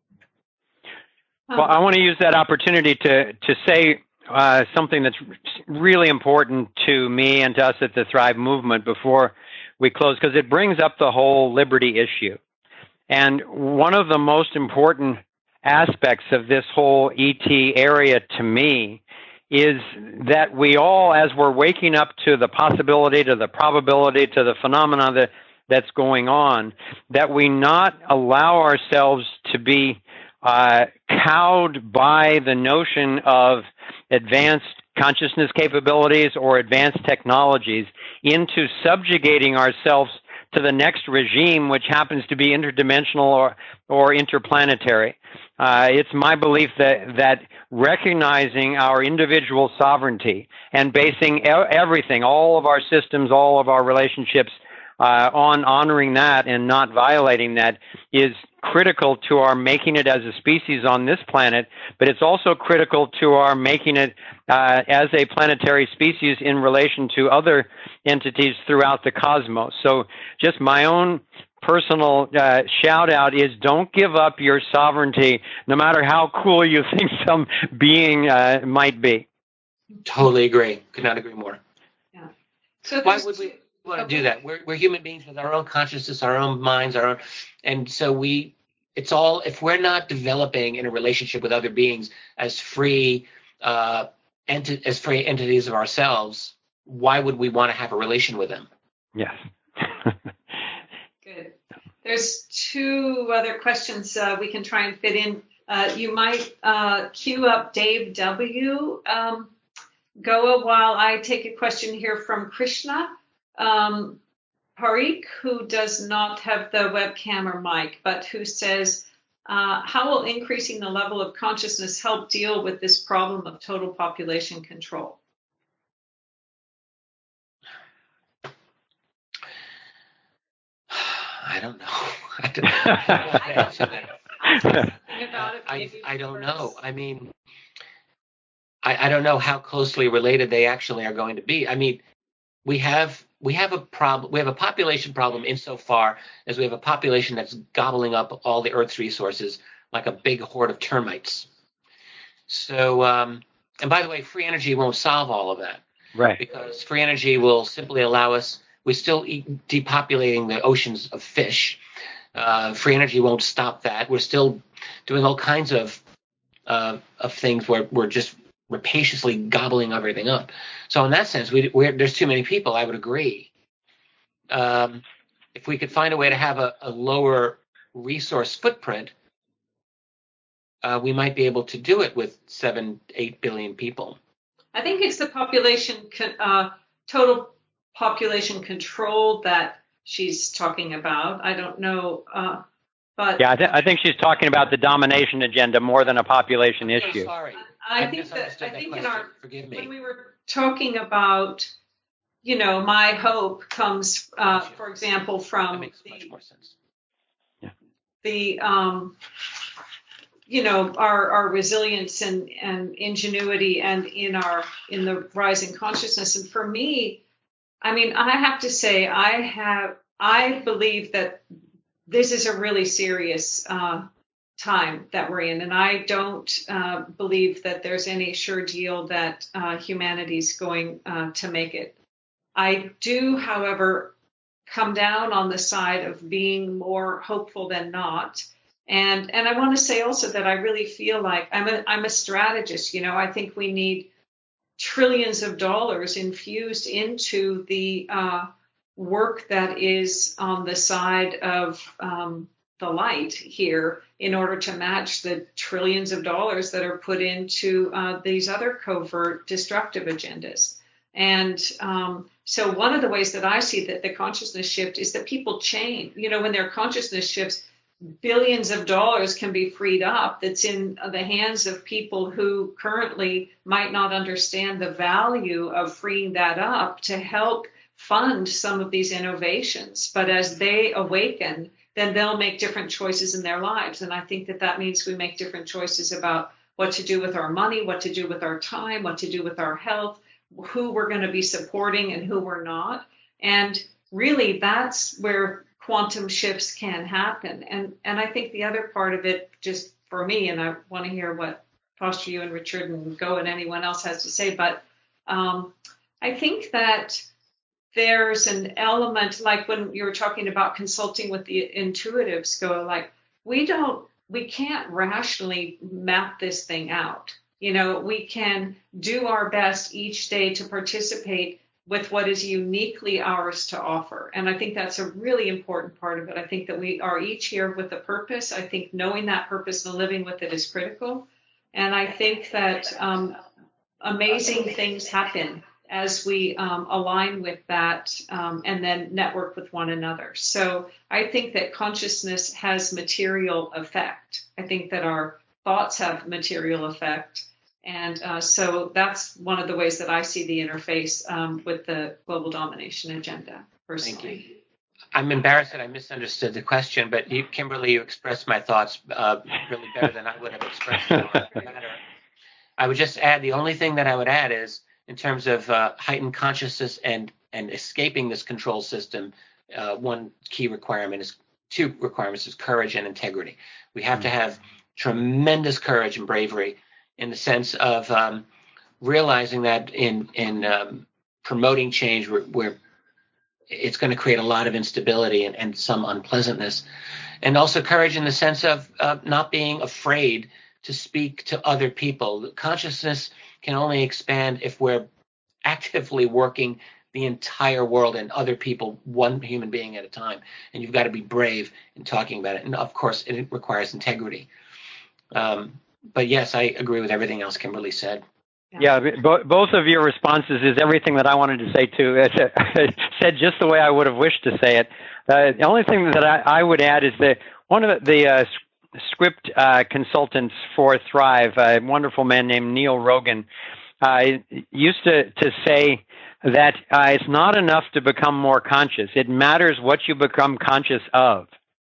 Well, I want to use that opportunity to to say uh, something that's really important to me and to us at the Thrive Movement before we close, because it brings up the whole liberty issue. And one of the most important aspects of this whole E T area to me is that we all, as we're waking up to the possibility, to the probability, to the phenomena that, that's going on, that we not allow ourselves to be uh, cowed by the notion of advanced consciousness capabilities or advanced technologies into subjugating ourselves to the next regime, which happens to be interdimensional or, or interplanetary. Uh, it's my belief that, that recognizing our individual sovereignty and basing e- everything, all of our systems, all of our relationships uh, on honoring that and not violating that is critical to our making it as a species on this planet, but it's also critical to our making it uh, as a planetary species in relation to other entities throughout the cosmos. So just my own personal uh, shout out is don't give up your sovereignty, no matter how cool you think some being uh, might be. Totally agree. Could not agree more. Yeah. So why would we want to do that? We're, we're human beings with our own consciousness, our own minds, our own, and so we, it's all, if we're not developing in a relationship with other beings as free, uh, enti- as free entities of ourselves, why would we want to have a relation with them? Yes. Good. There's two other questions uh, we can try and fit in. Uh, you might uh, queue up Dave W. Um, Goa while I take a question here from Krishna um, Parikh, who does not have the webcam or mic, but who says, Uh, how will increasing the level of consciousness help deal with this problem of total population control? I don't know. I don't, I don't answer that. I, I don't know. I mean, I, I don't know how closely related they actually are going to be. I mean, we have we have a problem. We have a population problem insofar as we have a population that's gobbling up all the Earth's resources like a big horde of termites. So, um, and by the way, free energy won't solve all of that, right? Because free energy will simply allow us. We still eat depopulating the oceans of fish. Uh, free energy won't stop that. We're still doing all kinds of uh, of things where we're just rapaciously gobbling everything up. So in that sense, we we're, there's too many people. I would agree. Um, if we could find a way to have a, a lower resource footprint, uh, we might be able to do it with seven, eight billion people. I think it's the population, uh, total population control that she's talking about. I don't know, uh, but yeah, I, th- I think she's talking about the domination agenda more than a population I'm so issue. sorry. I, I I think that I that think question. in our Forgive me. when we were talking about, you know, my hope comes, uh, for example, That from makes the, much more sense. the um, you know, our, our resilience and, and ingenuity and in our in the rising consciousness. And for me, I mean, I have to say, I have I believe that this is a really serious uh, time that we're in, and I don't uh, believe that there's any sure deal that uh, humanity's going uh, to make it. I do, however, come down on the side of being more hopeful than not. And and I want to say also that I really feel like I'm a I'm a strategist. You know, I think we need trillions of dollars infused into the uh, work that is on the side of um, the light here in order to match the trillions of dollars that are put into uh, these other covert destructive agendas. And um, so one of the ways that I see that the consciousness shift is that people change. You know, when their consciousness shifts, billions of dollars can be freed up that's in the hands of people who currently might not understand the value of freeing that up to help fund some of these innovations. But as they awaken, then they'll make different choices in their lives. And I think that that means we make different choices about what to do with our money, what to do with our time, what to do with our health, who we're going to be supporting and who we're not. And really, that's where quantum shifts can happen. And and I think the other part of it, just for me, and I want to hear what Foster, you and Richard and Go and anyone else has to say, but um, I think that there's an element, like when you were talking about consulting with the intuitives, Go, like we don't, we can't rationally map this thing out. You know, we can do our best each day to participate with what is uniquely ours to offer. And I think that's a really important part of it. I think that we are each here with a purpose. I think knowing that purpose and living with it is critical. And I think that um, amazing things happen as we um, align with that um, and then network with one another. So I think that consciousness has material effect. I think that our thoughts have material effect. And uh, so that's one of the ways that I see the interface um, with the global domination agenda, personally. Thank you. I'm embarrassed that I misunderstood the question, but you, Kimberly, you expressed my thoughts uh, really better than I would have expressed them on the matter. I would just add, the only thing that I would add is, in terms of uh, heightened consciousness and, and escaping this control system, uh, one key requirement is, two requirements is courage and integrity. We have to have tremendous courage and bravery in the sense of um, realizing that in in um, promoting change, where, where it's going to create a lot of instability and, and some unpleasantness, and also courage in the sense of uh, not being afraid to speak to other people. Consciousness can only expand if we're actively working the entire world and other people, one human being at a time. And you've got to be brave in talking about it. And of course, it requires integrity. Um, But yes, I agree with everything else Kimberly said. Yeah, bo- both of your responses is everything that I wanted to say too. It's said just the way I would have wished to say it. Uh, the only thing that I, I would add is that one of the, the uh, script uh, consultants for Thrive, a wonderful man named Neil Rogan, uh, used to, to say that uh, it's not enough to become more conscious. It matters what you become conscious of.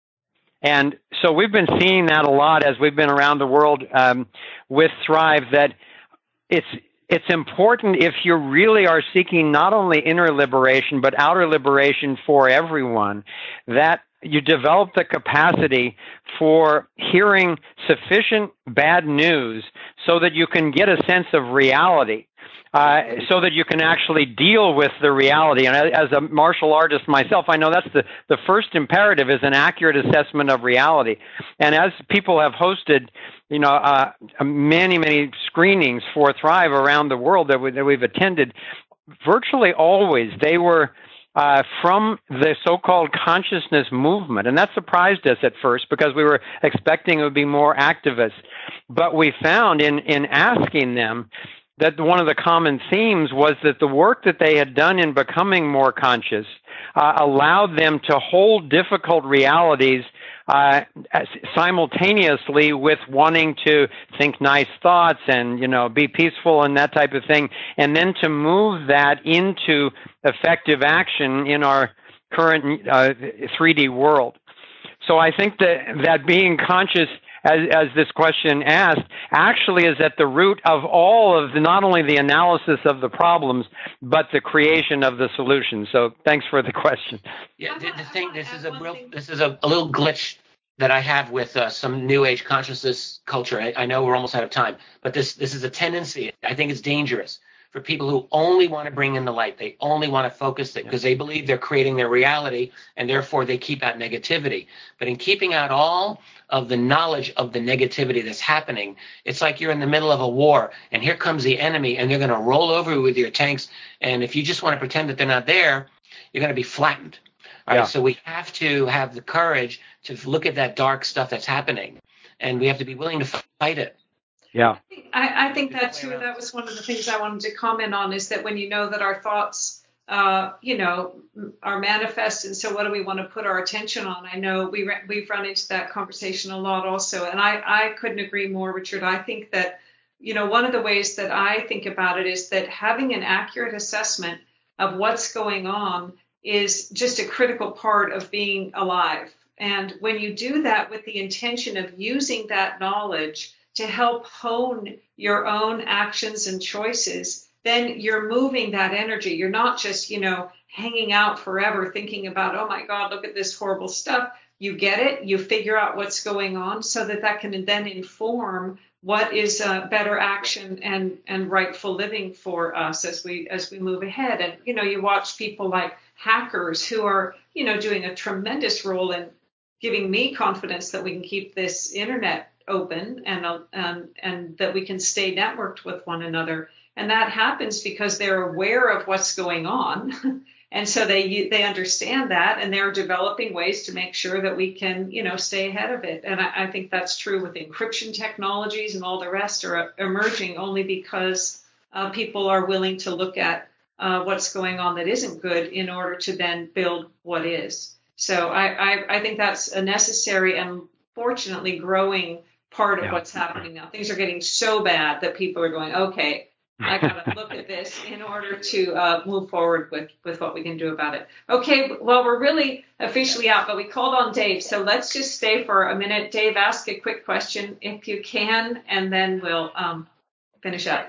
And so we've been seeing that a lot as we've been around the world um, with Thrive, that it's it's important if you really are seeking not only inner liberation, but outer liberation for everyone, that you develop the capacity for hearing sufficient bad news so that you can get a sense of reality. Uh, so that you can actually deal with the reality. And as a martial artist myself, I know that's the, the first imperative is an accurate assessment of reality. And as people have hosted, you know, uh, many, many screenings for Thrive around the world that, we, that we've attended, virtually always they were uh, from the so-called consciousness movement. And that surprised us at first because we were expecting it would be more activists. But we found in, in asking them that one of the common themes was that the work that they had done in becoming more conscious uh, allowed them to hold difficult realities uh, simultaneously with wanting to think nice thoughts and, you know, be peaceful and that type of thing, and then to move that into effective action in our current uh, three D world. So I think that, that being conscious, as, as this question asked, actually is at the root of all of the, not only the analysis of the problems, but the creation of the solutions. So thanks for the question. Yeah, the, the thing, this is a real, this is a, a little glitch that I have with uh, some New Age consciousness culture. I, I know we're almost out of time, but this this is a tendency. I think it's dangerous for people who only want to bring in the light. They only want to focus it because they believe they're creating their reality, and therefore they keep out negativity. But in keeping out all of the knowledge of the negativity that's happening, it's like you're in the middle of a war, and here comes the enemy, and they're going to roll over you with your tanks. And if you just want to pretend that they're not there, you're going to be flattened. All right, yeah. So we have to have the courage to look at that dark stuff that's happening, and we have to be willing to fight it. Yeah, I, I think that too. That was one of the things I wanted to comment on, is that when you know that our thoughts, uh, you know, are manifested, so what do we want to put our attention on? I know we re- we've run into that conversation a lot also, and I, I couldn't agree more, Richard. I think that, you know, one of the ways that I think about it is that having an accurate assessment of what's going on is just a critical part of being alive. And when you do that with the intention of using that knowledge to help hone your own actions and choices, then you're moving that energy. You're not just, you know, hanging out forever thinking about, oh my God, look at this horrible stuff. You get it, you figure out what's going on so that that can then inform what is uh, better action and, and rightful living for us as we as we move ahead. And, you know, you watch people like hackers who are, you know, doing a tremendous role in giving me confidence that we can keep this internet open and, uh, and and that we can stay networked with one another. And that happens because they're aware of what's going on. And so they they understand that, and they're developing ways to make sure that we can, you know, stay ahead of it. And I, I think that's true with encryption technologies, and all the rest are emerging only because uh, people are willing to look at uh, what's going on that isn't good in order to then build what is. So I, I, I think that's a necessary and fortunately growing part of yeah. what's happening now. Things are getting so bad that people are going, okay, I got to look at this in order to uh, move forward with, with what we can do about it. Okay, well, we're really officially out, but we called on Dave. So let's just stay for a minute. Dave, ask a quick question if you can, and then we'll um, finish up.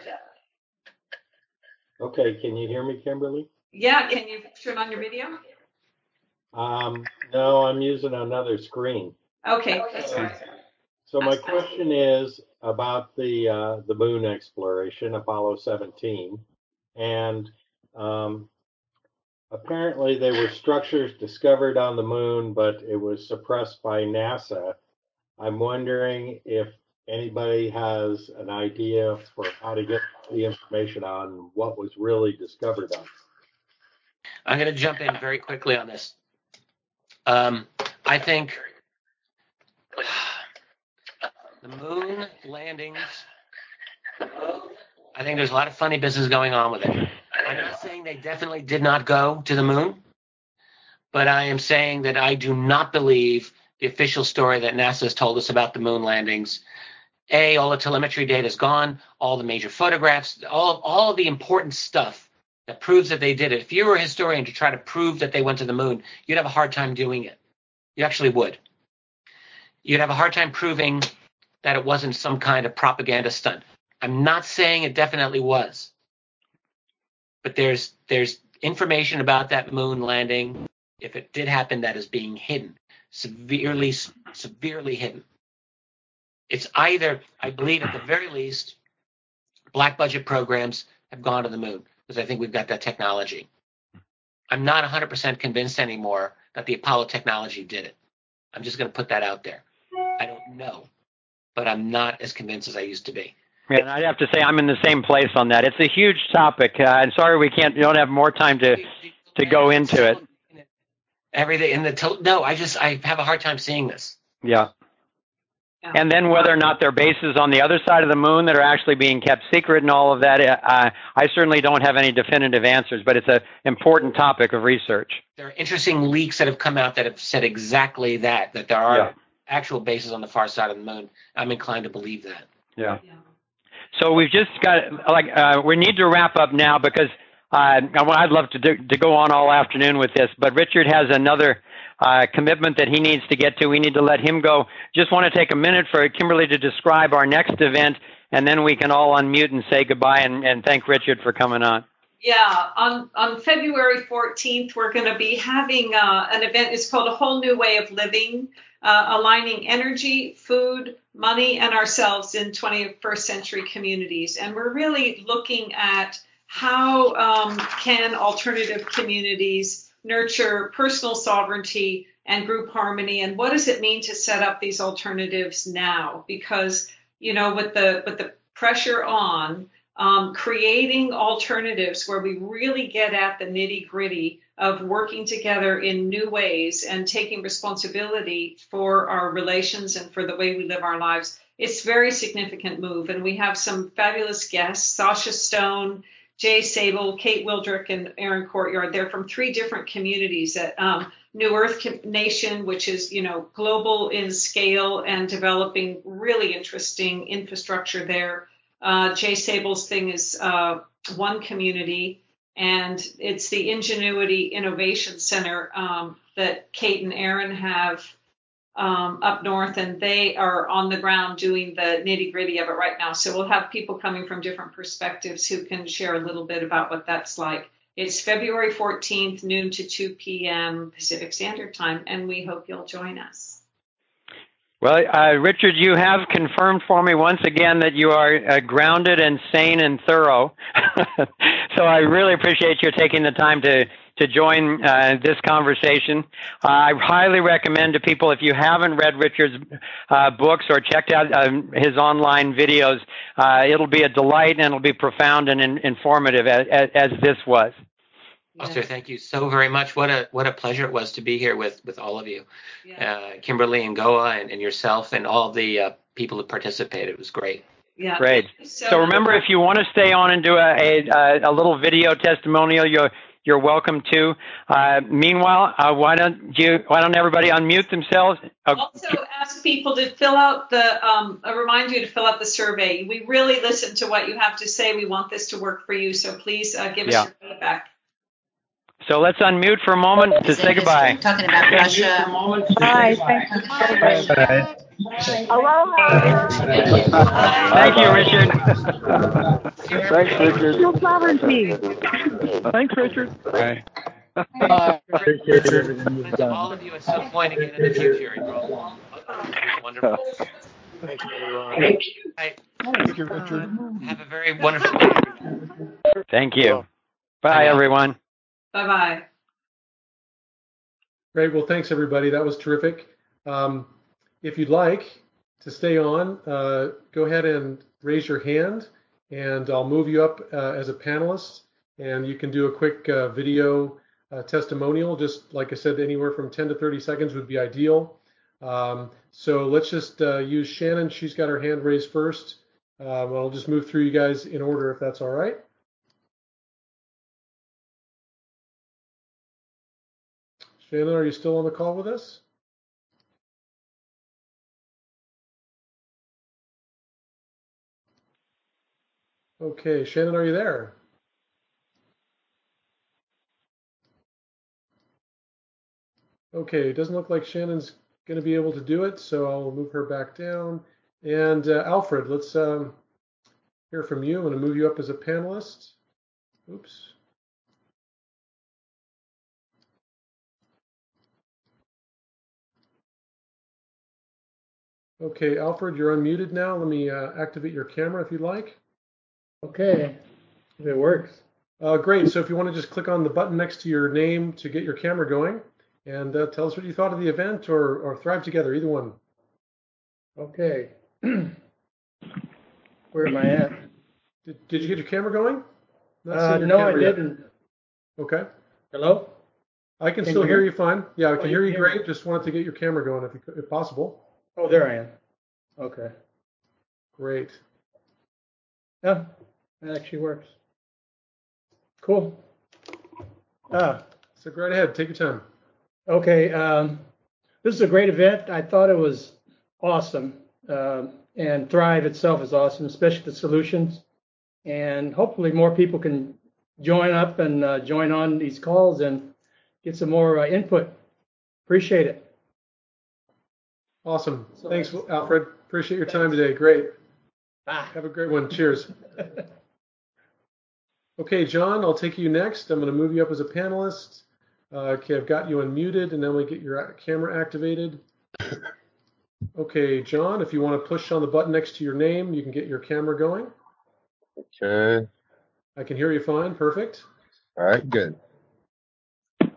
Okay, can you hear me, Kimberly? Yeah, can you turn on your video? Um, no, I'm using another screen. Okay, that's all right. So my question is about the uh, the moon exploration, Apollo seventeen, and um, apparently there were structures discovered on the moon, but it was suppressed by NASA. I'm wondering if anybody has an idea for how to get the information on what was really discovered on it. I'm going to jump in very quickly on this. Um, I think the moon landings, I think there's a lot of funny business going on with it. I'm not saying they definitely did not go to the moon, but I am saying that I do not believe the official story that NASA has told us about the moon landings. A, all the telemetry data is gone, all the major photographs, all, all of the important stuff that proves that they did it. If you were a historian to try to prove that they went to the moon, you'd have a hard time doing it. You actually would. You'd have a hard time proving that it wasn't some kind of propaganda stunt. I'm not saying it definitely was, but there's there's information about that moon landing, if it did happen, that is being hidden, severely, severely hidden. It's either, I believe at the very least, black budget programs have gone to the moon, because I think we've got that technology. I'm not one hundred percent convinced anymore that the Apollo technology did it. I'm just going to put that out there. I don't know, but I'm not as convinced as I used to be. Yeah, and I'd have to say I'm in the same place on that. It's a huge topic. Uh, I'm sorry we can't, you don't have more time to to go into it. Everything in the to- no, I just I have a hard time seeing this. Yeah. And then whether or not there are bases on the other side of the moon that are actually being kept secret and all of that, uh, I certainly don't have any definitive answers, but it's an important topic of research. There are interesting leaks that have come out that have said exactly that, that there are Yeah. actual bases on the far side of the moon. I'm inclined to believe that. Yeah. So we've just got, like, uh, we need to wrap up now because uh, I'd love to, do, to go on all afternoon with this, but Richard has another uh, commitment that he needs to get to. We need to let him go. Just want to take a minute for Kimberly to describe our next event, and then we can all unmute and say goodbye and, and thank Richard for coming on. Yeah, on, on February fourteenth, we're going to be having uh, an event. It's called A Whole New Way of Living, uh, aligning energy, food, money, and ourselves in twenty-first century communities. And we're really looking at how um, can alternative communities nurture personal sovereignty and group harmony, and what does it mean to set up these alternatives now? Because, you know, with the with the pressure on, Um, creating alternatives where we really get at the nitty gritty of working together in new ways and taking responsibility for our relations and for the way we live our lives. It's a very significant move. And we have some fabulous guests, Sasha Stone, Jay Sable, Kate Wildrick, and Aaron Courtyard. They're from three different communities at um, New Earth Nation, which is, you know, global in scale and developing really interesting infrastructure there. Uh, Jay Sable's thing is uh, one community, and it's the Ingenuity Innovation Center um, that Kate and Aaron have um, up north, and they are on the ground doing the nitty gritty of it right now. So we'll have people coming from different perspectives who can share a little bit about what that's like. It's February fourteenth, noon to two p.m. Pacific Standard Time, and we hope you'll join us. Well, uh, Richard, you have confirmed for me once again that you are uh, grounded and sane and thorough. So I really appreciate you taking the time to, to join uh, this conversation. Uh, I highly recommend to people, if you haven't read Richard's uh, books or checked out uh, his online videos, uh, it'll be a delight and it'll be profound and in, informative as, as, as this was. Foster, thank you so very much. What a what a pleasure it was to be here with, with all of you, yeah. uh, Kimberly and Goa and, and yourself and all the uh, people who participated. It was great. Yeah. Great. So, so remember, if you want to stay on and do a a, a little video testimonial, you're you're welcome to. Uh, meanwhile, uh, why don't you why don't everybody unmute themselves? Uh, also ask people to fill out the um, I remind you to fill out the survey. We really listen to what you have to say. We want this to work for you, so please uh, give us yeah. your feedback. So let's unmute for a moment to say goodbye. Talking about Russia. Bye. Thank you. Bye. Aloha. Thank you, Richard. Thanks, Richard. Your sovereignty. Thanks, Richard. Bye. Bye. All of you at some point again in the future. It was wonderful. Thanks, everyone. Thank you. Thank you, Richard. Have a very wonderful day. Thank you. Bye, everyone. Bye-bye. Great. Well, thanks, everybody. That was terrific. Um, if you'd like to stay on, uh, go ahead and raise your hand, and I'll move you up uh, as a panelist, and you can do a quick uh, video uh, testimonial. Just like I said, anywhere from ten to thirty seconds would be ideal. Um, so let's just uh, use Shannon. She's got her hand raised first. Um, I'll just move through you guys in order, if that's all right. Shannon, are you still on the call with us? Okay, Shannon, are you there? Okay, it doesn't look like Shannon's going to be able to do it, so I'll move her back down. And uh, Alfred, let's um, hear from you. I'm going to move you up as a panelist. Oops. Okay, Alfred, you're unmuted now. Let me uh, activate your camera if you'd like. Okay, if it works. Uh, great. So if you want to just click on the button next to your name to get your camera going, and uh, tell us what you thought of the event, or, or Thrive Together, either one. Okay. Where am I at? Did, did you get your camera going? Not Uh, seeing your no, I camera yet. didn't. Okay. Hello? I can, Can still you hear hear? you fine. Yeah, I Oh, can you hear can you hear me. great. Just wanted to get your camera going if, you, could- if possible. Oh, there I am. Okay. Great. Yeah, that actually works. Cool. Ah, So go right ahead. Take your time. okay. Um, this is a great event. I thought it was awesome. Um, and Thrive itself is awesome, especially the solutions. And hopefully more people can join up and uh, join on these calls and get some more uh, input. Appreciate it. Awesome. So Thanks, that's- Alfred. Appreciate your time Thanks. today. Great. Ah. Have a great one. Cheers. Okay, John, I'll take you next. I'm going to move you up as a panelist. Uh, okay, I've got you unmuted, and then we get your camera activated. Okay, John, if you want to push on the button next to your name, you can get your camera going. Okay. I can hear you fine. Perfect. All right, good. Am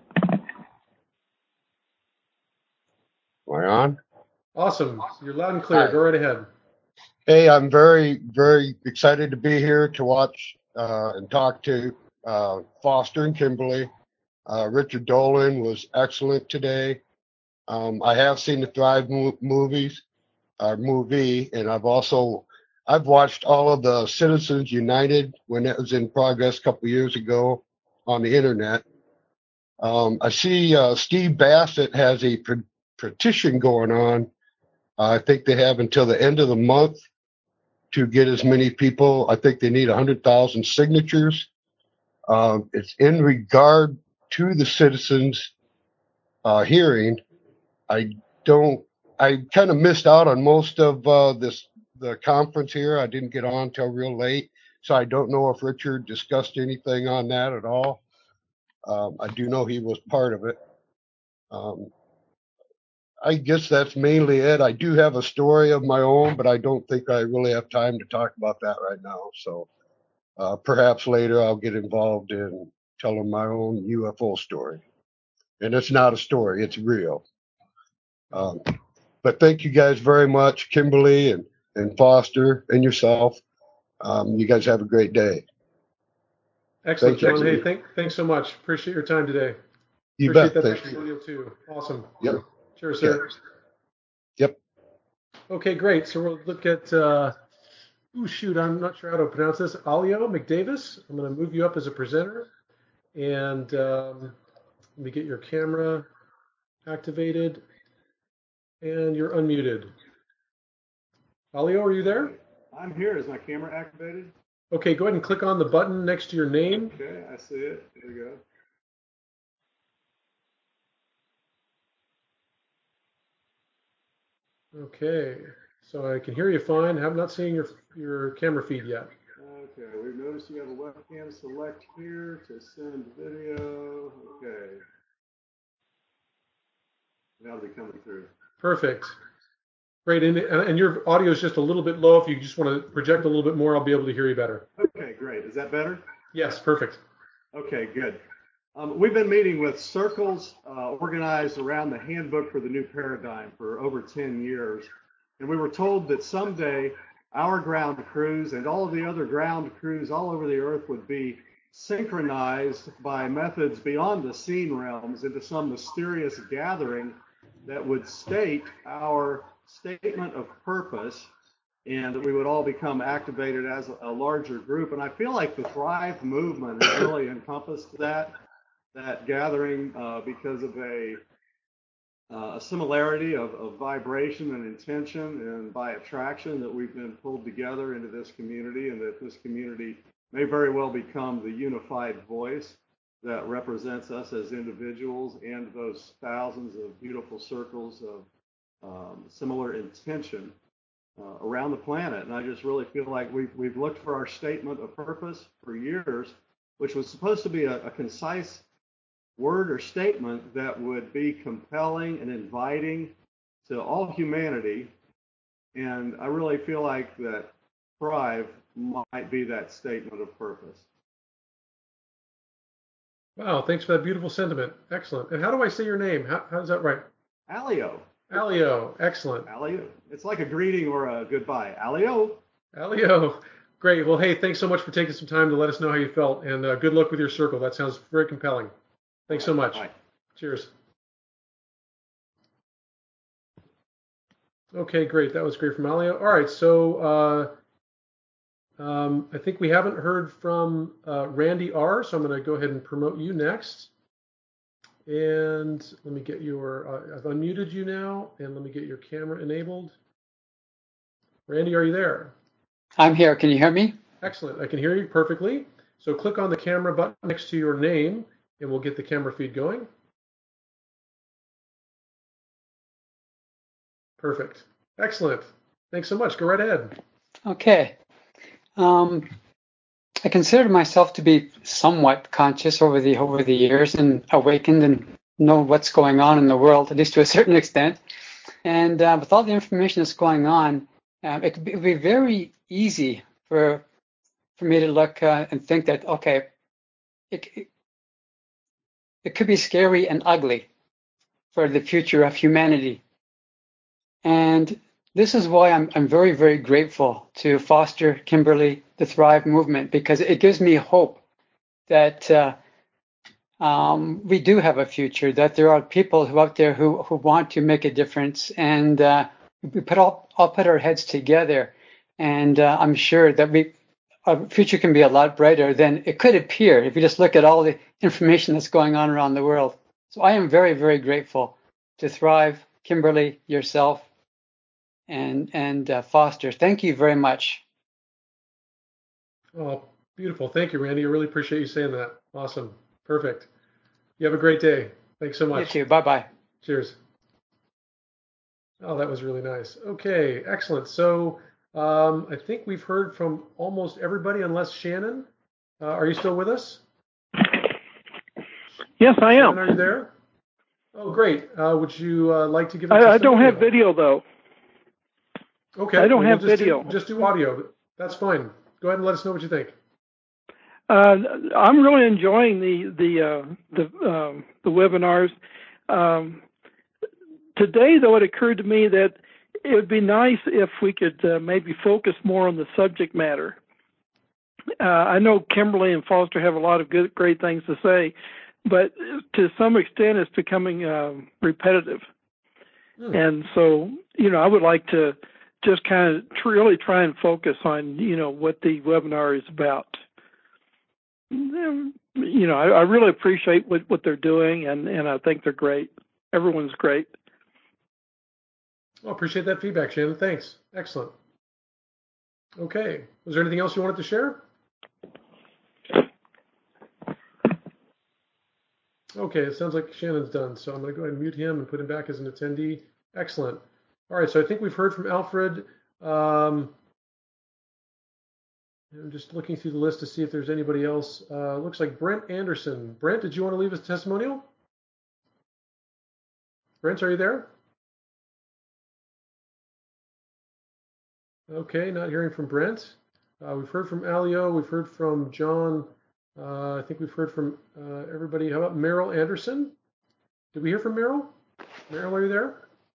I on? Awesome. You're loud and clear. Hi. Go right ahead. Hey, I'm very, very excited to be here to watch uh, and talk to uh, Foster and Kimberly. Uh, Richard Dolan was excellent today. Um, I have seen the Thrive mo- movies, uh, movie, and I've also I've watched all of the Citizens United when it was in progress a couple years ago on the internet. Um, I see uh, Steve Bassett has a pe- petition going on. Uh, I think they have until the end of the month to get as many people. I think they need one hundred thousand signatures. Um, it's in regard to the citizens uh, hearing. I don't. I kind of missed out on most of uh, this the conference here. I didn't get on till real late, so I don't know if Richard discussed anything on that at all. Um, I do know he was part of it. Um, I guess that's mainly it. I do have a story of my own, but I don't think I really have time to talk about that right now. So uh, perhaps later I'll get involved in telling my own U F O story. And it's not a story, it's real. Um, but thank you guys very much, Kimberly and, and Foster and yourself. Um, you guys have a great day. Excellent, Thank you. John. Hey, thank, thanks so much. Appreciate your time today. You Appreciate bet. that Thank you. testimonial too. Awesome. Yep. Cheers, sir. Yep. Okay, great. So we'll look at, uh, oh, shoot, I'm not sure how to pronounce this. Alio McDavis. I'm going to move you up as a presenter. And um, let me get your camera activated. And you're unmuted. Alio, are you there? I'm here. Is my camera activated? Okay, go ahead and click on the button next to your name. Okay, I see it. Here we go. Okay, so I can hear you fine. I'm not seeing your your camera feed yet. Okay, we've noticed you have a webcam select here to send video. Okay. That'll be coming through. Perfect. Great, and, and your audio is just a little bit low. If you just want to project a little bit more, I'll be able to hear you better. Okay, great. Is that better? Yes, perfect. Okay, good. Um, we've been meeting with circles uh, organized around the Handbook for the New Paradigm for over ten years. And we were told that someday our ground crews and all of the other ground crews all over the earth would be synchronized by methods beyond the seen realms into some mysterious gathering that would state our statement of purpose, and that we would all become activated as a larger group. And I feel like the Thrive movement has really encompassed that that gathering uh, because of a uh, a similarity of, of vibration and intention and by attraction that we've been pulled together into this community, and that this community may very well become the unified voice that represents us as individuals and those thousands of beautiful circles of um, similar intention uh, around the planet. And I just really feel like we've, we've looked for our statement of purpose for years, which was supposed to be a, a concise word or statement that would be compelling and inviting to all humanity. And I really feel like that Thrive might be that statement of purpose. Wow, thanks for that beautiful sentiment. Excellent. And how do I say your name? How, how is that right? Alio. Alio. Excellent. Alio. It's like a greeting or a goodbye. Alio. Alio. Great. Well, hey, thanks so much for taking some time to let us know how you felt, and uh, good luck with your circle. That sounds very compelling. Thanks so much. Bye. Cheers. Okay, great. That was great from Alio. All right, so uh, Um, I think we haven't heard from uh, Randy R., so I'm going to go ahead and promote you next. And let me get your, uh, I've unmuted you now, and let me get your camera enabled. Randy, are you there? I'm here. Can you hear me? Excellent. I can hear you perfectly. So click on the camera button next to your name, and we'll get the camera feed going. Perfect. Excellent. Thanks so much. Go right ahead. Okay. Um, I consider myself to be somewhat conscious over the over the years and awakened and know what's going on in the world, at least to a certain extent. And uh, with all the information that's going on, um, it could be, it could be very easy for for me to look uh, and think that, okay, it, it it could be scary and ugly for the future of humanity. And this is why I'm I'm very, very grateful to Foster, Kimberly, the Thrive movement, because it gives me hope that uh, um, we do have a future, that there are people who out there who, who want to make a difference, and uh, we put all, all put our heads together, and uh, I'm sure that we our future can be a lot brighter than it could appear if you just look at all the information that's going on around the world. So I am very, very grateful to Thrive, Kimberly, yourself, and and uh, Foster. Thank you very much. Oh, beautiful. Thank you, Randy. I really appreciate you saying that. Awesome. Perfect. You have a great day. Thanks so much. You too. Bye-bye. Cheers. Oh, that was really nice. Okay, excellent. So um, I think we've heard from almost everybody, unless Shannon. Uh, are you still with us? Yes, I am. Shannon, are you there? Oh, great. Uh, would you uh, like to give a I, I don't testimonial? have video, though. Okay. I don't well, have we'll just video. Do, just do audio. That's fine. Go ahead and let us know what you think. Uh, I'm really enjoying the the uh, the um, the webinars. Um, today, though, it occurred to me that it would be nice if we could uh, maybe focus more on the subject matter. Uh, I know Kimberly and Foster have a lot of good, great things to say, but to some extent, it's becoming uh, repetitive. Hmm. And so, you know, I would like to just kind of tr- really try and focus on, you know, what the webinar is about. You know, I, I really appreciate what, what they're doing, and, and I think they're great. Everyone's great. Well, appreciate that feedback, Shannon. Thanks. Excellent. Okay. Was there anything else you wanted to share? Okay, it sounds like Shannon's done, so I'm going to go ahead and mute him and put him back as an attendee. Excellent. All right, so I think we've heard from Alfred. Um, I'm just looking through the list to see if there's anybody else. Uh, looks like Brent Anderson. Brent, did you want to leave a testimonial? Brent, are you there? Okay, not hearing from Brent. Uh, we've heard from Alio. We've heard from John. Uh, I think we've heard from uh, everybody. How about Meryl Anderson? Did we hear from Meryl? Meryl, are you there?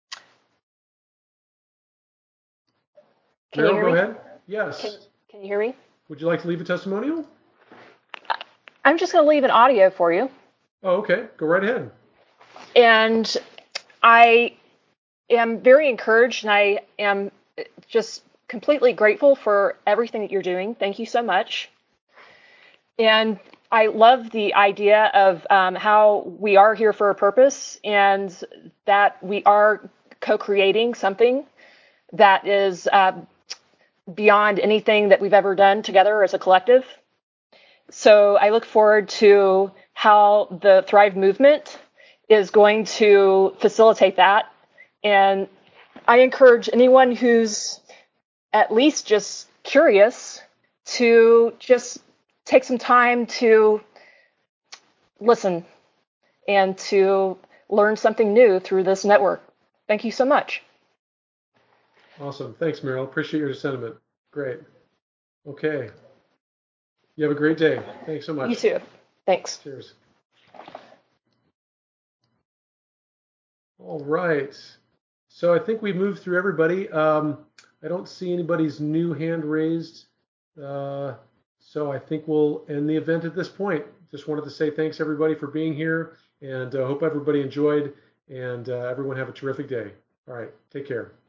Can Meryl, you hear go me? ahead. Yes. Can, can you hear me? Would you like to leave a testimonial? I'm just going to leave an audio for you. Oh, okay. Go right ahead. And I am very encouraged, and I am just completely grateful for everything that you're doing. Thank you so much. And I love the idea of um, how we are here for a purpose and that we are co-creating something that is uh, beyond anything that we've ever done together as a collective. So I look forward to how the Thrive movement is going to facilitate that. And I encourage anyone who's at least just curious to just take some time to listen and to learn something new through this network. Thank you so much. Awesome. Thanks, Meryl. Appreciate your sentiment. Great. Okay. You have a great day. Thanks so much. You too. Thanks. Cheers. All right. So I think we moved through everybody. Um, I don't see anybody's new hand raised. Uh, so I think we'll end the event at this point. Just wanted to say thanks everybody for being here, and uh, hope everybody enjoyed, and uh, everyone have a terrific day. All right. Take care.